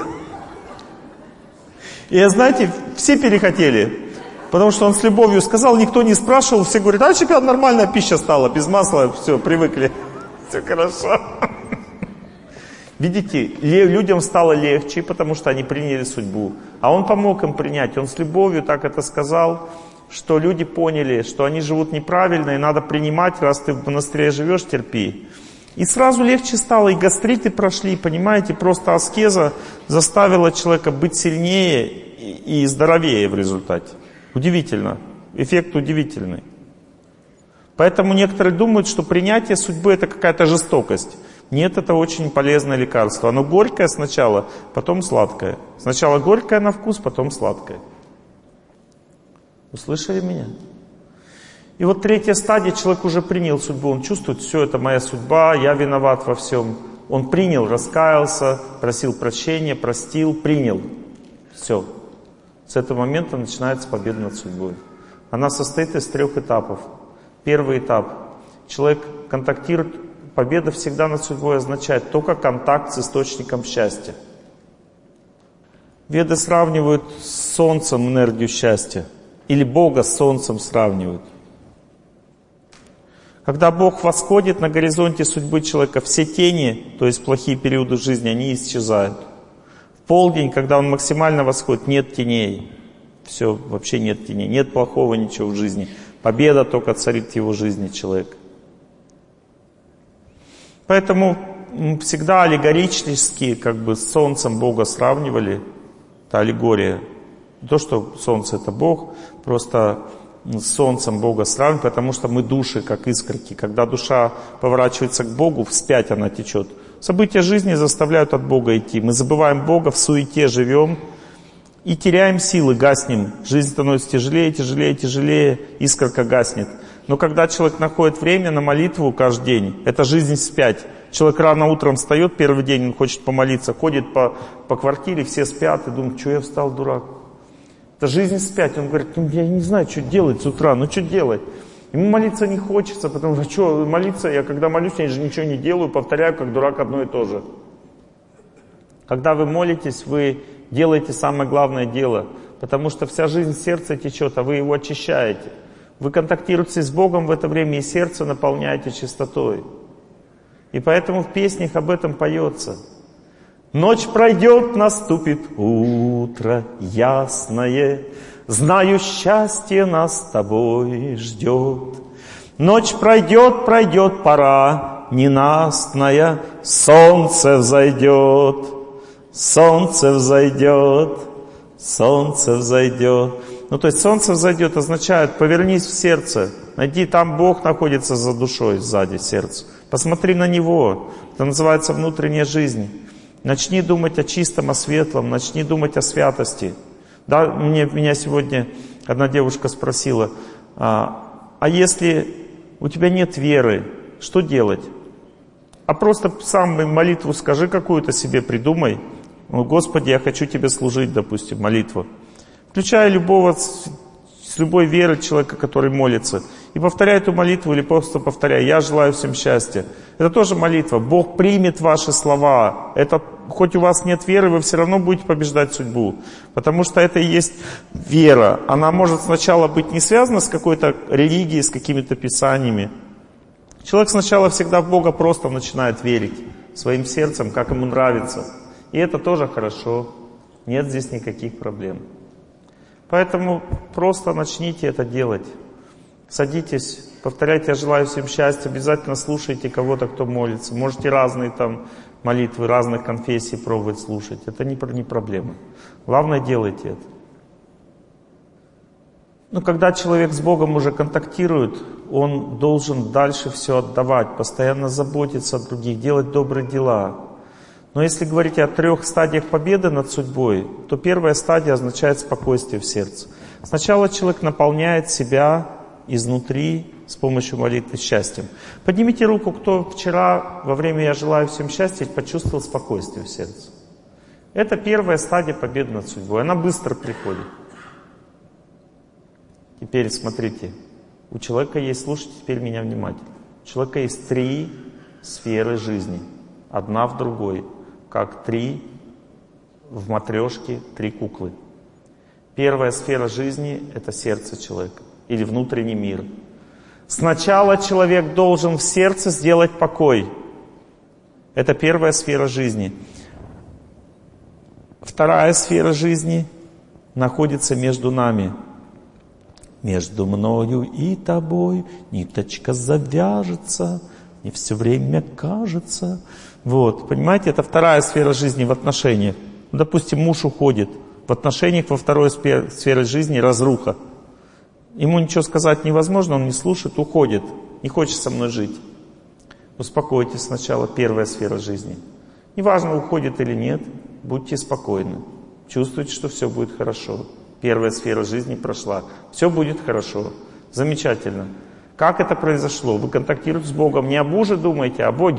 И знаете, все перехотели. Потому что он с любовью сказал, никто не спрашивал, все говорят, а теперь нормальная пища стала, без масла, все, привыкли. Все хорошо. Видите, людям стало легче, потому что они приняли судьбу. А он помог им принять, он с любовью так это сказал, что люди поняли, что они живут неправильно, и надо принимать, раз ты в монастыре живешь, терпи. И сразу легче стало, и гастриты прошли, понимаете, просто аскеза заставила человека быть сильнее и здоровее в результате. Удивительно, эффект удивительный. Поэтому некоторые думают, что принятие судьбы это какая-то жестокость. Нет, это очень полезное лекарство. Оно горькое сначала, потом сладкое. Сначала горькое на вкус, потом сладкое. Услышали меня? И вот 3-я стадия, человек уже принял судьбу, он чувствует, все, это моя судьба, я виноват во всем. Он принял, раскаялся, просил прощения, простил, принял. Все. С этого момента начинается победа над судьбой. Она состоит из 3 этапов. Первый этап. Человек контактирует, победа всегда над судьбой означает только контакт с источником счастья. Веды сравнивают с солнцем энергию счастья. Или Бога с солнцем сравнивают. Когда Бог восходит на горизонте судьбы человека, все тени, то есть плохие периоды жизни, они исчезают. В полдень, когда он максимально восходит, нет теней. Все, вообще нет теней. Нет плохого ничего в жизни. Победа только царит в его жизни человека. Поэтому всегда аллегорически с солнцем Бога сравнивали. Это аллегория. Не то, что солнце это Бог, просто с солнцем Бога сравнивают, потому что мы души, как искорки. Когда душа поворачивается к Богу, вспять она течет. События жизни заставляют от Бога идти. Мы забываем Бога, в суете живем и теряем силы, гаснем. Жизнь становится тяжелее, тяжелее, тяжелее, искорка гаснет. Но когда человек находит время на молитву каждый день, это жизнь вспять. Человек рано утром встает, первый день он хочет помолиться, ходит по квартире, все спят и думает, что я встал, дурак. Это жизнь вспять. Он говорит, я не знаю, что делать с утра, что делать? Ему молиться не хочется, потому что что молиться, я когда молюсь, я же ничего не делаю, повторяю, как дурак, одно и то же. Когда вы молитесь, вы делаете самое главное дело, потому что вся жизнь в сердце течет, а вы его очищаете. Вы контактируете с Богом в это время и сердце наполняете чистотой. И поэтому в песнях об этом поется. Ночь пройдет, наступит утро ясное, знаю, счастье нас с тобой ждет. Ночь пройдет, пройдет пора ненастная, солнце взойдет, солнце взойдет, солнце взойдет. То есть солнце взойдет означает, повернись в сердце, найди, там Бог находится за душой, сзади сердца. Посмотри на Него, это называется внутренняя жизнь. Начни думать о чистом, о светлом, начни думать о святости. Да, меня сегодня одна девушка спросила, а если у тебя нет веры, что делать? А просто сам молитву скажи какую-то себе, придумай. Господи, я хочу Тебе служить, допустим, молитву. Включая с любой веры человека, который молится. И повторяй эту молитву или просто повторяй. Я желаю всем счастья. Это тоже молитва. Бог примет ваши слова. Это, хоть у вас нет веры, вы все равно будете побеждать судьбу. Потому что это и есть вера. Она может сначала быть не связана с какой-то религией, с какими-то писаниями. Человек сначала всегда в Бога просто начинает верить. Своим сердцем, как ему нравится. И это тоже хорошо. Нет здесь никаких проблем. Поэтому просто начните это делать. Садитесь, повторяйте, я желаю всем счастья, обязательно слушайте кого-то, кто молится. Можете разные там молитвы, разных конфессий пробовать слушать. Это не проблема. Главное, делайте это. Но когда человек с Богом уже контактирует, он должен дальше все отдавать, постоянно заботиться о других, делать добрые дела. Но если говорить о 3 стадиях победы над судьбой, то первая стадия означает спокойствие в сердце. Сначала человек наполняет себя изнутри с помощью молитвы счастьем. Поднимите руку, кто вчера во время «Я желаю всем счастья» почувствовал спокойствие в сердце. Это первая стадия победы над судьбой. Она быстро приходит. Теперь смотрите. У человека есть, слушайте теперь меня внимательно. У человека есть 3 сферы жизни. Одна в другой. Как 3 в матрешке 3 куклы. Первая сфера жизни — это сердце человека. Или внутренний мир. Сначала человек должен в сердце сделать покой. Это первая сфера жизни. Вторая сфера жизни находится между нами. Между мною и тобой ниточка завяжется, мне все время кажется. Вот, понимаете, это вторая сфера жизни в отношениях. Допустим, муж уходит. В отношениях во второй сфере жизни разруха. Ему ничего сказать невозможно, он не слушает, уходит. Не хочет со мной жить. Успокойтесь сначала, первая сфера жизни. Неважно, уходит или нет, будьте спокойны. Чувствуйте, что все будет хорошо. Первая сфера жизни прошла. Все будет хорошо. Замечательно. Как это произошло? Вы контактируете с Богом. Не о муже думаете, а о Боге.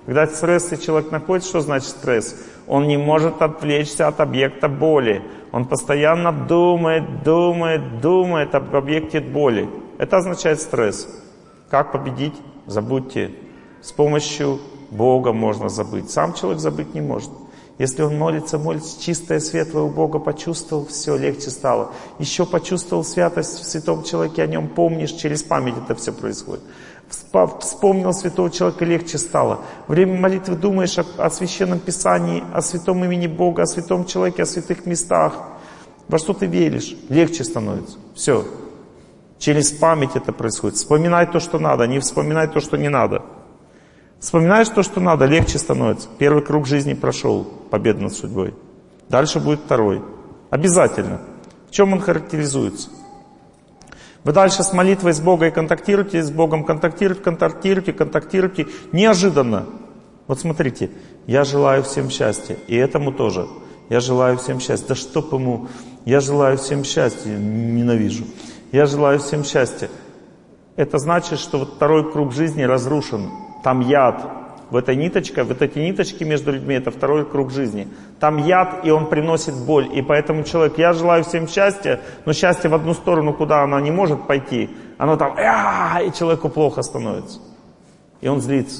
Когда в стрессе человек находится, что значит стресс? Он не может отвлечься от объекта боли. Он постоянно думает об объекте боли. Это означает стресс. Как победить? Забудьте. С помощью Бога можно забыть. Сам человек забыть не может. Если он молится, чистое, светлое у Бога почувствовал, все, легче стало. Еще почувствовал святость в святом человеке, о нем помнишь, через память это все происходит. Вспомнил святого человека, легче стало. Время молитвы думаешь о священном писании, о святом имени Бога, о святом человеке, о святых местах. Во что ты веришь, легче становится. Все. Через память это происходит. Вспоминай то, что надо, не вспоминай то, что не надо. Вспоминаешь то, что надо, легче становится. Первый круг жизни прошел, победа над судьбой. Дальше будет второй. Обязательно. В чем он характеризуется? Вы дальше с молитвой с Богом контактируете, с Богом контактируете. Неожиданно. Вот смотрите, я желаю всем счастья. И этому тоже. Я желаю всем счастья. Да чтоб ему, я желаю всем счастья. Ненавижу. Я желаю всем счастья. Это значит, что вот второй круг жизни разрушен. Там яд. Вот эти ниточки между людьми, это второй круг жизни. Там яд, и он приносит боль. И поэтому человек, я желаю всем счастья, но счастье в одну сторону, куда оно не может пойти, оно там, и человеку плохо становится. И он злится.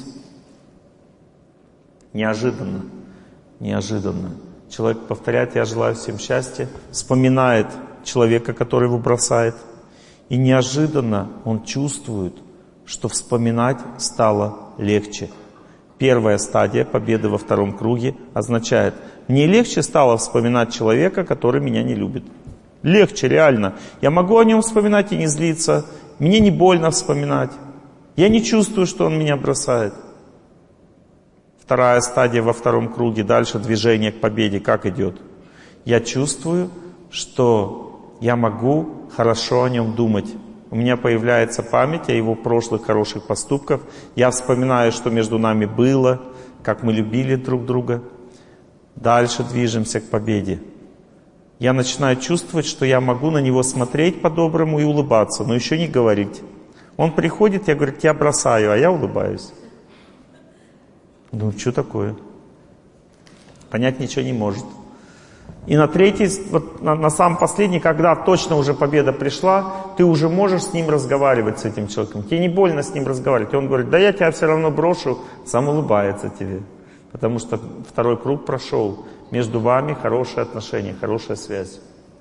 Неожиданно. Человек повторяет, я желаю всем счастья, вспоминает человека, который его бросает. И неожиданно он чувствует, что вспоминать стало легче. Первая стадия победы во втором круге означает, мне легче стало вспоминать человека, который меня не любит. Легче, реально. Я могу о нем вспоминать и не злиться. Мне не больно вспоминать. Я не чувствую, что он меня бросает. Вторая стадия во втором круге, дальше движение к победе, как идет? Я чувствую, что я могу хорошо о нем думать. У меня появляется память о его прошлых хороших поступках. Я вспоминаю, что между нами было, как мы любили друг друга. Дальше движемся к победе. Я начинаю чувствовать, что я могу на него смотреть по-доброму и улыбаться, но еще не говорить. Он приходит, я говорю, я бросаю, а я улыбаюсь. Ну, что такое? Понять ничего не может. И на третий, вот на самом последний, когда точно уже победа пришла, ты уже можешь с ним разговаривать, с этим человеком. Тебе не больно с ним разговаривать. И он говорит, да я тебя все равно брошу, сам улыбается тебе. Потому что второй круг прошел. Между вами хорошие отношения, хорошая связь.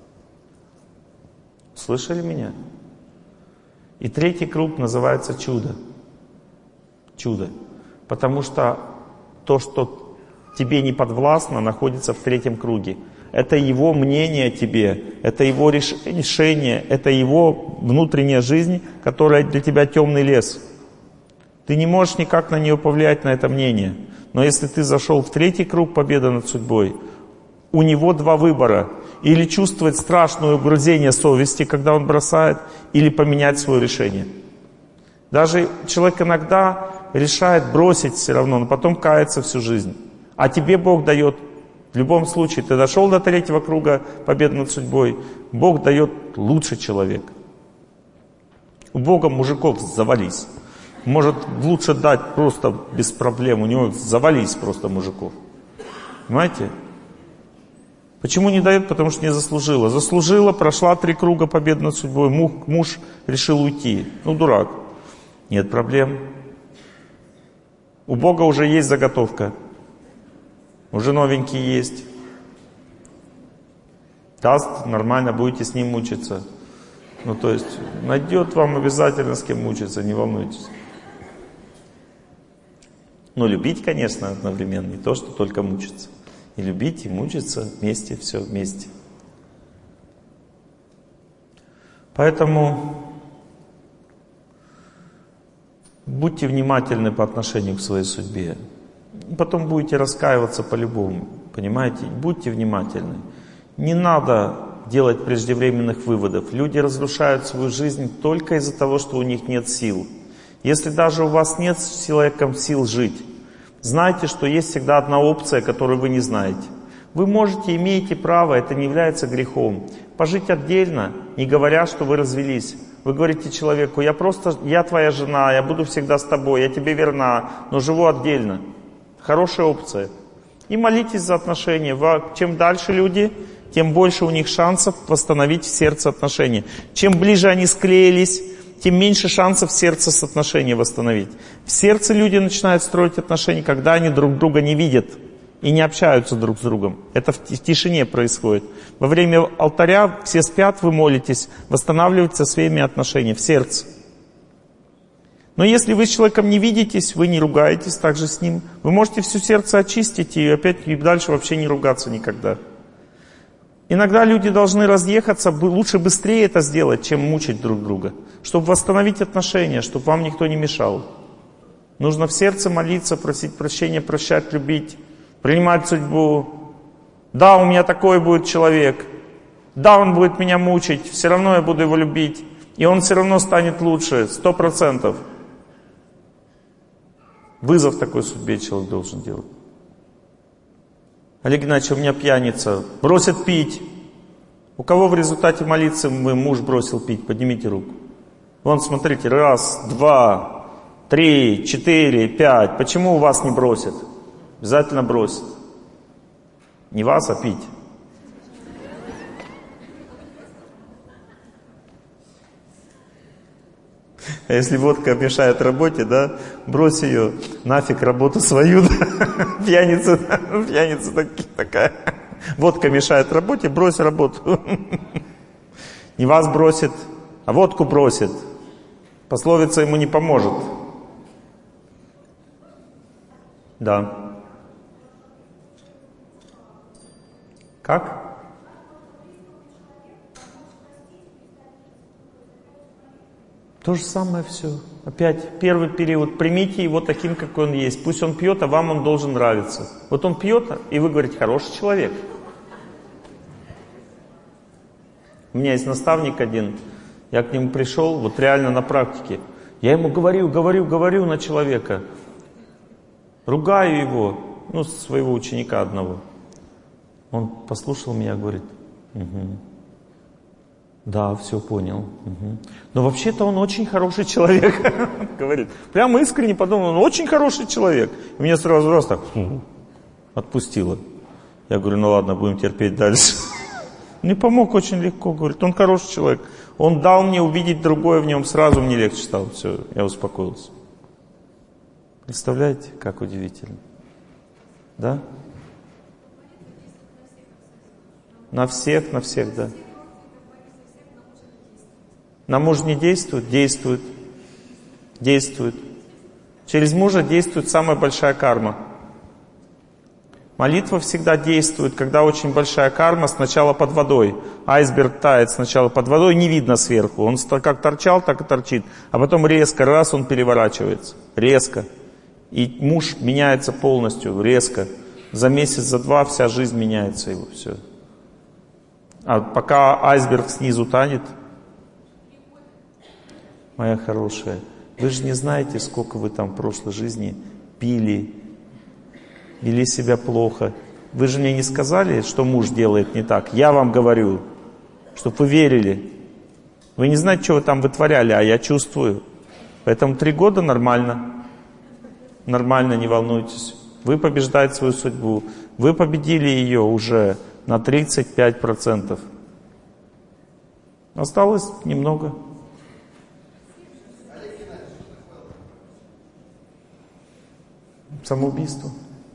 Слышали меня? И третий круг называется чудо. Чудо. Потому что то, что тебе не подвластно, находится в третьем круге. Это его мнение о тебе, это его решение, это его внутренняя жизнь, которая для тебя темный лес. Ты не можешь никак на нее повлиять, на это мнение. Но если ты зашел в третий круг победы над судьбой, у него два выбора. Или чувствовать страшное угрызение совести, когда он бросает, или поменять свое решение. Даже человек иногда решает бросить все равно, но потом кается всю жизнь. А тебе Бог дает. В любом случае, ты дошел до третьего круга победы над судьбой, Бог дает лучший человек. У Бога мужиков завались. Может лучше дать просто без проблем, у него завались просто мужиков. Понимаете? Почему не дает? Потому что не заслужила. Заслужила, прошла 3 круга победы над судьбой, муж решил уйти. Ну, дурак. Нет проблем. У Бога уже есть заготовка. Уже новенький есть. Даст, нормально, будете с ним мучиться. Ну, то есть, найдет вам обязательно с кем мучиться, не волнуйтесь. Но любить, конечно, одновременно, не то, что только мучиться. И любить, и мучиться вместе, все вместе. Поэтому будьте внимательны по отношению к своей судьбе. Потом будете раскаиваться по-любому, понимаете? Будьте внимательны. Не надо делать преждевременных выводов. Люди разрушают свою жизнь только из-за того, что у них нет сил. Если даже у вас нет с человеком сил жить, знайте, что есть всегда одна опция, которую вы не знаете. Вы можете, имеете право, это не является грехом, пожить отдельно, не говоря, что вы развелись. Вы говорите человеку, я твоя жена, я буду всегда с тобой, я тебе верна, но живу отдельно. Хорошая опция. И молитесь за отношения. Чем дальше люди, тем больше у них шансов восстановить в сердце отношения. Чем ближе они склеились, тем меньше шансов в сердце с отношения восстановить. В сердце люди начинают строить отношения, когда они друг друга не видят и не общаются друг с другом. Это в тишине происходит. Во время алтаря все спят, вы молитесь, восстанавливаются своими отношениями в сердце. Но если вы с человеком не видитесь, вы не ругаетесь также с ним, вы можете все сердце очистить и опять и дальше вообще не ругаться никогда. Иногда люди должны разъехаться, лучше быстрее это сделать, чем мучить друг друга. Чтобы восстановить отношения, чтобы вам никто не мешал. Нужно в сердце молиться, просить прощения, прощать, любить, принимать судьбу. Да, у меня такой будет человек. Да, он будет меня мучить, все равно я буду его любить. И он все равно станет лучше, 100%. Вызов такой судьбе человек должен делать. Олег Геннадьевич, у меня пьяница, бросит пить. У кого в результате молиться муж бросил пить? Поднимите руку. Вон, смотрите, 1, 2, 3, 4, 5. Почему у вас не бросит? Обязательно бросит. Не вас, а пить. А если водка мешает работе, да, брось ее, нафиг работу свою, да? Пьяница такая. Водка мешает работе, брось работу. Не вас бросит, а водку бросит. Пословица ему не поможет. Да. Как? То же самое все. Опять первый период. Примите его таким, какой он есть. Пусть он пьет, а вам он должен нравиться. Вот он пьет, и вы говорите, хороший человек. У меня есть наставник один. Я к нему пришел, вот реально на практике. Я ему говорю на человека. Ругаю его, своего ученика одного. Он послушал меня, говорит, угу. Да, все понял. Угу. Но вообще-то он очень хороший человек. Говорит. Прямо искренне подумал, он очень хороший человек. И меня сразу раз так отпустило. Я говорю, ну ладно, будем терпеть дальше. Не помог очень легко, говорит, он хороший человек. Он дал мне увидеть другое в нем, сразу мне легче стало. Все, я успокоился. Представляете, как удивительно. Да? На всех, да. На мужа не действует? Действует. Действует. Через мужа действует самая большая карма. Молитва всегда действует, когда очень большая карма сначала под водой. Айсберг тает сначала под водой, не видно сверху. Он как торчал, так и торчит. А потом резко, раз, он переворачивается. Резко. И муж меняется полностью, резко. За месяц, за два вся жизнь меняется его. Все. А пока айсберг снизу танет, моя хорошая, вы же не знаете, сколько вы там в прошлой жизни пили, вели себя плохо. Вы же мне не сказали, что муж делает не так. Я вам говорю, чтобы вы верили. Вы не знаете, что вы там вытворяли, а я чувствую. Поэтому 3 года нормально. Нормально, не волнуйтесь. Вы побеждаете свою судьбу. Вы победили ее уже на 35%. Осталось немного. Самоубийство.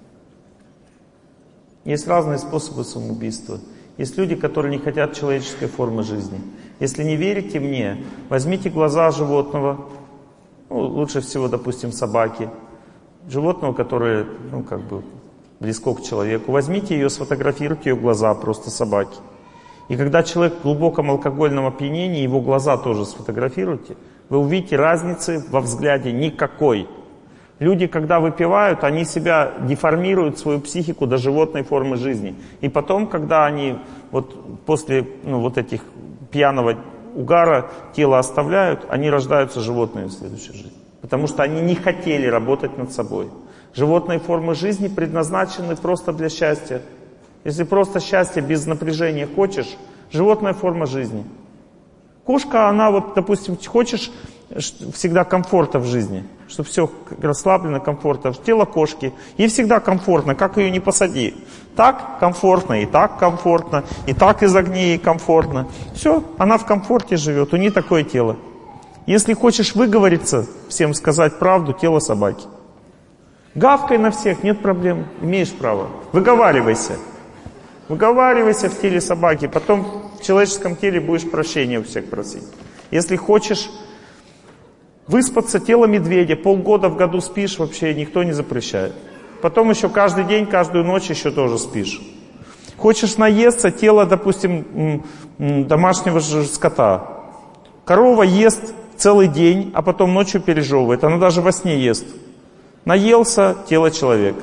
Есть разные способы самоубийства. Есть люди, которые не хотят человеческой формы жизни. Если не верите мне, возьмите глаза животного, лучше всего, допустим, собаки, животного, которое, близко к человеку. Возьмите ее, сфотографируйте ее глаза, просто собаки. И когда человек в глубоком алкогольном опьянении, его глаза тоже сфотографируйте, вы увидите разницы во взгляде никакой. Люди, когда выпивают, они себя деформируют, свою психику до животной формы жизни. И потом, когда они после этих пьяного угара тело оставляют, они рождаются животными в следующей жизни. Потому что они не хотели работать над собой. Животные формы жизни предназначены просто для счастья. Если просто счастье без напряжения хочешь, животная форма жизни. Кошка, она допустим, хочешь всегда комфорта в жизни. чтобы все расслаблено, комфортно. Тело кошки. Ей всегда комфортно, как ее не посади. Так комфортно, и так из огней комфортно. Все, она в комфорте живет, у нее такое тело. Если хочешь выговориться, всем сказать правду, тело собаки. Гавкай на всех, нет проблем, имеешь право. Выговаривайся. Выговаривайся в теле собаки, потом в человеческом теле будешь прощения у всех просить. Если хочешь выспаться, тело медведя, полгода в году спишь, вообще никто не запрещает. Потом еще каждый день, каждую ночь еще тоже спишь. Хочешь наесться, тело, допустим, домашнего скота. Корова ест целый день, а потом ночью пережевывает. Она даже во сне ест. Наелся — тело человека.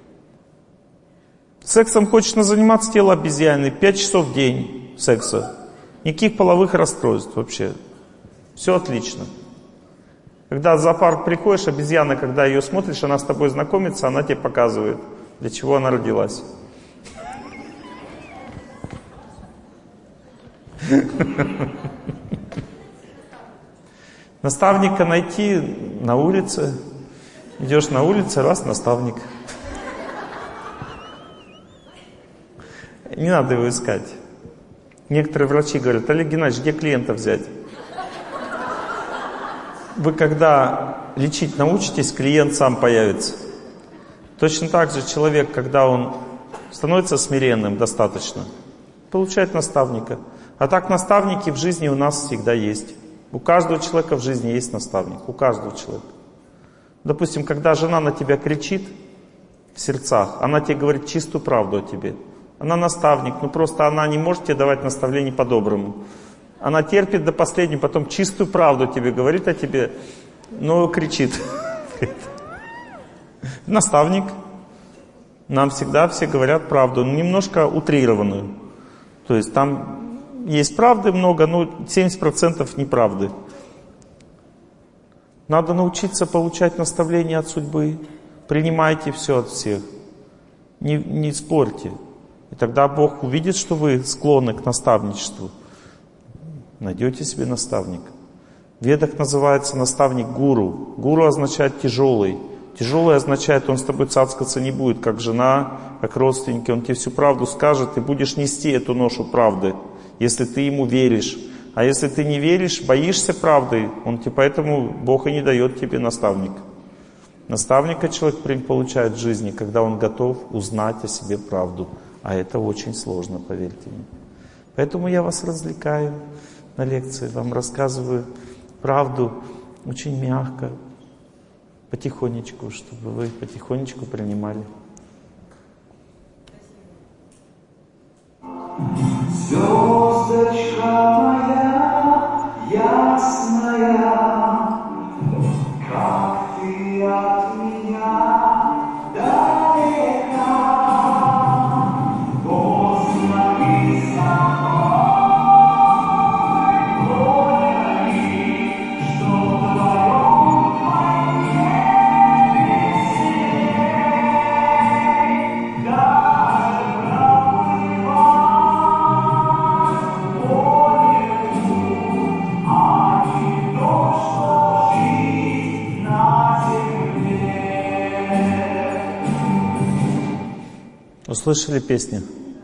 Сексом хочешь заниматься — тело обезьяны. 5 часов в день секса. Никаких половых расстройств вообще. Все отлично. Когда в зоопарк приходишь, обезьяна, когда ее смотришь, она с тобой знакомится, она тебе показывает, для чего она родилась. Наставника найти на улице. Идешь на улице, раз, наставник. Не надо его искать. Некоторые врачи говорят: Олег Геннадьевич, где клиента взять? Вы когда лечить научитесь, клиент сам появится. Точно так же человек, когда он становится смиренным достаточно, получает наставника. А так наставники в жизни у нас всегда есть. У каждого человека в жизни есть наставник. У каждого человека. Допустим, когда жена на тебя кричит в сердцах, она тебе говорит чистую правду о тебе. Она наставник, но просто она не может тебе давать наставлений по-доброму. Она терпит до последнего, потом чистую правду тебе говорит о тебе, но кричит. Наставник. Нам всегда все говорят правду, но немножко утрированную. То есть там есть правды много, но 70% неправды. Надо научиться получать наставления от судьбы. Принимайте все от всех. Не спорьте. И тогда Бог увидит, что вы склонны к наставничеству. Найдете себе наставника. В Ведах называется наставник гуру. Гуру означает тяжелый. Тяжелый означает, он с тобой цацкаться не будет, как жена, как родственники. Он тебе всю правду скажет, ты будешь нести эту ношу правды, если ты ему веришь. А если ты не веришь, боишься правды, он тебе, поэтому Бог и не дает тебе наставника. Наставника человек получает в жизни, когда он готов узнать о себе правду. А это очень сложно, поверьте мне. Поэтому я вас развлекаю на лекции, вам рассказываю правду очень мягко, потихонечку, чтобы вы потихонечку принимали. Звездочка моя ясная, как ты от меня далека, поздно и со мной, говори, что вдвоем моей весне даже проплывать. Услышали песню?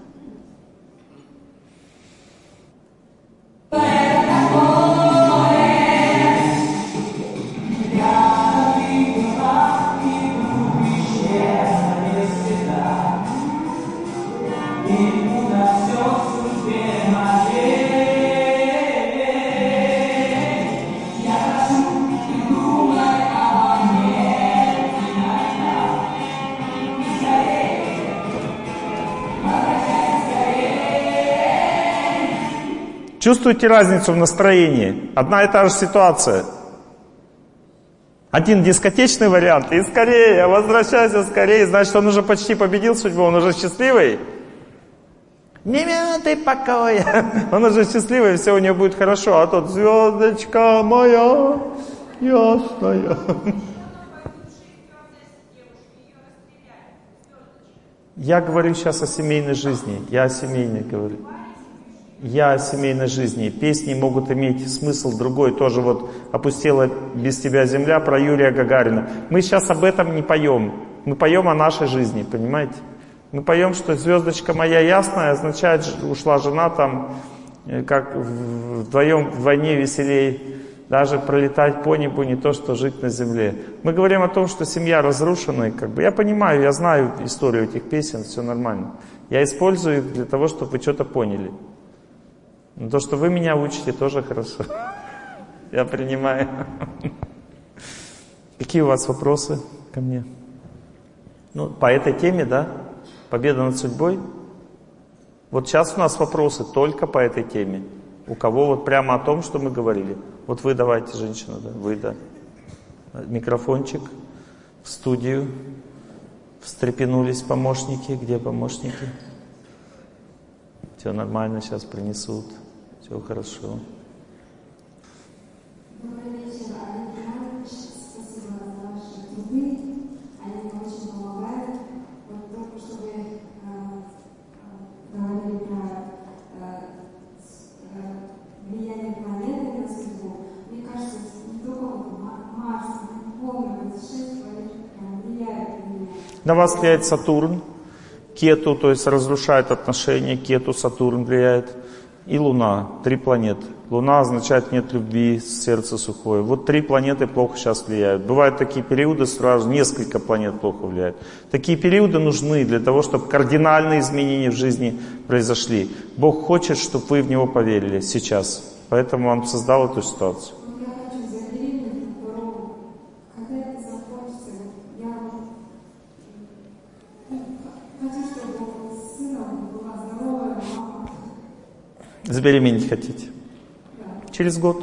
Чувствуете разницу в настроении? Одна и та же ситуация. Один дискотечный вариант, и скорее, возвращайся скорее, значит, он уже почти победил судьбу, он уже счастливый. Не минуты покоя. Он уже счастливый, все у него будет хорошо, а тот: звездочка моя ясная. Я говорю сейчас о семейной жизни, я о семейной говорю. я семейной жизни. Песни могут иметь смысл другой. Тоже вот «Опустела без тебя земля» про Юрия Гагарина. Мы сейчас об этом не поем. Мы поем о нашей жизни, понимаете? Мы поем, что «Звездочка моя ясная» означает, ушла жена там, как вдвоем вдвойне веселей. Даже пролетать по небу не то, что жить на земле. Мы говорим о том, что семья разрушена. Как бы. Я понимаю, я знаю историю этих песен, все нормально. Я использую их для того, чтобы вы что-то поняли. Но то, что вы меня учите, тоже хорошо. Я принимаю. Какие у вас вопросы ко мне? Ну, по этой теме, да? Победа над судьбой? Вот сейчас у нас вопросы только по этой теме. У кого вот прямо о том, что мы говорили. Вот вы давайте, женщина, да, вы, да. Микрофончик в студию. Встрепенулись помощники. Где помощники? Все нормально, сейчас принесут. Все хорошо. Добрый вечер, Олег Иванович. Спасибо за ваши труды. Они мне очень помогают. Вот только что вы говорили про влияние планеты на судьбу. Мне кажется, не только Марс, но полное путешествие влияет на меня. На вас влияет Сатурн, Кету, то есть разрушает отношения, Кету, Сатурн влияет, и Луна, 3 планеты. Луна означает нет любви, сердце сухое. Вот 3 планеты плохо сейчас влияют. Бывают такие периоды, сразу несколько планет плохо влияют. Такие периоды нужны для того, чтобы кардинальные изменения в жизни произошли. Бог хочет, чтобы вы в Него поверили сейчас. Поэтому Он создал эту ситуацию. Я хочу забеременеть на дорогу. Когда это закончится, я хочу, чтобы с сыном была здоровая мама. Забеременеть хотите? Да. Через год.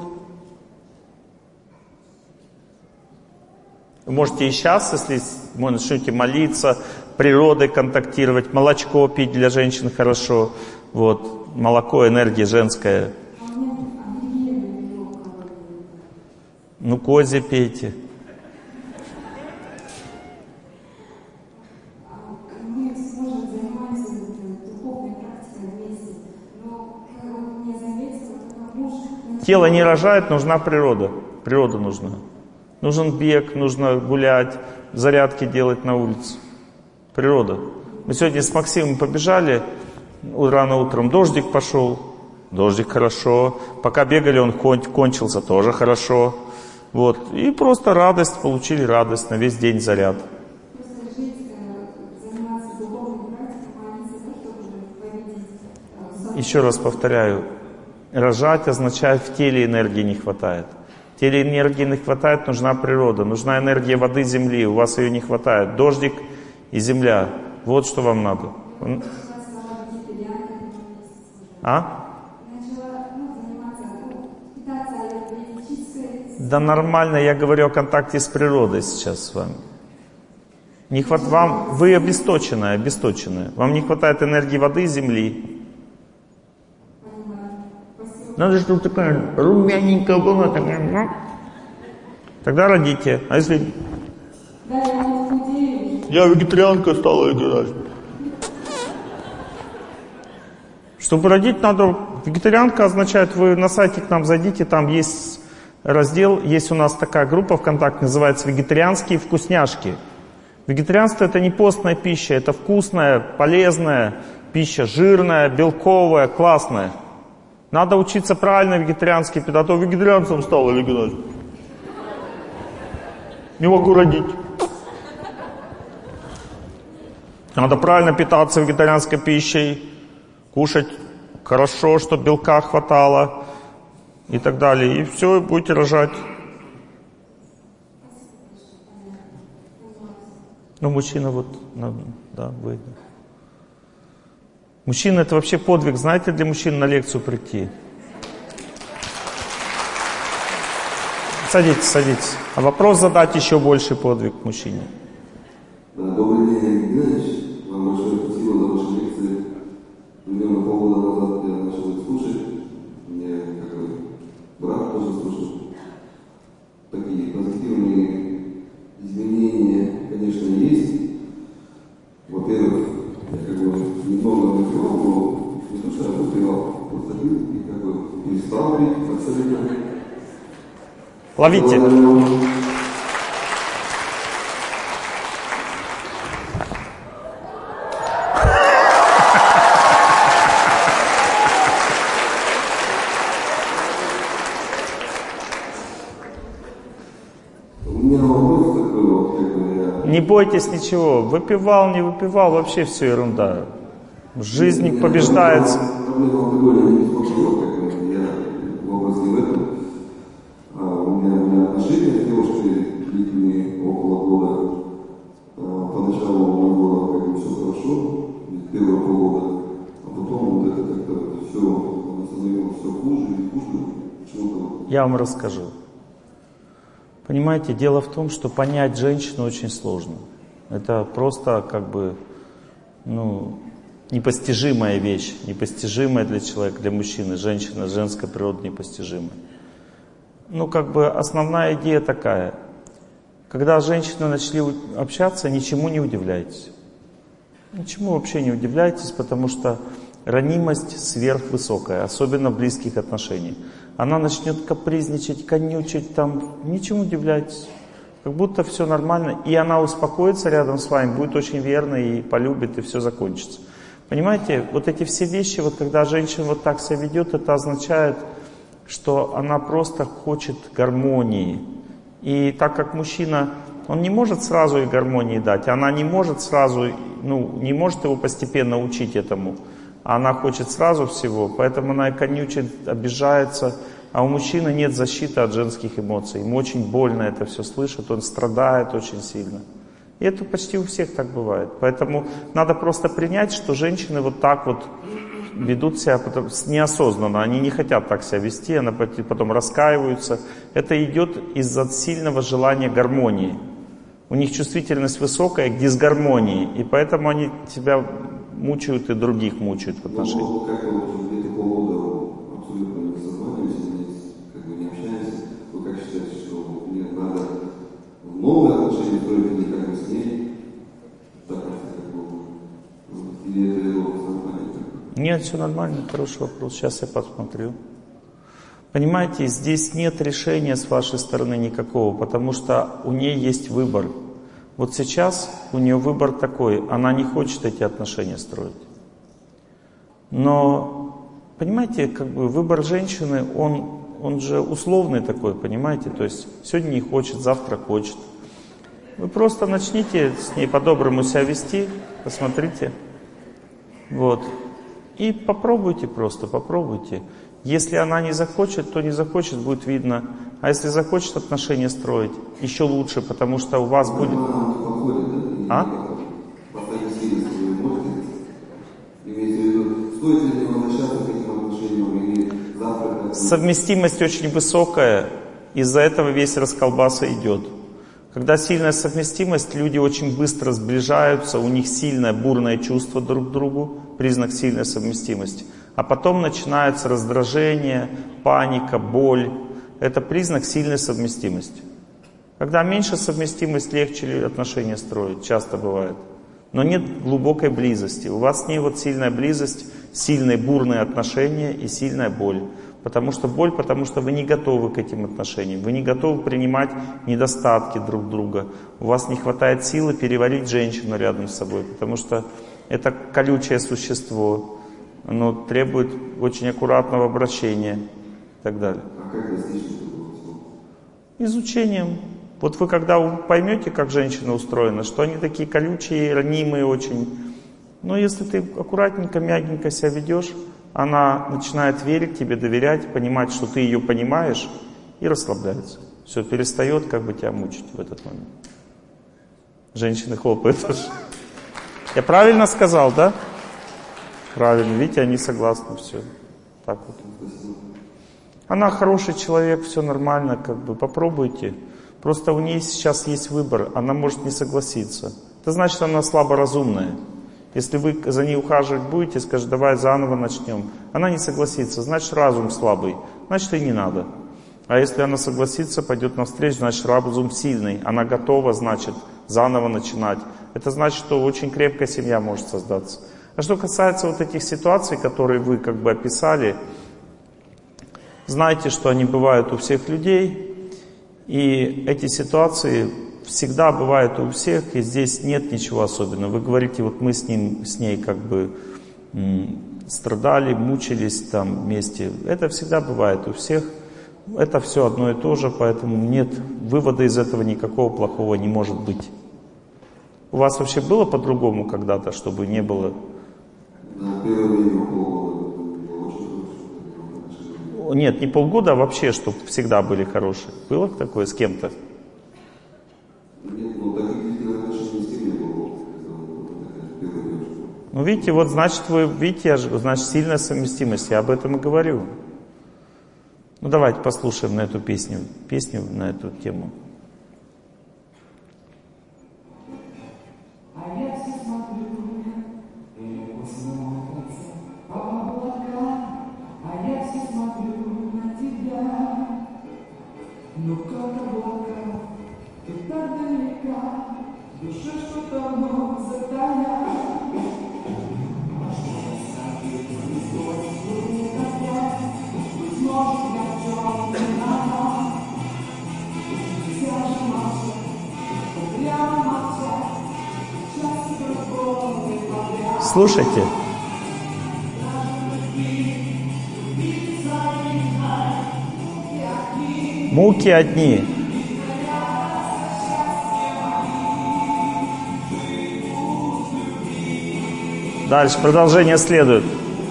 Вы можете и сейчас, если начнете молиться, природой контактировать, молочко пить для женщин хорошо. Вот. Молоко, энергия женская. Ну, козе пейте. Мы сможем заниматься духовной практикой вместе, но мне заметила, как муж... Тело не рожает, нужна природа. Природа нужна. Нужен бег, нужно гулять, зарядки делать на улице. Природа. Мы сегодня с Максимом побежали рано утром, дождик пошел. Дождик хорошо. Пока бегали, он кончился, тоже хорошо. Вот. И просто радость, получили радость, на весь день заряд. Просто жить, заниматься духовной практикой, молиться, чтобы победить. Еще раз повторяю, рожать означает, в теле энергии не хватает. В теле энергии не хватает, нужна природа, нужна энергия воды, земли, у вас ее не хватает. Дождик и земля, вот что вам надо. А? Да нормально, я говорю о контакте с природой сейчас с вами. Не вам, вы обесточенная. Вам не хватает энергии воды и земли. Надо, чтобы такая румяненькая была, такая. Тогда родите. А если... Я вегетарианка стала играть. Чтобы родить, надо... Вегетарианка означает, вы на сайте к нам зайдите, там есть раздел, есть у нас такая группа ВКонтакте, называется «Вегетарианские вкусняшки». Вегетарианство — это не постная пища, это вкусная, полезная пища, жирная, белковая, классная. Надо учиться правильно вегетарианский питать, а то вегетарианцем стал или гнать. Не могу родить. Надо правильно питаться вегетарианской пищей, кушать хорошо, чтобы белка хватало и так далее. И все, и будете рожать. Ну, мужчина вот, да, вы. Мужчина — это вообще подвиг. Знаете, для мужчин на лекцию прийти. Садитесь, садитесь. А вопрос задать еще больший подвиг мужчине. Добрый день, Олег Геннадьевич. Вам большое спасибо за ваши лекции. Примерно полгода назад я начал их слушать. Мне брат тоже слушал. Такие позитивные изменения, конечно, есть. Во-первых, я немного выпивал, но не то, что я выпивал, просто пил перестал пить абсолютно. Ловите. У меня вопрос такой вот, как бы я... Не бойтесь ничего. Выпивал, не выпивал, вообще все ерунда. Жизнь побеждается. Проблема алкоголя не беспокоила, как бы я вопрос не в этом. У меня были отношения с девушкой длительные около года. Поначалу у нас было как бы все хорошо, первые полгода, а потом вот это как-то все, она становилась все хуже и хуже. Почему-то... Я вам расскажу. Понимаете, дело в том, что понять женщину очень сложно. Это просто как бы, непостижимая вещь, непостижимая для человека, для мужчины, женщина, женская природа непостижимая. Основная идея такая. Когда женщины начали общаться, ничему не удивляйтесь. Ничему вообще не удивляйтесь, потому что ранимость сверхвысокая, особенно в близких отношениях. Она начнет капризничать, конючить, ничему удивляйтесь. Как будто все нормально, и она успокоится рядом с вами, будет очень верной и полюбит, и все закончится. Понимаете, вот эти все вещи, когда женщина вот так себя ведет, это означает, что она просто хочет гармонии. И так как мужчина, он не может сразу ей гармонии дать, она не может сразу, не может его постепенно учить этому, а она хочет сразу всего, поэтому она и конючит, обижается, а у мужчины нет защиты от женских эмоций, ему очень больно это все слышать, он страдает очень сильно. И это почти у всех так бывает. Поэтому надо просто принять, что женщины вот так вот ведут себя неосознанно, они не хотят так себя вести, они потом раскаиваются. Это идет из-за сильного желания гармонии. У них чувствительность высокая к дисгармонии, и поэтому они тебя мучают и других мучают в отношениях. Ну, как вот где-то полгода абсолютно не созванивались, как бы не общаемся. Вы как считаете, что мне надо в новые отношения строить или как бы с ней? Так как бы, или это нормально? Нет, все нормально, хороший вопрос. Сейчас я посмотрю. Понимаете, здесь нет решения с вашей стороны никакого, потому что у нее есть выбор. Вот сейчас у нее выбор такой, она не хочет эти отношения строить. Но, понимаете, как бы выбор женщины, он же условный такой, понимаете? То есть сегодня не хочет, завтра хочет. Вы просто начните с ней по-доброму себя вести, посмотрите. Вот. И попробуйте просто, попробуйте. Если она не захочет, то не захочет, будет видно. А если захочет отношения строить, еще лучше, потому что у вас будет... Совместимость очень высокая, из-за этого весь расколбаса идет. Когда сильная совместимость, люди очень быстро сближаются, у них сильное бурное чувство друг к другу, признак сильной совместимости. А потом начинается раздражение, паника, боль. Это признак сильной совместимости. Когда меньше совместимость, легче отношения строить, часто бывает. Но нет глубокой близости. У вас с ней вот сильная близость, сильные бурные отношения и сильная боль. Потому что вы не готовы к этим отношениям. Вы не готовы принимать недостатки друг друга. У вас не хватает силы переварить женщину рядом с собой. Потому что это колючее существо. Оно требует очень аккуратного обращения и так далее. А как достичь этого? Изучением. Вот вы когда поймете, как женщина устроена, что они такие колючие, ранимые очень. Но если ты аккуратненько, мягенько себя ведешь, она начинает верить тебе, доверять, понимать, что ты ее понимаешь, и расслабляется. Все, перестает как бы тебя мучить в этот момент. Женщины хлопают тоже. Я правильно сказал, да? Правильно, видите, они согласны, все. Так вот. Она хороший человек, все нормально, как бы попробуйте. Просто у нее сейчас есть выбор, она может не согласиться. Это значит, она слаборазумная. Если вы за ней ухаживать будете, скажете, давай заново начнем. Она не согласится, значит разум слабый, значит и не надо. А если она согласится, пойдет навстречу, значит разум сильный. Она готова, значит, заново начинать. Это значит, что очень крепкая семья может создаться. А что касается вот этих ситуаций, которые вы как бы описали, Знайте, что они бывают у всех людей, и эти ситуации всегда бывают у всех, и здесь нет ничего особенного. Вы говорите, вот мы с ней как бы страдали, мучились там вместе. Это всегда бывает у всех. Это все одно и то же, поэтому нет вывода из этого никакого плохого не может быть. У вас вообще было по-другому когда-то, чтобы не было? Да, первое время полгода было очень хорошо. Нет, не полгода, а вообще, чтобы всегда были хорошие. Было такое с кем-то? Нет, ну таких длительных отношений с кем не было. Первая девушка. Ну видите, вот значит вы видите, значит сильная совместимость, я об этом и говорю. Ну давайте послушаем на эту песню на эту тему. А я все смотрю, и небо смотрится в облака, а я все смотрю на тебя. Ну как облака, ты так далека, в душе что-то вновь затая. Слушайте. Муки одни. Дальше продолжение следует.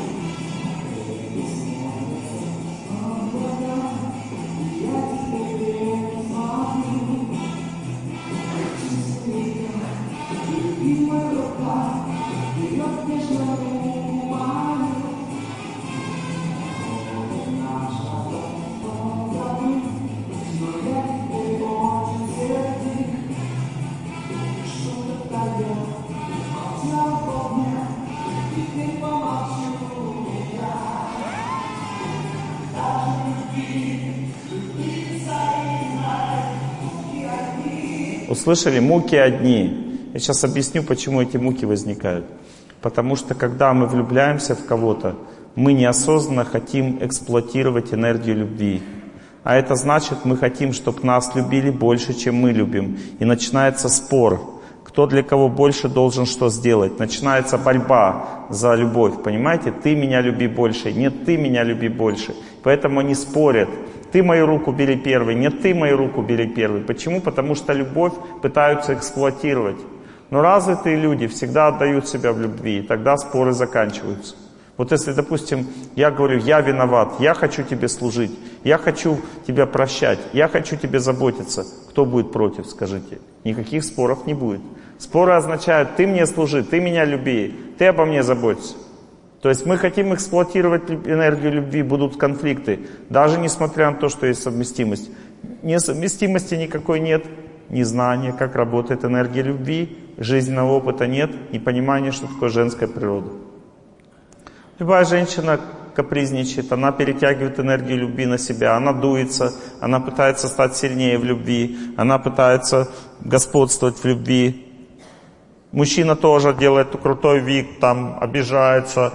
Услышали? Муки одни. Я сейчас объясню, почему эти муки возникают. Потому что, когда мы влюбляемся в кого-то, мы неосознанно хотим эксплуатировать энергию любви. А это значит, мы хотим, чтобы нас любили больше, чем мы любим. И начинается спор. Кто для кого больше должен что сделать. Начинается борьба за любовь. Понимаете? Ты меня люби больше. Нет, ты меня люби больше. Поэтому они спорят. Ты мою руку бери первый. Нет, ты мою руку бери первый. Почему? Потому что любовь пытаются эксплуатировать. Но развитые люди всегда отдают себя в любви. И тогда споры заканчиваются. Вот если, допустим, я говорю, я виноват, я хочу тебе служить, я хочу тебя прощать, я хочу тебе заботиться. Кто будет против, скажите? Никаких споров не будет. Споры означают, ты мне служи, ты меня люби, ты обо мне заботься. То есть мы хотим эксплуатировать энергию любви, будут конфликты, даже несмотря на то, что есть совместимость. Несовместимости никакой нет, незнания, как работает энергия любви, жизненного опыта нет, непонимания, что такое женская природа. Любая женщина капризничает, она перетягивает энергию любви на себя, она дуется, она пытается стать сильнее в любви, она пытается господствовать в любви. Мужчина тоже делает крутой вид, там обижается,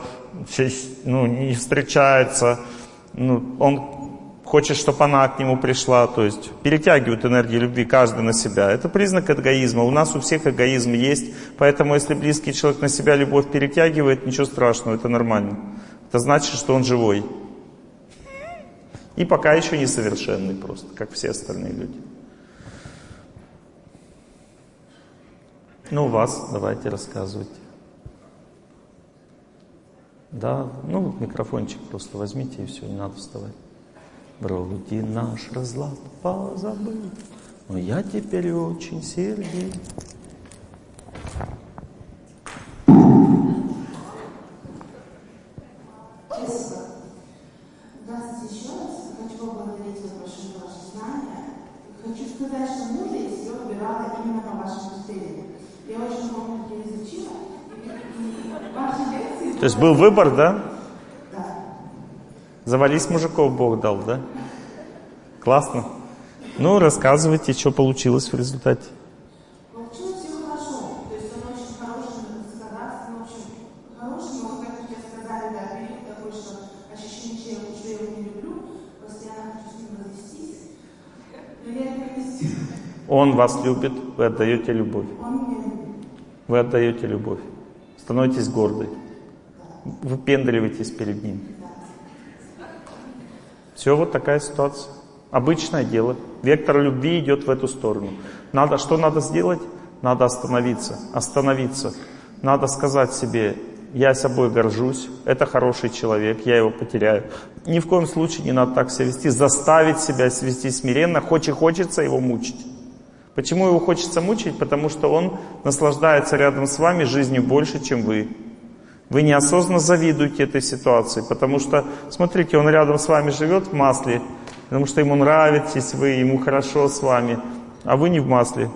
не встречается, он хочет, чтобы она к нему пришла, то есть перетягивает энергию любви каждый на себя. Это признак эгоизма. У нас у всех эгоизм есть, поэтому если близкий человек на себя любовь перетягивает, ничего страшного, это нормально. Это значит, что он живой. И пока еще несовершенный просто, как все остальные люди. Ну, у вас, давайте, рассказывайте. Да, микрофончик просто возьмите и все, не надо вставать. Вроде наш разлад позабыл, но я теперь очень сердит. Здравствуйте еще раз. Хочу поблагодарить вас большое за ваше знание. Хочу сказать, что мудрость я выбирала именно по вашему критерию. Я очень много ее изучила, и ваши лекции... То есть был выбор, да? Да. Завались мужиков Бог дал, да? Классно. Ну, рассказывайте, что получилось в результате. Получилось все хорошо. То есть он очень хороший, сказательный, очень хороший, но, как вы сейчас сказали, да, период такой, что ощущение, что я его не люблю, просто Он вас любит, вы отдаете любовь. Вы отдаете любовь. Становитесь гордой. Выпендриваетесь перед ним. Все, вот такая ситуация. Обычное дело. Вектор любви идет в эту сторону. Что надо сделать? Надо остановиться. Остановиться. Надо сказать себе: я собой горжусь, это хороший человек, я его потеряю. Ни в коем случае не надо так себя вести. Заставить себя вести смиренно, хоть и хочется его мучить. Почему его хочется мучить? Потому что он наслаждается рядом с вами жизнью больше, чем вы. Вы неосознанно завидуете этой ситуации, потому что, смотрите, он рядом с вами живет в масле, потому что ему нравитесь вы, ему хорошо с вами, а вы не в масле.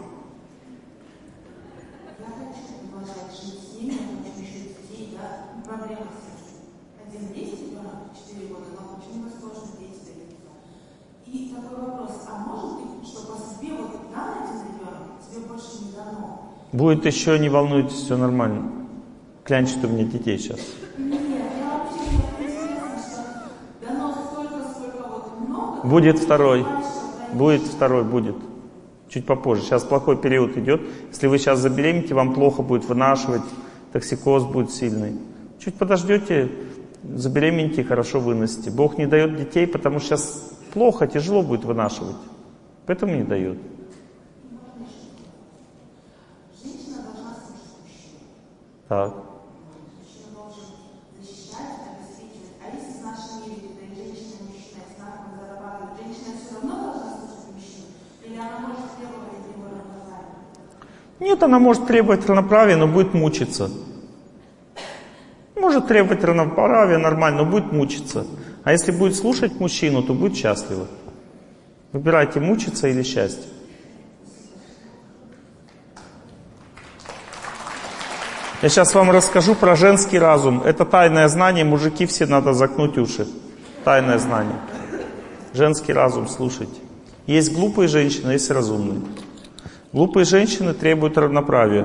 Будет еще, не волнуйтесь, все нормально. Клянчат у меня детей сейчас. Нет, я вообще не интересно, что дано столько, сколько вот много. Будет второй. Будет второй, будет. Чуть попозже. Сейчас плохой период идет. Если вы сейчас забеременеете, вам плохо будет вынашивать, токсикоз будет сильный. Чуть подождете, забеременеете и хорошо выносите. Бог не дает детей, потому что сейчас плохо, тяжело будет вынашивать. Поэтому не дает. Так. Мужчина должен защищать, обеспечивать. А если в нашем мире, когда и женщина, и мужчина одинаково зарабатывают, женщина все равно должна слушать мужчину? Или она может требовать от него равноправия? Нет, она может требовать равноправия, но будет мучиться. Может требовать равноправия нормально, но будет мучиться. А если будет слушать мужчину, то будет счастлива. Выбирайте, мучиться или счастье. Я сейчас вам расскажу про женский разум. Это тайное знание, мужики все надо заткнуть уши. Тайное знание. Женский разум, слушайте. Есть глупые женщины, есть разумные. Глупые женщины требуют равноправия.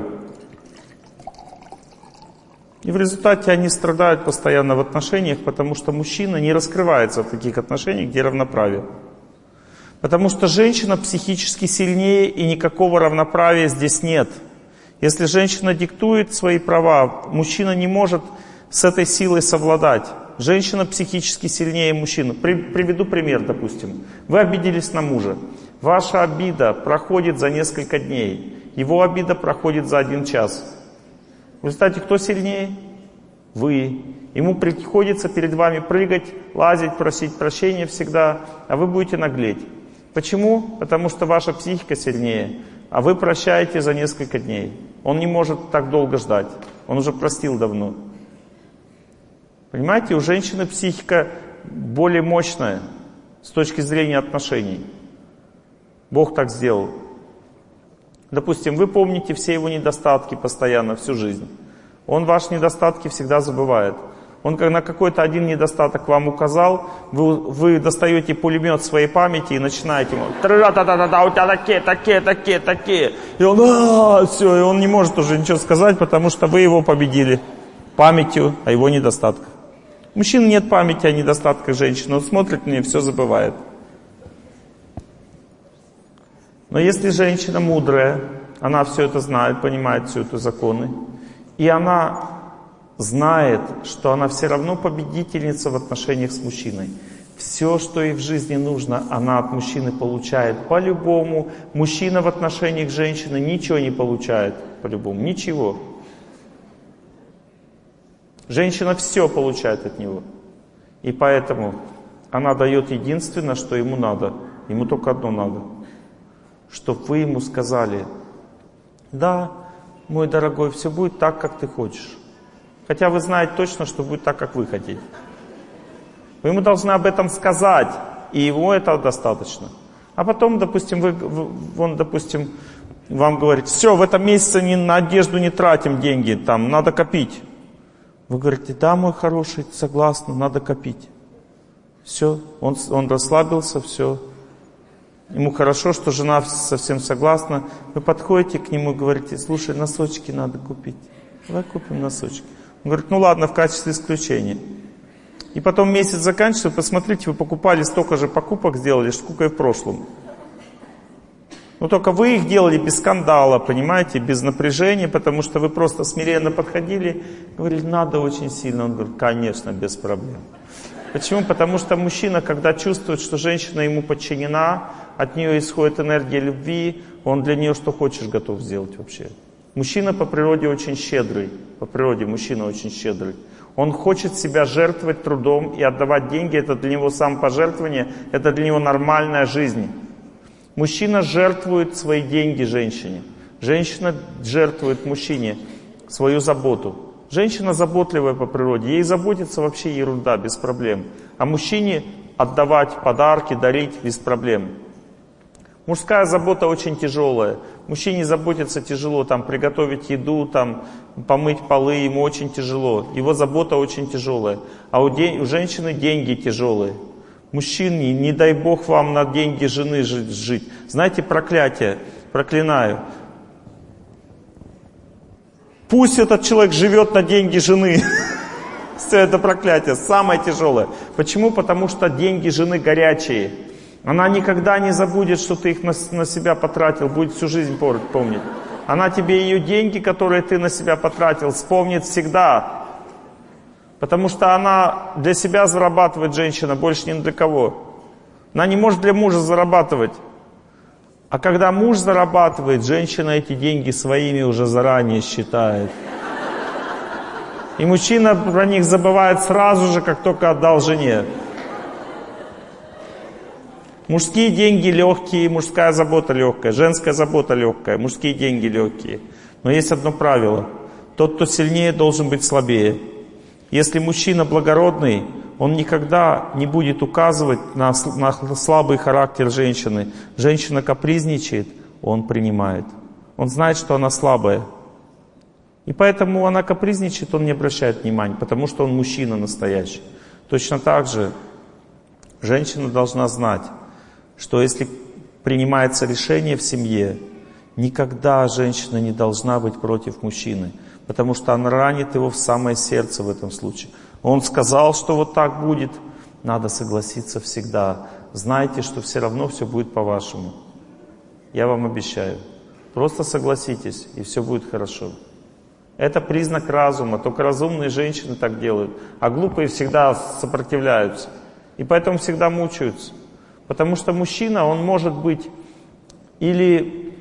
И в результате они страдают постоянно в отношениях, потому что мужчина не раскрывается в таких отношениях, где равноправие. Потому что женщина психически сильнее, и никакого равноправия здесь нет. Если женщина диктует свои права, мужчина не может с этой силой совладать. Женщина психически сильнее мужчины. Приведу пример, допустим. Вы обиделись на мужа. Ваша обида проходит за несколько дней. Его обида проходит за 1 час. В результате кто сильнее? Вы. Ему приходится перед вами прыгать, лазить, просить прощения всегда, а вы будете наглеть. Почему? Потому что ваша психика сильнее. А вы прощаете за несколько дней. Он не может так долго ждать. Он уже простил давно. Понимаете, у женщины психика более мощная с точки зрения отношений. Бог так сделал. Допустим, вы помните все его недостатки постоянно, всю жизнь. Он ваши недостатки всегда забывает. Он на какой-то один недостаток вам указал, вы достаете пулемет своей памяти и начинаете ему: «Та-да-да-да-да, у тебя такие». И он, все, и он не может уже ничего сказать, потому что вы его победили памятью о его недостатках. У мужчин нет памяти о недостатках женщин, он смотрит на нее и все забывает. Но если женщина мудрая, она все это знает, понимает все это законы, и она знает, что она все равно победительница в отношениях с мужчиной. Все, что ей в жизни нужно, она от мужчины получает по-любому. Мужчина в отношениях с женщиной ничего не получает по-любому, ничего. Женщина все получает от него. И поэтому она дает единственное, что ему надо. Ему только одно надо. Чтобы вы ему сказали: да, мой дорогой, все будет так, как ты хочешь. Хотя вы знаете точно, что будет так, как вы хотите. Вы ему должны об этом сказать, и ему этого достаточно. А потом, допустим, допустим, вам говорит: все, в этом месяце на одежду не тратим деньги, там надо копить. Вы говорите: да, мой хороший, согласна, надо копить. Все, он расслабился, все. Ему хорошо, что жена совсем согласна. Вы подходите к нему и говорите: слушай, носочки надо купить. Давай купим носочки. Он говорит: ну ладно, в качестве исключения. И потом месяц заканчивается, посмотрите, вы покупали столько же покупок, сделали, сколько и в прошлом. Но только вы их делали без скандала, понимаете, без напряжения, потому что вы просто смиренно подходили, говорили, надо очень сильно. Он говорит, конечно, без проблем. Почему? Потому что мужчина, когда чувствует, что женщина ему подчинена, от нее исходит энергия любви, он для нее что хочешь готов сделать вообще. Мужчина по природе очень щедрый, по природе мужчина очень щедрый. Он хочет себя жертвовать трудом и отдавать деньги, это для него самопожертвование, это для него нормальная жизнь. Мужчина жертвует свои деньги женщине. Женщина жертвует мужчине свою заботу. Женщина заботливая по природе, ей заботиться вообще ерунда, без проблем. А мужчине отдавать подарки, дарить без проблем. Мужская забота очень тяжелая. Мужчине заботиться тяжело, там, приготовить еду, там, помыть полы, ему очень тяжело. Его забота очень тяжелая. А у женщины деньги тяжелые. Мужчине, не дай Бог вам на деньги жены жить. Знаете, проклятие, проклинаю. Пусть этот человек живет на деньги жены. Все это проклятие, самое тяжелое. Почему? Потому что деньги жены горячие. Она никогда не забудет, что ты их на себя потратил, будет всю жизнь помнить. Она тебе ее деньги, которые ты на себя потратил, вспомнит всегда. Потому что она для себя зарабатывает, женщина, больше ни для кого. Она не может для мужа зарабатывать. А когда муж зарабатывает, женщина эти деньги своими уже заранее считает. И мужчина про них забывает сразу же, как только отдал жене. Мужские деньги легкие, мужская забота легкая, женская забота легкая, мужские деньги легкие. Но есть одно правило. Тот, кто сильнее, должен быть слабее. Если мужчина благородный, он никогда не будет указывать на слабый характер женщины. Женщина капризничает, он принимает. Он знает, что она слабая. И поэтому она капризничает, он не обращает внимания, потому что он мужчина настоящий. Точно так же женщина должна знать, что если принимается решение в семье, никогда женщина не должна быть против мужчины, потому что она ранит его в самое сердце в этом случае. Он сказал, что вот так будет, надо согласиться всегда. Знайте, что все равно все будет по-вашему. Я вам обещаю. Просто согласитесь, и все будет хорошо. Это признак разума, только разумные женщины так делают, а глупые всегда сопротивляются. И поэтому всегда мучаются. Потому что мужчина, он может быть или,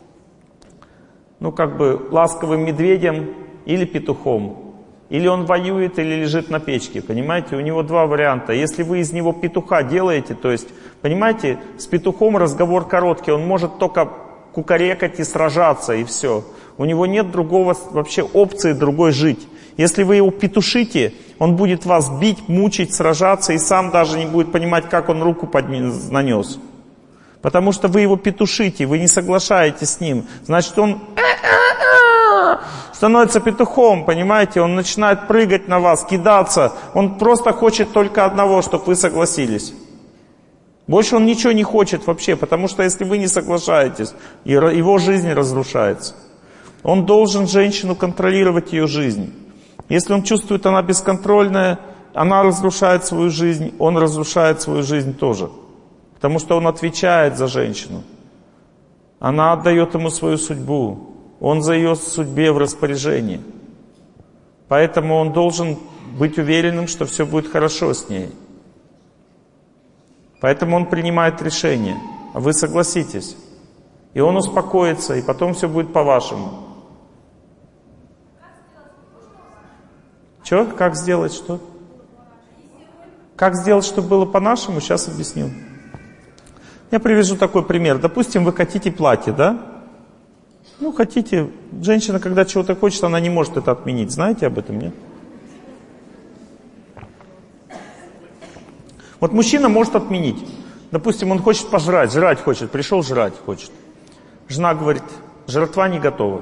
ласковым медведем, или петухом. Или он воюет, или лежит на печке, понимаете? У него два варианта. Если вы из него петуха делаете, то есть, понимаете, с петухом разговор короткий, он может только кукарекать и сражаться, и все. У него нет другого вообще опции другой жить. Если вы его петушите, он будет вас бить, мучить, сражаться и сам даже не будет понимать, как он руку нанес. Потому что вы его петушите, вы не соглашаетесь с ним. Значит, он становится петухом, понимаете? Он начинает прыгать на вас, кидаться. Он просто хочет только одного, чтобы вы согласились. Больше он ничего не хочет вообще, потому что если вы не соглашаетесь, его жизнь разрушается. Он должен женщину контролировать ее жизнь. Если он чувствует, она бесконтрольная, она разрушает свою жизнь, он разрушает свою жизнь тоже. Потому что он отвечает за женщину. Она отдает ему свою судьбу. Он за ее судьбе в распоряжении. Поэтому он должен быть уверенным, что все будет хорошо с ней. Поэтому он принимает решение. А вы согласитесь. И он успокоится, и потом все будет по-вашему. Что? Как сделать что? Как сделать, чтобы было по-нашему? Сейчас объясню. Я привяжу такой пример. Допустим, вы хотите платье, да? Хотите. Женщина, когда чего-то хочет, она не может это отменить. Знаете об этом, нет? Вот мужчина может отменить. Допустим, он хочет пожрать, жрать хочет, пришел жрать хочет. Жена говорит, жратва не готова.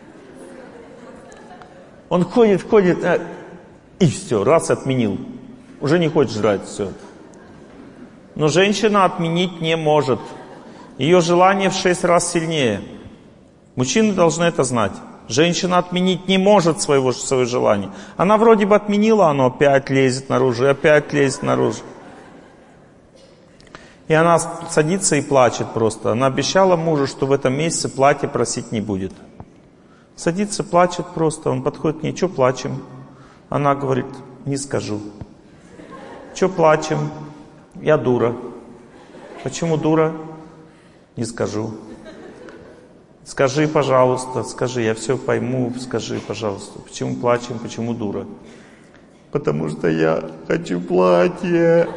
Он ходит, и все, раз отменил. Уже не хочет жрать, все. Но женщина отменить не может. Ее желание в 6 раз сильнее. Мужчины должны это знать. Женщина отменить не может свое желание. Она вроде бы отменила, оно опять лезет наружу, и опять лезет наружу. И она садится и плачет просто. Она обещала мужу, что в этом месяце платье просить не будет. Садится, плачет просто. Он подходит к ней: что плачем? Она говорит: не скажу. Что плачем? Я дура. Почему дура? Не скажу. Скажи, пожалуйста, скажи, я все пойму, скажи, пожалуйста. Почему плачем, почему дура? Потому что я хочу платье.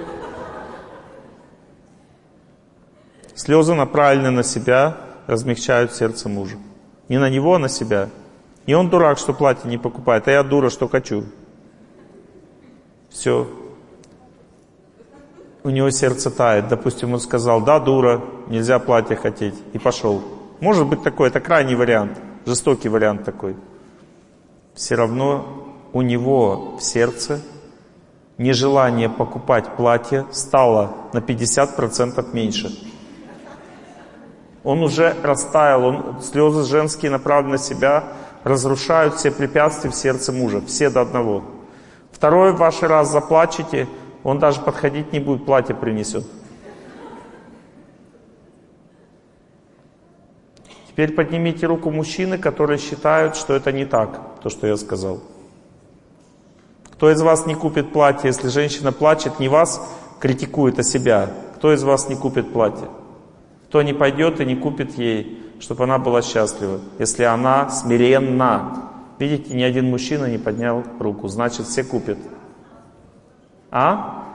Слезы, направленные на себя, размягчают сердце мужа. Не на него, а на себя. И он дурак, что платье не покупает, а я дура, что хочу. Все. У него сердце тает. Допустим, он сказал: да, дура, нельзя платье хотеть. И пошел. Может быть такой, это крайний вариант, жестокий вариант такой. Все равно у него в сердце нежелание покупать платье стало на 50% меньше. Он уже растаял, слезы женские, направленные на себя, разрушают все препятствия в сердце мужа, все до одного. Второй ваш раз заплачете, он даже подходить не будет, платье принесет. Теперь поднимите руку мужчины, которые считают, что это не так, то, что я сказал. Кто из вас не купит платье, если женщина плачет, не вас критикует, а себя? Кто из вас не купит платье? Кто не пойдет и не купит ей, чтобы она была счастлива, если она смиренна? Видите, ни один мужчина не поднял руку, значит, все купят. А?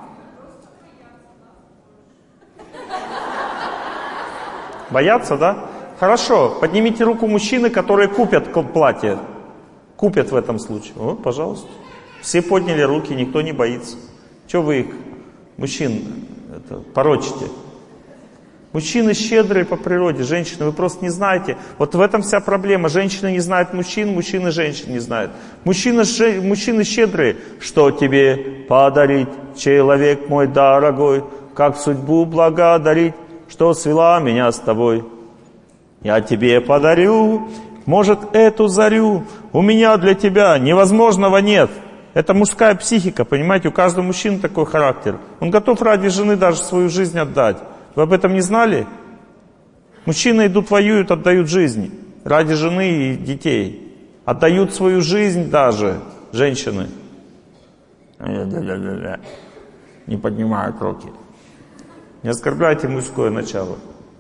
Боятся, да? Хорошо, поднимите руку мужчины, которые купят платье. Купят в этом случае. О, пожалуйста. Все подняли руки, никто не боится. Чего вы их, мужчин, порочите? Мужчины щедрые по природе, женщины, вы просто не знаете. Вот в этом вся проблема. Женщины не знают мужчин, мужчины женщин не знают. Мужчины щедрые. Что тебе подарить, человек мой дорогой? Как судьбу благодарить, что свела меня с тобой? Я тебе подарю, может, эту зарю. У меня для тебя невозможного нет. Это мужская психика, понимаете? У каждого мужчины такой характер. Он готов ради жены даже свою жизнь отдать. Вы об этом не знали? Мужчины идут, воюют, отдают жизнь ради жены и детей. Отдают свою жизнь даже женщины. Не поднимают руки. Не оскорбляйте мужское начало.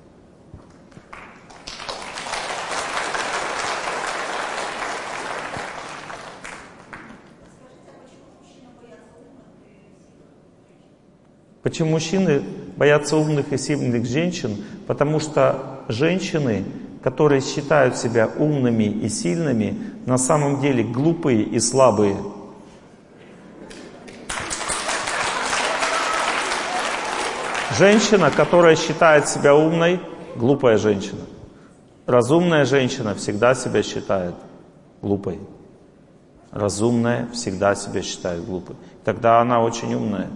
Почему мужчины боятся умных и сильных женщин? Потому что женщины, которые считают себя умными и сильными, на самом деле глупые и слабые. Женщина, которая считает себя умной, глупая женщина. Разумная женщина всегда себя считает глупой. Разумная всегда себя считает глупой. Тогда она очень умная.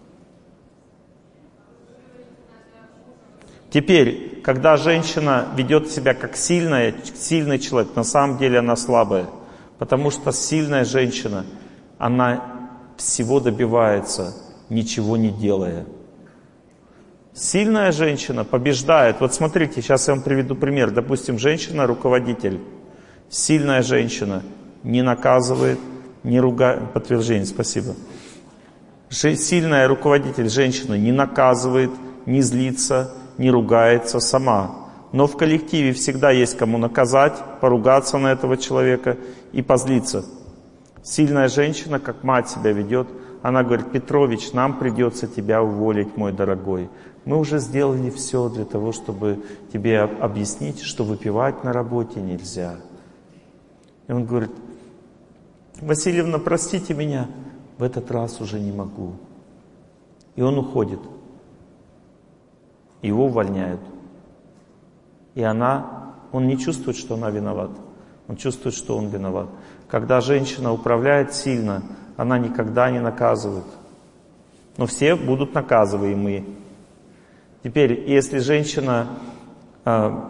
Теперь, когда женщина ведет себя как сильный человек, на самом деле она слабая. Потому что сильная женщина, она всего добивается, ничего не делая. Сильная женщина побеждает. Вот смотрите, сейчас я вам приведу пример. Допустим, женщина-руководитель. Сильная женщина не наказывает, не ругает. Подтверждение, спасибо. Сильная руководитель женщина не наказывает, не злится, не ругается сама. Но в коллективе всегда есть кому наказать, поругаться на этого человека и позлиться. Сильная женщина, как мать себя ведет, она говорит: Петрович, нам придется тебя уволить, мой дорогой. Мы уже сделали все для того, чтобы тебе объяснить, что выпивать на работе нельзя. И он говорит: Васильевна, простите меня, в этот раз уже не могу. И он уходит. Его увольняют. И он не чувствует, что она виновата. Он чувствует, что он виноват. Когда женщина управляет сильно, она никогда не наказывает. Но все будут наказываемые. Теперь, если женщина в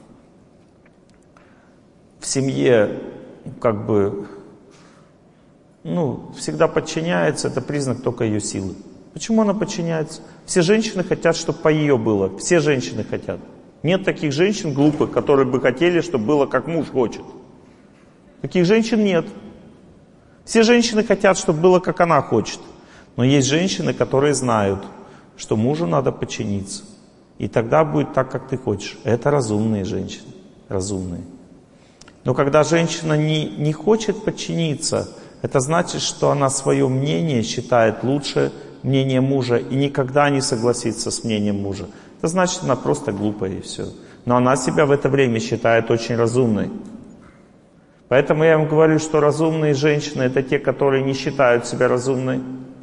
семье всегда подчиняется, это признак только ее силы. Почему она подчиняется? Все женщины хотят, чтобы по ее было. Все женщины хотят. Нет таких женщин глупых, которые бы хотели, чтобы было как муж хочет. Таких женщин нет. Все женщины хотят, чтобы было как она хочет. Но есть женщины, которые знают, что мужу надо подчиниться. И тогда будет так, как ты хочешь. Это разумные женщины. Разумные. Но когда женщина не хочет подчиниться, это значит, что она свое мнение считает лучше мнения мужа и никогда не согласится с мнением мужа. Это значит, она просто глупая и все. Но она себя в это время считает очень разумной. Поэтому я вам говорю, что разумные женщины — это те, которые не считают себя разумной.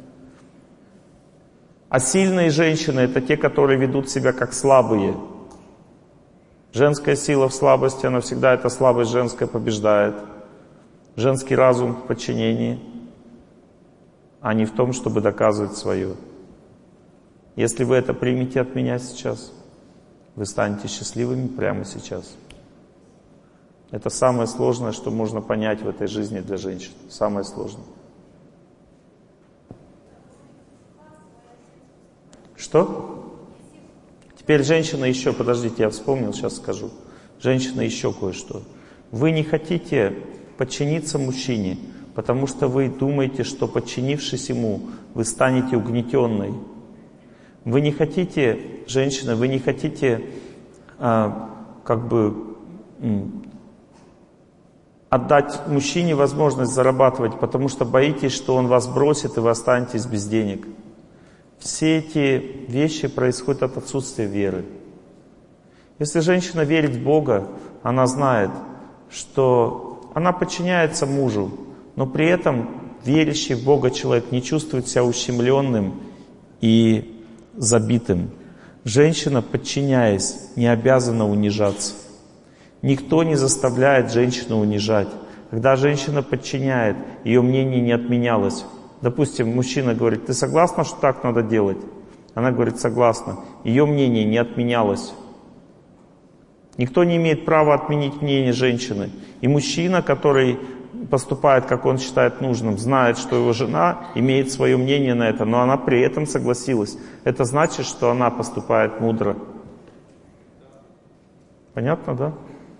А сильные женщины — это те, которые ведут себя как слабые. Женская сила в слабости, она всегда, эта слабость женская побеждает. Женский разум в подчинении, а не в том, чтобы доказывать свое. Если вы это примете от меня сейчас, вы станете счастливыми прямо сейчас. Это самое сложное, что можно понять в этой жизни для женщин. Самое сложное. Что? Теперь женщина еще, подождите, я вспомнил, сейчас скажу. Женщина еще кое-что. Вы не хотите подчиниться мужчине, потому что вы думаете, что подчинившись ему, вы станете угнетенной. Вы не хотите, женщина, вы не хотите отдать мужчине возможность зарабатывать, потому что боитесь, что он вас бросит и вы останетесь без денег. Все эти вещи происходят от отсутствия веры. Если женщина верит в Бога, она знает, что она подчиняется мужу, но при этом верящий в Бога человек не чувствует себя ущемленным и забитым. Женщина, подчиняясь, не обязана унижаться. Никто не заставляет женщину унижать. Когда женщина подчиняет, ее мнение не отменялось. Допустим, мужчина говорит: ты согласна, что так надо делать? Она говорит: согласна. Ее мнение не отменялось. Никто не имеет права отменить мнение женщины. И мужчина, который поступает, как он считает нужным, знает, что его жена имеет свое мнение на это, но она при этом согласилась. Это значит, что она поступает мудро. Понятно, да?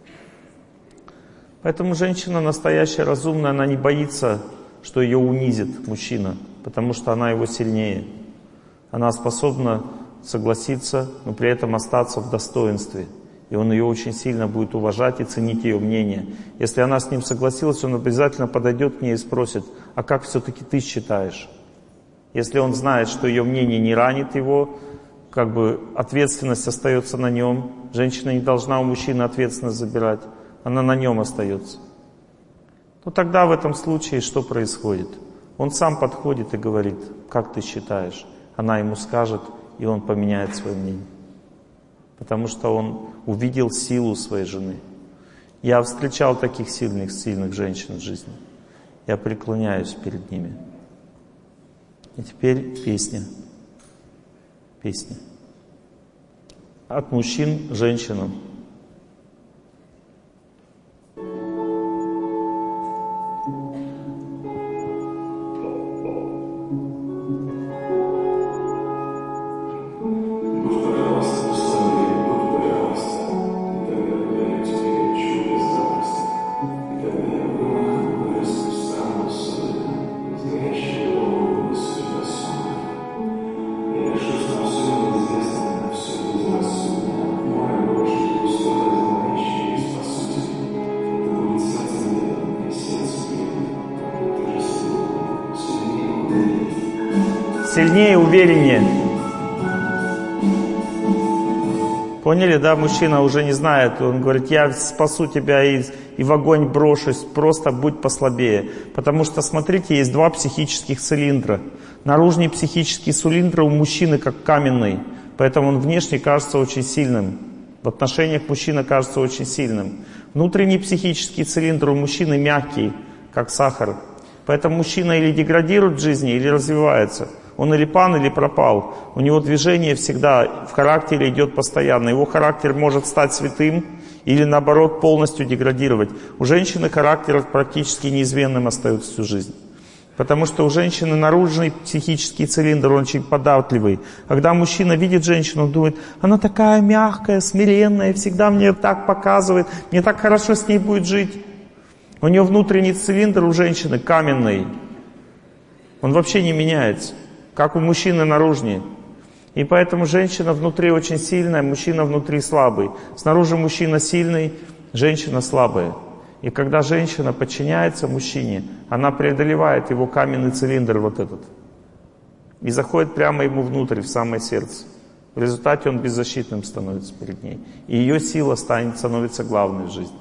Поэтому женщина настоящая, разумная, она не боится, что ее унизит мужчина, потому что она его сильнее. Она способна согласиться, но при этом остаться в достоинстве. И он ее очень сильно будет уважать и ценить ее мнение. Если она с ним согласилась, он обязательно подойдет к ней и спросит: а как все-таки ты считаешь? Если он знает, что ее мнение не ранит его, ответственность остается на нем. Женщина не должна у мужчины ответственность забирать. Она на нем остается. Ну тогда в этом случае что происходит? Он сам подходит и говорит: как ты считаешь? Она ему скажет, и он поменяет свое мнение. Потому что он увидел силу своей жены. Я встречал таких сильных женщин в жизни. Я преклоняюсь перед ними. И теперь песня. Песня. От мужчин к женщинам. Сильнее, увереннее. Поняли, да? Мужчина уже не знает. Он говорит: я спасу тебя и в огонь брошусь, просто будь послабее. Потому что, смотрите, есть два психических цилиндра. Наружный психический цилиндр у мужчины как каменный, поэтому он внешне кажется очень сильным. В отношениях мужчина кажется очень сильным. Внутренний психический цилиндр у мужчины мягкий, как сахар. Поэтому мужчина или деградирует в жизни, или развивается. Он или пан, или пропал. У него движение всегда в характере идет постоянно. Его характер может стать святым или, наоборот, полностью деградировать. У женщины характер практически неизменным остается всю жизнь. Потому что у женщины наружный психический цилиндр, он очень податливый. Когда мужчина видит женщину, он думает, она такая мягкая, смиренная, всегда мне так показывает, мне так хорошо с ней будет жить. У нее внутренний цилиндр у женщины каменный. Он вообще не меняется, как у мужчины наружней. И поэтому женщина внутри очень сильная, мужчина внутри слабый. Снаружи мужчина сильный, женщина слабая. И когда женщина подчиняется мужчине, она преодолевает его каменный цилиндр вот этот. И заходит прямо ему внутрь, в самое сердце. В результате он беззащитным становится перед ней. И ее сила становится главной в жизни.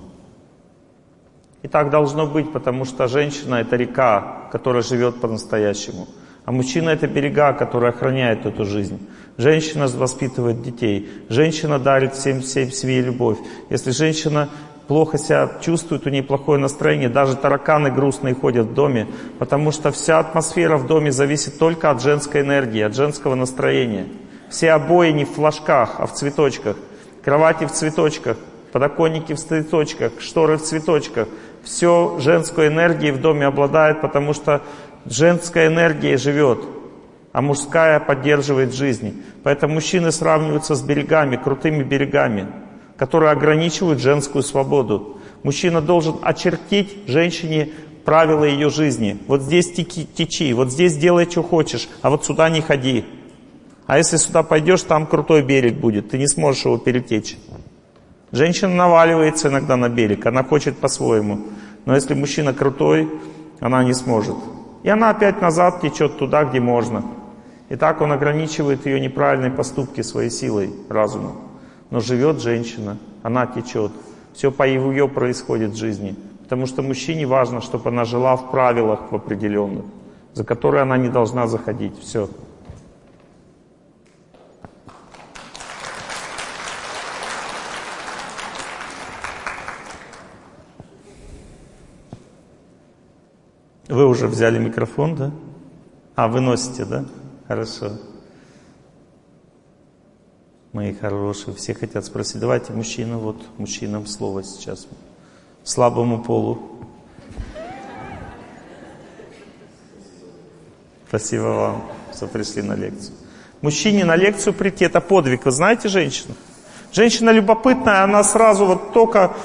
И так должно быть, потому что женщина — это река, которая живет по-настоящему. А мужчина — это берега, которые охраняют эту жизнь. Женщина воспитывает детей. Женщина дарит всем себе любовь. Если женщина плохо себя чувствует, у нее плохое настроение, даже тараканы грустные ходят в доме, потому что вся атмосфера в доме зависит только от женской энергии, от женского настроения. Все обои не в флажках, а в цветочках. Кровати в цветочках, подоконники в цветочках, шторы в цветочках. Все женской энергией в доме обладает, потому что женская энергия живет, а мужская поддерживает жизнь. Поэтому мужчины сравниваются с берегами, крутыми берегами, которые ограничивают женскую свободу. Мужчина должен очертить женщине правила ее жизни. Вот здесь течи, вот здесь делай, что хочешь, а вот сюда не ходи. А если сюда пойдешь, там крутой берег будет, ты не сможешь его перетечь. Женщина наваливается иногда на берег, она хочет по-своему. Но если мужчина крутой, она не сможет. И она опять назад течет туда, где можно. И так он ограничивает ее неправильные поступки своей силой, разумом. Но живет женщина, она течет. Все по ее происходит в жизни. Потому что мужчине важно, чтобы она жила в правилах в определенных, за которые она не должна заходить. Все. Вы уже взяли микрофон, да? А, вы носите, да? Хорошо. Мои хорошие, все хотят спросить. Давайте мужчина, вот мужчинам слово сейчас. Слабому полу. Спасибо вам, что пришли на лекцию. Мужчине на лекцию прийти — это подвиг. Вы знаете женщину? Женщина любопытная, она сразу вот только...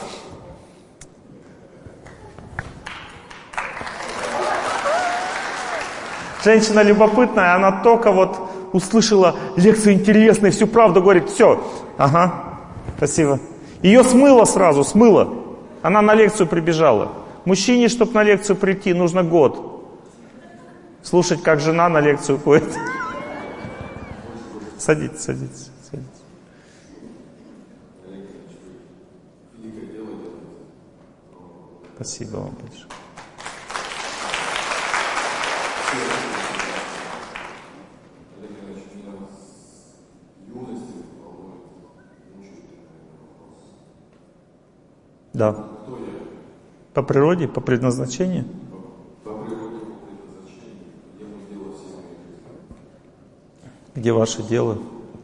Женщина любопытная, она только вот услышала лекцию интересную, всю правду говорит, все. Ага, спасибо. Ее смыло сразу, смыло. Она на лекцию прибежала. Мужчине, чтобы на лекцию прийти, нужно год. Слушать, как жена на лекцию ходит. Садитесь, садитесь, садитесь. Спасибо вам большое. Да. По природе, по предназначению? По природе, по предназначению. Где мы дело все? Где ваше дело?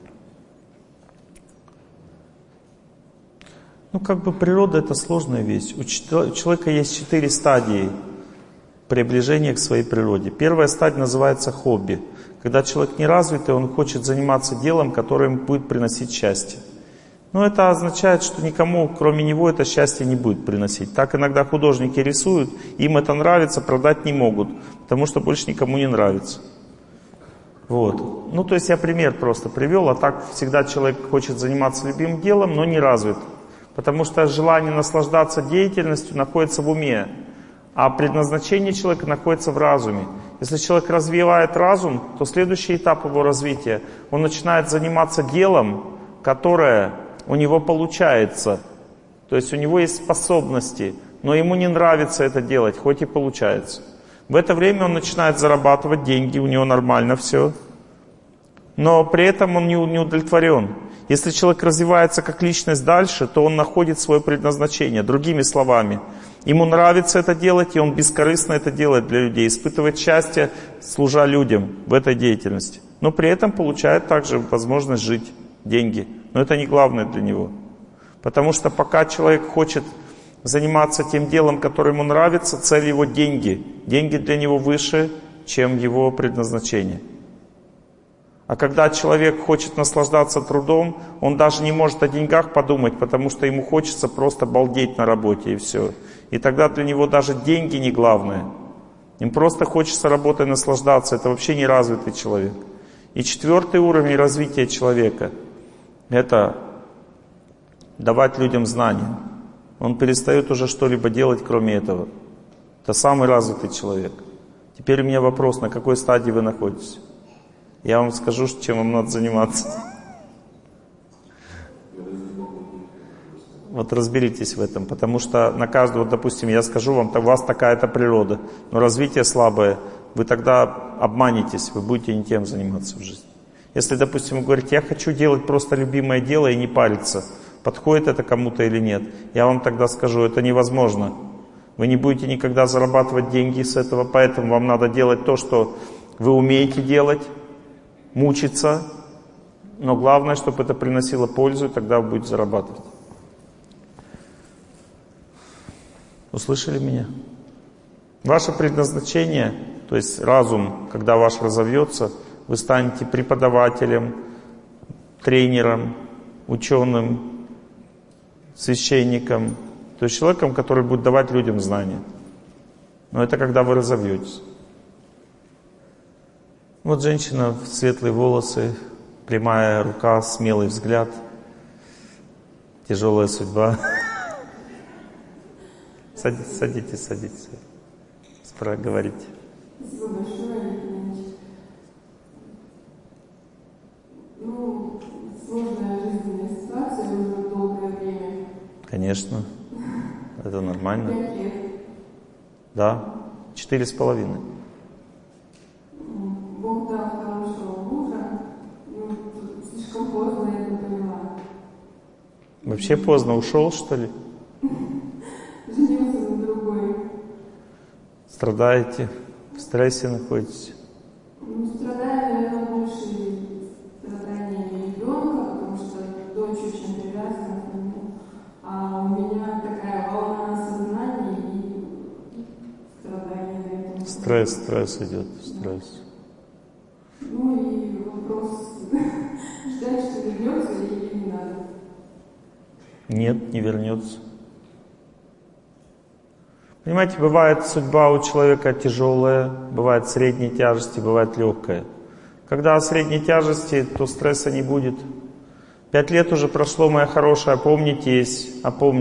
Ну, как бы природа — это сложная вещь. У человека есть 4 стадии приближения к своей природе. Первая стадия называется хобби. Когда человек неразвитый, он хочет заниматься делом, которое ему будет приносить счастье. Но это означает, что никому, кроме него, это счастье не будет приносить. Так иногда художники рисуют, им это нравится, продать не могут, потому что больше никому не нравится. Вот. Ну, то есть я пример просто привел, а так всегда человек хочет заниматься любимым делом, но не развит. Потому что желание наслаждаться деятельностью находится в уме, а предназначение человека находится в разуме. Если человек развивает разум, то следующий этап его развития, он начинает заниматься делом, которое у него получается. То есть у него есть способности, но ему не нравится это делать, хоть и получается. В это время он начинает зарабатывать деньги, у него нормально все. Но при этом он не удовлетворен. Если человек развивается как личность дальше, то он находит свое предназначение. Другими словами, ему нравится это делать, и он бескорыстно это делает для людей, испытывает счастье, служа людям в этой деятельности. Но при этом получает также возможность жить, деньги. Но это не главное для него. Потому что пока человек хочет заниматься тем делом, которое ему нравится, цель его деньги. Деньги для него выше, чем его предназначение. А когда человек хочет наслаждаться трудом, он даже не может о деньгах подумать, потому что ему хочется просто балдеть на работе и все. И тогда для него даже деньги не главное. Им просто хочется работой наслаждаться. Это вообще неразвитый человек. И 4-й уровень развития человека — это давать людям знания. Он перестает уже что-либо делать, кроме этого. Это самый развитый человек. Теперь у меня вопрос, на какой стадии вы находитесь? Я вам скажу, чем вам надо заниматься. Вот разберитесь в этом, потому что на каждого, допустим, я скажу вам, у вас такая-то природа, но развитие слабое, вы тогда обманетесь, вы будете не тем заниматься в жизни. Если, допустим, вы говорите, я хочу делать просто любимое дело и не париться, подходит это кому-то или нет, я вам тогда скажу, это невозможно. Вы не будете никогда зарабатывать деньги с этого, поэтому вам надо делать то, что вы умеете делать, мучиться, но главное, чтобы это приносило пользу, и тогда вы будете зарабатывать. Услышали меня? Ваше предназначение, то есть разум, когда ваш разовьется, вы станете преподавателем, тренером, ученым, священником, то есть человеком, который будет давать людям знания. Но это когда вы разовьетесь. Вот женщина, светлые волосы, прямая рука, смелый взгляд, тяжелая судьба. Садитесь. Говорите. Спасибо большое, Евгений. Сложная жизненная ситуация уже долгое время. Конечно. Это нормально. 5 лет. Да. 4,5. Бог дал хорошего мужа. Слишком поздно я это поняла. Вообще поздно ушел, что ли? Женился на другой. Страдаете, в стрессе находитесь? Страдаю, наверное, больше страдания ребенка, потому что дочь очень привязана к нему. А у меня такая волна сознания и страдания на этом. Стресс идет, стресс. И вопрос, ждать, что вернется или не надо? Нет, не вернется. Понимаете, бывает судьба у человека тяжелая, бывает средней тяжести, бывает легкая. Когда средней тяжести, то стресса не будет. 5 лет уже прошло, моя хорошая, опомнитесь.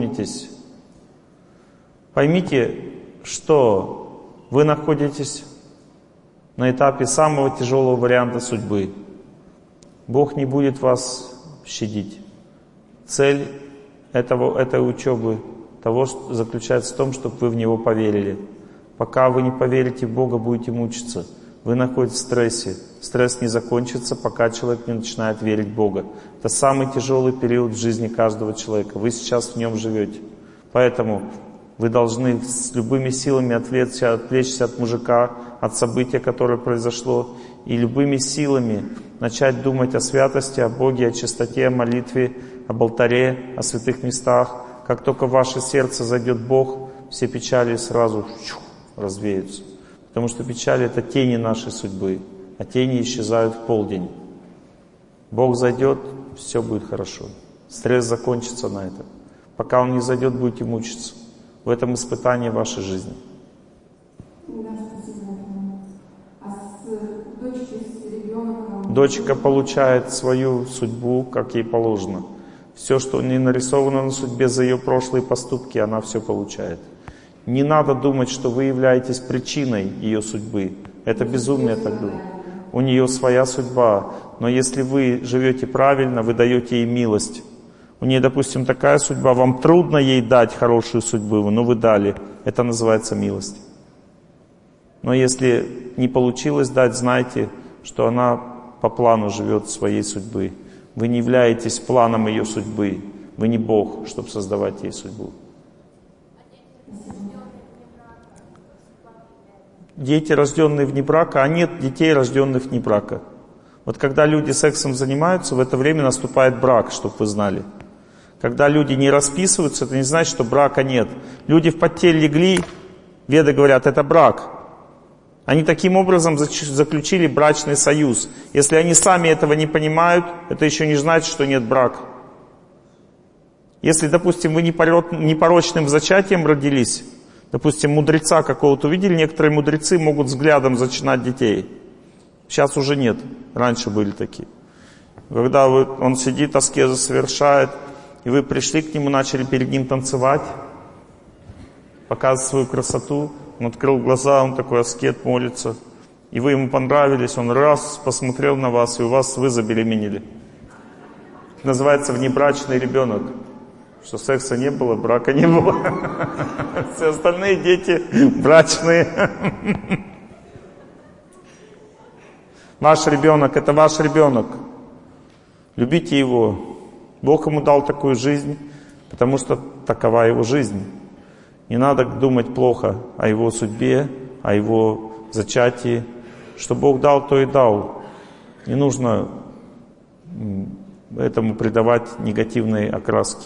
Поймите, что вы находитесь на этапе самого тяжелого варианта судьбы. Бог не будет вас щадить. Цель этой учебы того, что заключается в том, чтобы вы в Него поверили. Пока вы не поверите в Бога, будете мучиться. Вы находитесь в стрессе. Стресс не закончится, пока человек не начинает верить в Бога. Это самый тяжелый период в жизни каждого человека. Вы сейчас в нем живете. Поэтому вы должны с любыми силами отвлечься от мужика, от события, которое произошло, и любыми силами начать думать о святости, о Боге, о чистоте, о молитве, об алтаре, о святых местах. Как только в ваше сердце зайдет Бог, все печали сразу развеются. Потому что печали — это тени нашей судьбы, а тени исчезают в полдень. Бог зайдет, все будет хорошо. Стресс закончится на этом. Пока Он не зайдет, будете мучиться. В этом испытании вашей жизни. Да, спасибо. А с дочкой, с ребенком? Дочка получает свою судьбу, как ей положено. Все, что не нарисовано на судьбе за ее прошлые поступки, она все получает. Не надо думать, что вы являетесь причиной ее судьбы. Это безумие так думать. У нее своя судьба. Но если вы живете правильно, вы даете ей милость. У нее, допустим, такая судьба, вам трудно ей дать хорошую судьбу, но вы дали. Это называется милость. Но если не получилось дать, знайте, что она по плану живет своей судьбы. Вы не являетесь планом ее судьбы. Вы не Бог, чтобы создавать ей судьбу. Дети, рожденные вне брака, а нет детей, рожденных вне брака. Вот когда люди сексом занимаются, в это время наступает брак, чтобы вы знали. Когда люди не расписываются, это не значит, что брака нет. Люди в постель легли, веды говорят, это брак. Они таким образом заключили брачный союз. Если они сами этого не понимают, это еще не значит, что нет брака. Если, допустим, вы непорочным зачатием родились, допустим, мудреца какого-то увидели, некоторые мудрецы могут взглядом зачинать детей. Сейчас уже нет, раньше были такие. Когда он сидит, аскезу совершает, и вы пришли к нему, начали перед ним танцевать, показывать свою красоту, он открыл глаза, он такой аскет, молится, и вы ему понравились, он раз посмотрел на вас, и вы забеременели. Это называется внебрачный ребенок. Что секса не было, брака не было. Все остальные дети брачные. Ваш ребенок — это ваш ребенок. Любите его. Бог ему дал такую жизнь, потому что такова его жизнь. Не надо думать плохо о его судьбе, о его зачатии. Что Бог дал, то и дал. Не нужно этому придавать негативные окраски.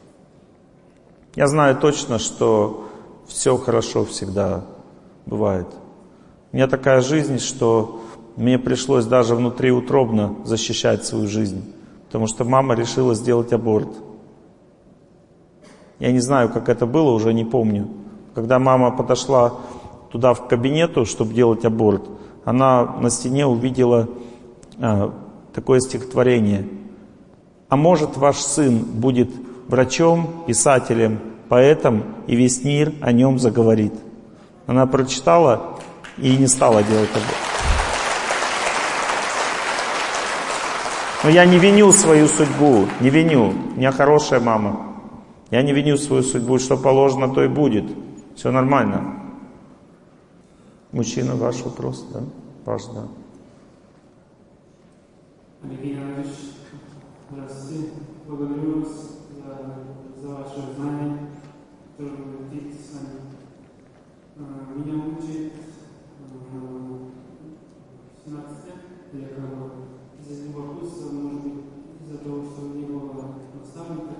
Я знаю точно, что все хорошо всегда бывает. У меня такая жизнь, что мне пришлось даже внутриутробно защищать свою жизнь, потому что мама решила сделать аборт. Я не знаю, как это было, уже не помню. Когда мама подошла туда в кабинету, чтобы делать аборт, она на стене увидела такое стихотворение. «А может, ваш сын будет врачом, писателем, поэтом, и весь мир о нем заговорит». Она прочитала и не стала делать аборт. Но я не виню свою судьбу, не виню. У меня хорошая мама. Я не виню свою судьбу, что положено, то и будет. Все нормально. Мужчина, ваш вопрос, да? Ваш, да. Алексей Иванович, здравствуйте. Благодарю вас за ваше знание, которое вы делитесь с нами. Меня мучает 17 лет, я из-за любопытства, может быть, из-за того, что не было наставника,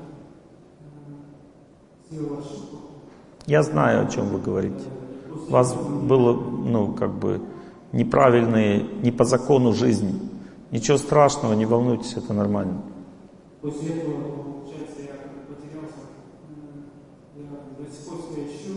сделал ошибку. Я знаю, о чем вы говорите. У вас было, неправильные, не по закону жизнь. Ничего страшного, не волнуйтесь, это нормально. После этого, получается, я потерялся. Я до сих пор себя ищу.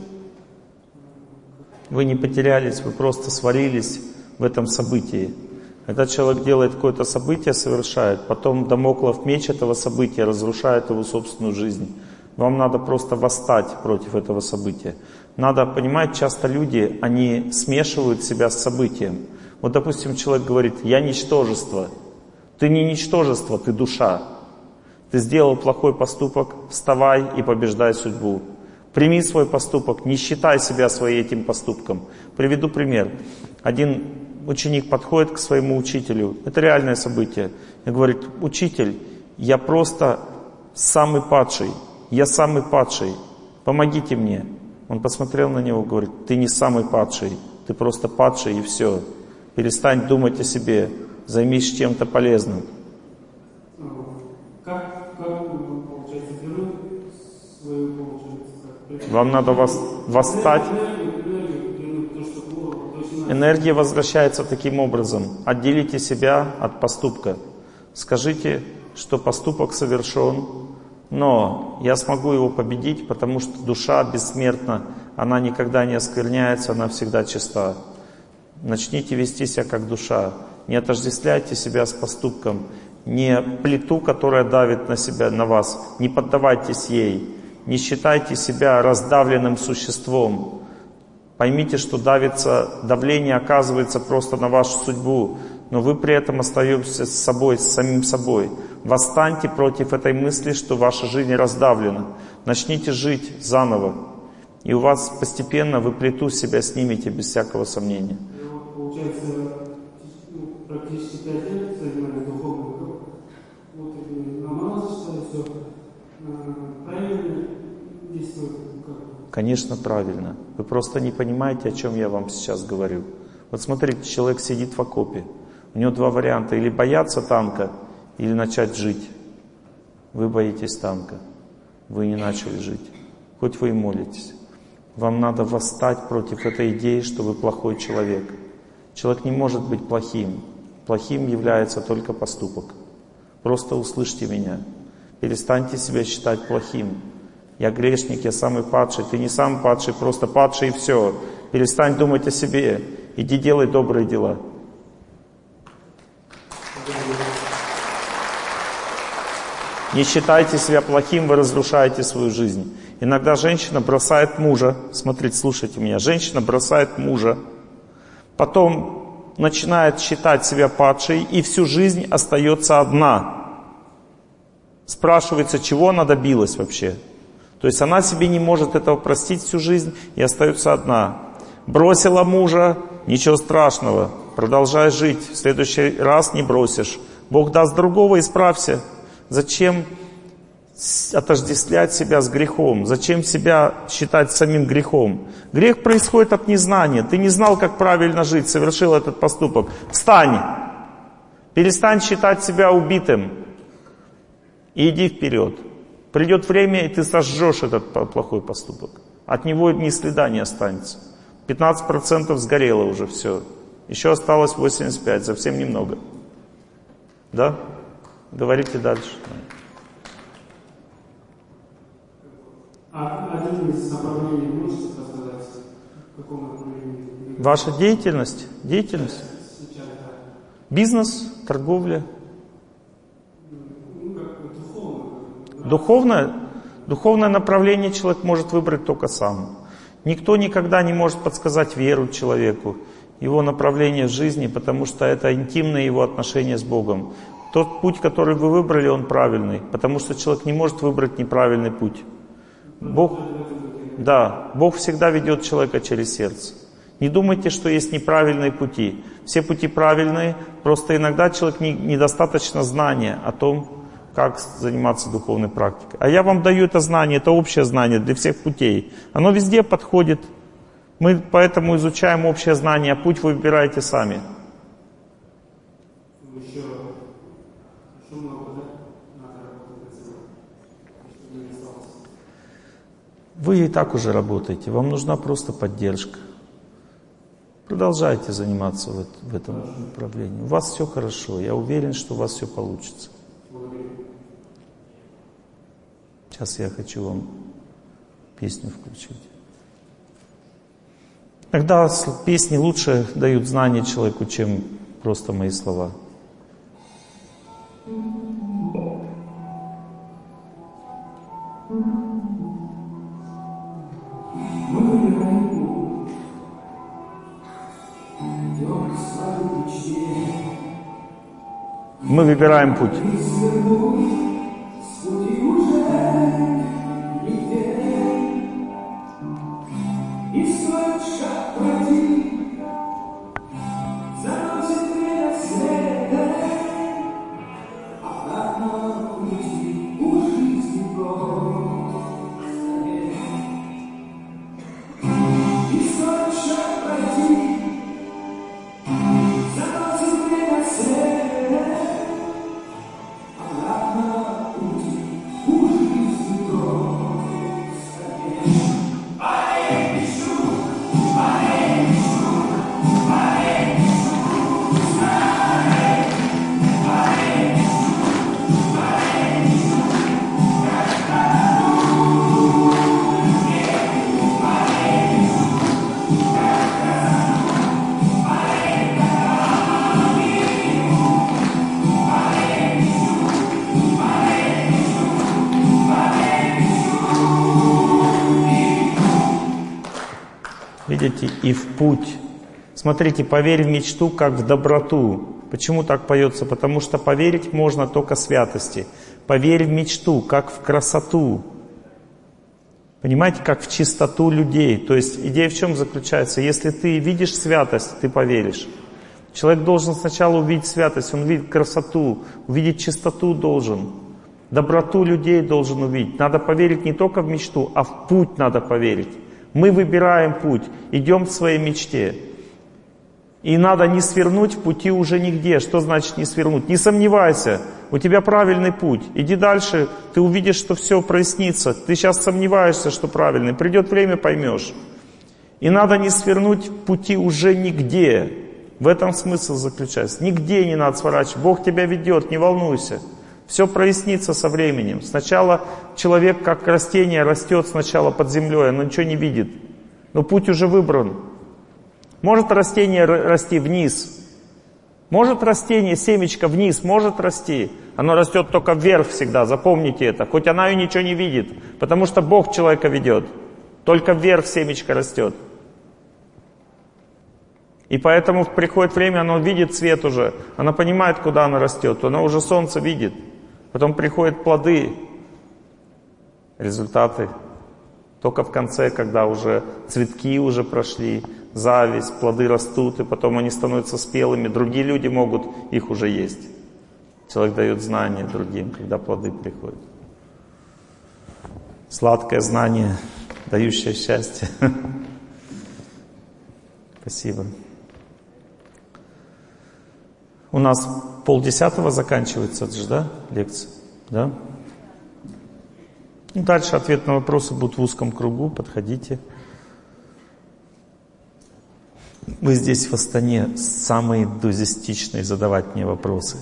Вы не потерялись, вы просто свалились в этом событии. Когда человек делает какое-то событие, совершает, потом дамоклов меч этого события разрушает его собственную жизнь. Вам надо просто восстать против этого события. Надо понимать, часто люди, они смешивают себя с событием. Вот, допустим, человек говорит: «Я ничтожество». Ты не ничтожество, ты душа. Ты сделал плохой поступок, вставай и побеждай судьбу. Прими свой поступок, не считай себя своим этим поступком. Приведу пример. Один ученик подходит к своему учителю. Это реальное событие. И говорит: «Учитель, я просто самый падший. Я самый падший. Помогите мне». Он посмотрел на него и говорит: «Ты не самый падший. Ты просто падший, и все. Перестань думать о себе. Займись чем-то полезным». Как получается, беру свою, получается, Вам надо восстать. Энергия возвращается таким образом. Отделите себя от поступка. Скажите, что поступок совершен, но я смогу его победить, потому что душа бессмертна. Она никогда не оскверняется, она всегда чиста. Начните вести себя как душа. Не отождествляйте себя с поступком. Не плиту, которая давит на себя, на вас. Не поддавайтесь ей. Не считайте себя раздавленным существом. Поймите, что давление оказывается просто на вашу судьбу, но вы при этом остаетесь с собой, с самим собой. Восстаньте против этой мысли, что ваша жизнь раздавлена. Начните жить заново. И у вас постепенно вы плиту себя снимете без всякого сомнения. Получается, практически 5 лет занимаюсь духовным. Вот и намаз, что все правильно действует. Конечно, правильно. Вы просто не понимаете, о чем я вам сейчас говорю. Вот смотрите, человек сидит в окопе. У него 2 варианта. Или бояться танка, или начать жить. Вы боитесь танка. Вы не начали жить. Хоть вы и молитесь. Вам надо восстать против этой идеи, что вы плохой человек. Человек не может быть плохим. Плохим является только поступок. Просто услышьте меня. Перестаньте себя считать плохим. Я грешник, я самый падший. Ты не самый падший, просто падший и все. Перестань думать о себе. Иди делай добрые дела. Не считайте себя плохим, вы разрушаете свою жизнь. Иногда женщина бросает мужа. Смотрите, слушайте меня. Женщина бросает мужа. Потом начинает считать себя падшей и всю жизнь остается одна. Спрашивается, чего она добилась вообще. То есть она себе не может этого простить всю жизнь и остается одна. Бросила мужа, ничего страшного, продолжай жить. В следующий раз не бросишь. Бог даст другого, исправься. Зачем отождествлять себя с грехом? Зачем себя считать самим грехом? Грех происходит от незнания. Ты не знал, как правильно жить, совершил этот поступок. Встань! Перестань считать себя убитым. И иди вперед. Придет время, и ты сожжешь этот плохой поступок. От него ни следа не останется. 15% сгорело уже все. Еще осталось 85%, совсем немного. Да? Говорите дальше. Один из направлений можете рассказать, в каком направлении? Ваша деятельность? Деятельность? Сейчас, да. Бизнес, торговля. Ну, как духовно. Духовное направление человек может выбрать только сам. Никто никогда не может подсказать веру человеку, его направление в жизни, потому что это интимное его отношение с Богом. Тот путь, который вы выбрали, он правильный, потому что человек не может выбрать неправильный путь. Бог всегда ведет человека через сердце. Не думайте, что есть неправильные пути. Все пути правильные, просто иногда человек недостаточно знания о том, как заниматься духовной практикой. А я вам даю это знание, это общее знание для всех путей. Оно везде подходит. Мы поэтому изучаем общее знание, а путь вы выбираете сами. Еще много, да? Надо работать, чтобы не осталось. Вы и так уже работаете, вам нужна просто поддержка. Продолжайте заниматься в этом направлении. У вас все хорошо, я уверен, что у вас все получится. Сейчас я хочу вам песню включить. Иногда песни лучше дают знания человеку, чем просто мои слова. Мы выбираем путь. Видите, и в путь. Смотрите, поверь в мечту, как в доброту. Почему так поется? Потому что поверить можно только святости. Поверь в мечту, как в красоту. Понимаете, как в чистоту людей. То есть идея в чем заключается? Если ты видишь святость, ты поверишь. Человек должен сначала увидеть святость, он видит красоту, увидеть чистоту должен. Доброту людей должен увидеть. Надо поверить не только в мечту, а в путь надо поверить. Мы выбираем путь, идем в своей мечте. И надо не свернуть в пути уже нигде. Что значит не свернуть? Не сомневайся, у тебя правильный путь. Иди дальше, ты увидишь, что все прояснится. Ты сейчас сомневаешься, что правильный. Придет время, поймешь. И надо не свернуть в пути уже нигде. В этом смысл заключается. Нигде не надо сворачивать. Бог тебя ведет, не волнуйся. Все прояснится со временем. Сначала человек, как растение, растет сначала под землей, оно ничего не видит. Но путь уже выбран. Может растение расти вниз? Может растение, семечко вниз, может расти. Оно растет только вверх всегда, запомните это. Хоть она и ничего не видит, потому что Бог человека ведет. Только вверх семечко растет. И поэтому приходит время, оно видит цвет уже. Она понимает, куда она растет. Она уже солнце видит. Потом приходят плоды, результаты. Только в конце, когда уже цветки уже прошли, зависть, плоды растут, и потом они становятся спелыми. Другие люди могут их уже есть. Человек дает знания другим, когда плоды приходят. Сладкое знание, дающее счастье. Спасибо. У нас 9:30 заканчивается, да, лекция? Да? Ну, дальше ответ на вопросы будут в узком кругу, подходите. Вы здесь в Астане самые энтузиастичные задавать мне вопросы.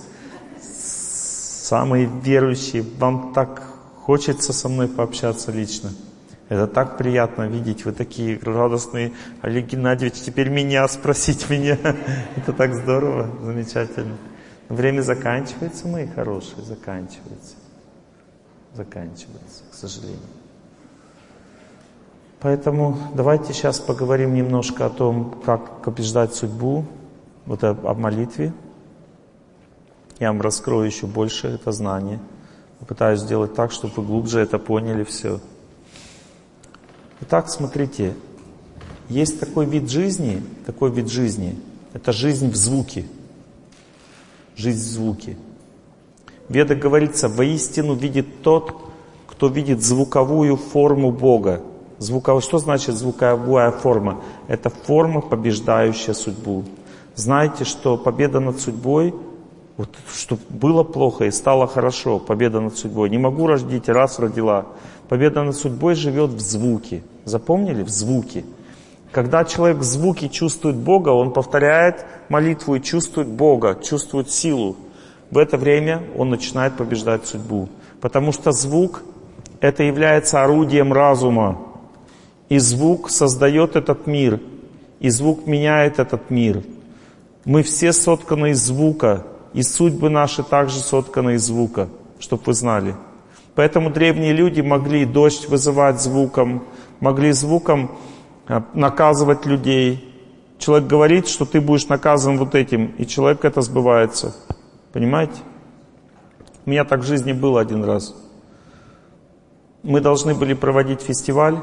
Самые верующие, вам так хочется со мной пообщаться лично. Это так приятно видеть, вы такие радостные. Олег Геннадьевич, теперь меня, спросить меня. Это так здорово, замечательно. Время заканчивается, мои хорошие, заканчивается. Заканчивается, к сожалению. Поэтому давайте сейчас поговорим немножко о том, как побеждать судьбу, вот о молитве. Я вам раскрою еще больше это знание. Попытаюсь сделать так, чтобы вы глубже это поняли все. Итак, смотрите, есть такой вид жизни, это жизнь в звуке. Жизнь в звуке. В Ведах говорится, воистину видит тот, кто видит звуковую форму Бога. Что значит звуковая форма? Это форма, побеждающая судьбу. Знаете, что победа над судьбой, вот, что было плохо и стало хорошо, победа над судьбой. Не могу родить, раз родила. Победа над судьбой живет в звуке. Запомнили? В звуке. Когда человек в звуке чувствует Бога, он повторяет молитву и чувствует Бога, чувствует силу. В это время он начинает побеждать судьбу. Потому что звук — это является орудием разума. И звук создает этот мир. И звук меняет этот мир. Мы все сотканы из звука. И судьбы наши также сотканы из звука. Чтоб вы знали. Поэтому древние люди могли дождь вызывать звуком, могли звуком наказывать людей. Человек говорит, что ты будешь наказан вот этим, и человек это сбывается. Понимаете? У меня так в жизни было один раз. Мы должны были проводить фестиваль,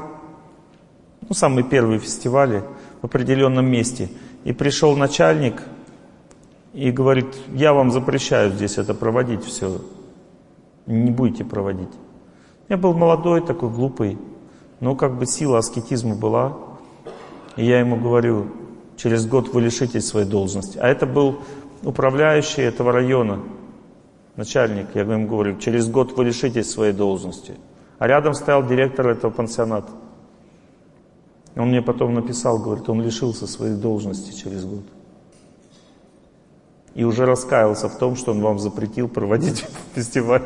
самые первые фестивали в определенном месте. И пришел начальник и говорит, я вам запрещаю здесь это проводить все. Не будете проводить. Я был молодой, такой глупый, но как бы сила аскетизма была. И я ему говорю, через год вы лишитесь своей должности. А это был управляющий этого района, начальник. Я ему говорю, через год вы лишитесь своей должности. А рядом стоял директор этого пансионата. Он мне потом написал, говорит, он лишился своей должности через год. И уже раскаялся в том, что он вам запретил проводить фестиваль.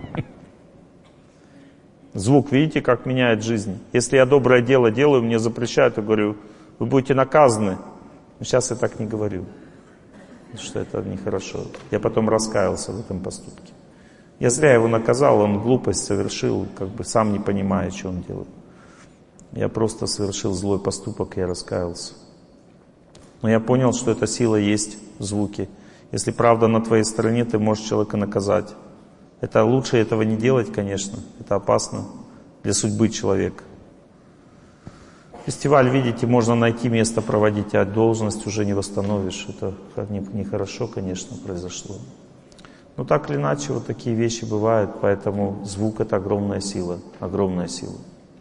Звук, видите, как меняет жизнь. Если я доброе дело делаю, мне запрещают, я говорю, вы будете наказаны. Но сейчас я так не говорю, что это нехорошо. Я потом раскаялся в этом поступке. Я зря его наказал, он глупость совершил, как бы сам не понимая, что он делает. Я просто совершил злой поступок, и я раскаялся. Но я понял, что эта сила есть в звуке. Если правда на твоей стороне, ты можешь человека наказать. Это лучше этого не делать, конечно. Это опасно для судьбы человека. Фестиваль, видите, можно найти место проводить, а должность уже не восстановишь. Это нехорошо, конечно, произошло. Но так или иначе, вот такие вещи бывают, поэтому звук — это огромная сила, огромная сила.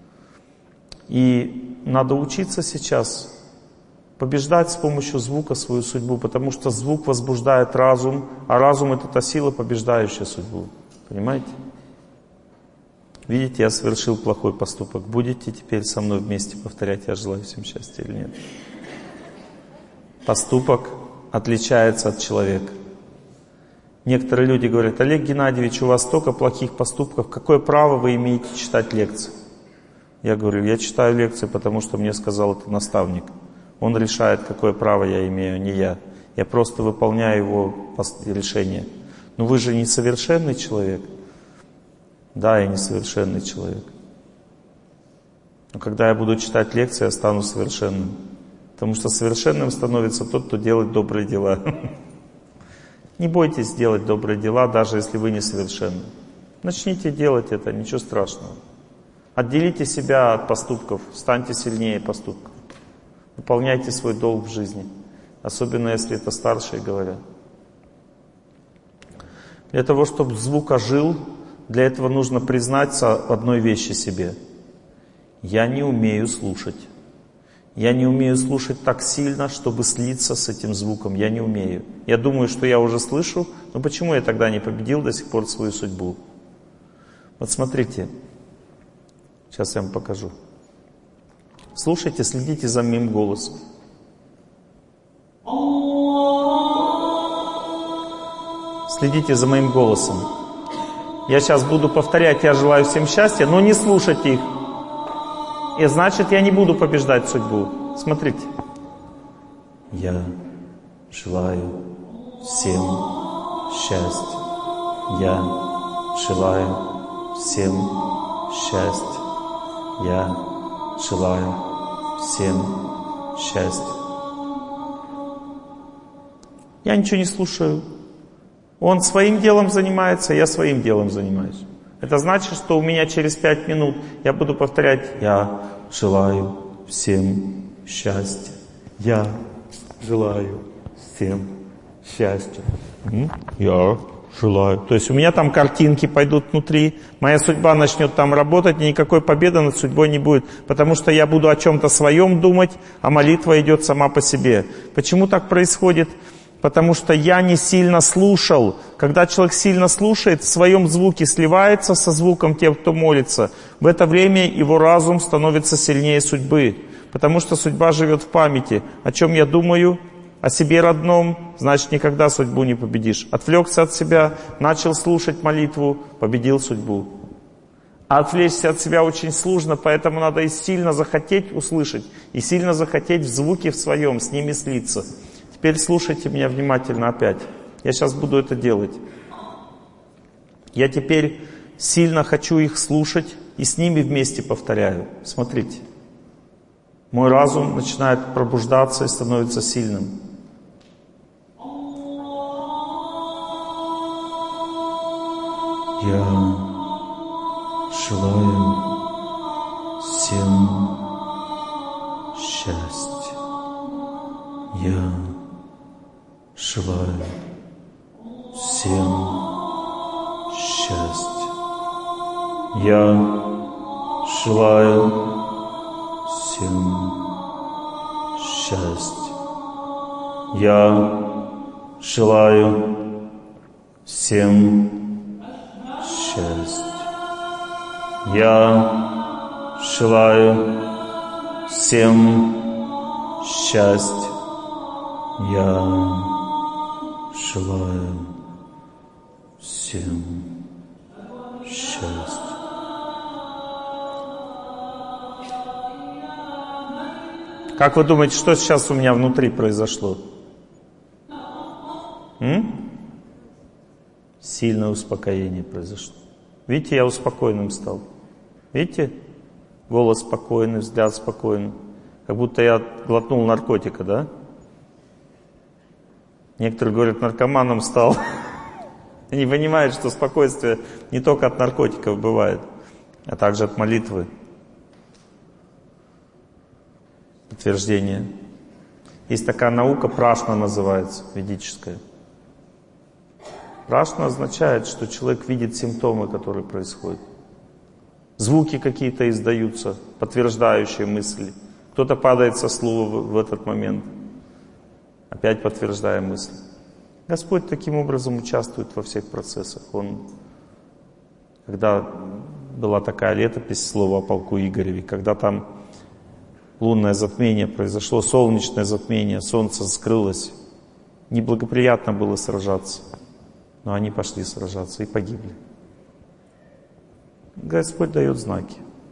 И надо учиться сейчас побеждать с помощью звука свою судьбу, потому что звук возбуждает разум, а разум — это та сила, побеждающая судьбу. Понимаете? Видите, я совершил плохой поступок. Будете теперь со мной вместе повторять, я желаю всем счастья или нет? Поступок отличается от человека. Некоторые люди говорят: Олег Геннадьевич, у вас столько плохих поступков, какое право вы имеете читать лекции? Я говорю: я читаю лекции, потому что мне сказал это наставник. Он решает, какое право я имею, а не я. Я просто выполняю его решение. Но вы же несовершенный человек. Да, я несовершенный человек. Но когда я буду читать лекции, я стану совершенным. Потому что совершенным становится тот, кто делает добрые дела. Не бойтесь делать добрые дела, даже если вы несовершенны. Начните делать это, ничего страшного. Отделите себя от поступков, станьте сильнее поступков. Выполняйте свой долг в жизни. Особенно, если это старшие говорят. Для того, чтобы звук ожил, для этого нужно признаться одной вещи себе. Я не умею слушать. Я не умею слушать так сильно, чтобы слиться с этим звуком. Я не умею. Я думаю, что я уже слышу, но почему я тогда не победил до сих пор свою судьбу? Вот смотрите. Сейчас я вам покажу. Слушайте, следите за моим голосом. Следите за моим голосом. Я сейчас буду повторять: я желаю всем счастья, но не слушайте их. И значит, я не буду побеждать судьбу. Смотрите. Я желаю всем счастья. Я желаю всем счастья. Я желаю всем счастья. Я ничего не слушаю. Он своим делом занимается, я своим делом занимаюсь. Это значит, что у меня через 5 минут я буду повторять: я желаю всем счастья. Я желаю всем счастья. Я желаю. То есть у меня там картинки пойдут внутри, моя судьба начнет там работать, и никакой победы над судьбой не будет, потому что я буду о чем-то своем думать, а молитва идет сама по себе. Почему так происходит? Потому что я не сильно слушал. Когда человек сильно слушает, в своем звуке сливается со звуком тех, кто молится, в это время его разум становится сильнее судьбы. Потому что судьба живет в памяти. О чем я думаю? О себе родном, значит, никогда судьбу не победишь. Отвлекся от себя, начал слушать молитву, победил судьбу. А отвлечься от себя очень сложно, поэтому надо и сильно захотеть услышать, и сильно захотеть в звуке в своем, с ними слиться. Теперь слушайте меня внимательно опять. Я сейчас буду это делать. Я теперь сильно хочу их слушать и с ними вместе повторяю. Смотрите. Мой разум начинает пробуждаться и становится сильным. Я желаю всем счастья. Я желаю всем счастья. Я желаю всем счастья. Я желаю всем счастья. Я желаю всем счастья. Я желаю всем счастья. Как вы думаете, что сейчас у меня внутри произошло? Сильное успокоение произошло. Видите, я успокоенным стал. Видите? Голос спокойный, взгляд спокойный. Как будто я глотнул наркотика, да? Некоторые говорят, наркоманом стал. Они понимают, что спокойствие не только от наркотиков бывает, а также от молитвы. Подтверждение. Есть такая наука, прашна называется, ведическая. Прашна означает, что человек видит симптомы, которые происходят. Звуки какие-то издаются, подтверждающие мысли. Кто-то падает со слова в этот момент, опять подтверждая мысль. Господь таким образом участвует во всех процессах. Когда была такая летопись, слово о полку Игореве, когда там лунное затмение произошло, солнечное затмение, солнце скрылось, неблагоприятно было сражаться. Но они пошли сражаться и погибли. Господь дает знаки.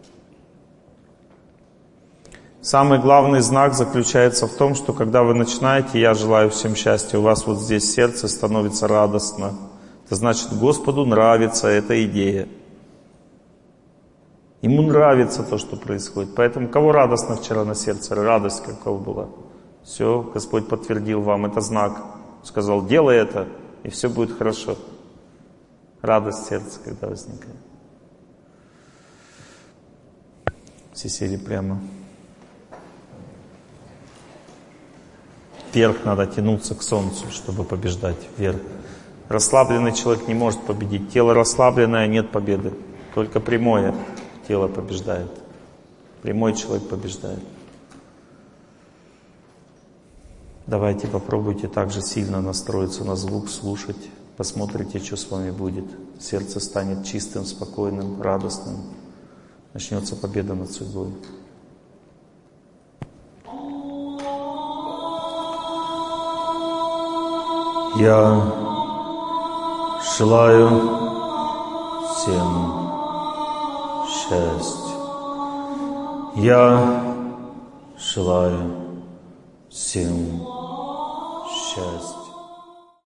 Самый главный знак заключается в том, что когда вы начинаете, я желаю всем счастья, у вас вот здесь сердце становится радостно. Это значит, Господу нравится эта идея. Ему нравится то, что происходит. Поэтому кого радостно вчера на сердце? Радость какова была? Все, Господь подтвердил вам, это знак. Сказал, делай это, и все будет хорошо. Радость сердца, когда возникает. Все сели прямо. Вверх надо тянуться к солнцу, чтобы побеждать. Вверх. Расслабленный человек не может победить. Тело расслабленное, нет победы. Только прямое тело побеждает. Прямой человек побеждает. Давайте попробуйте также сильно настроиться на звук, слушать. Посмотрите, что с вами будет. Сердце станет чистым, спокойным, радостным. Начнется победа над судьбой. Я желаю всем счастья. Я желаю всем счастья.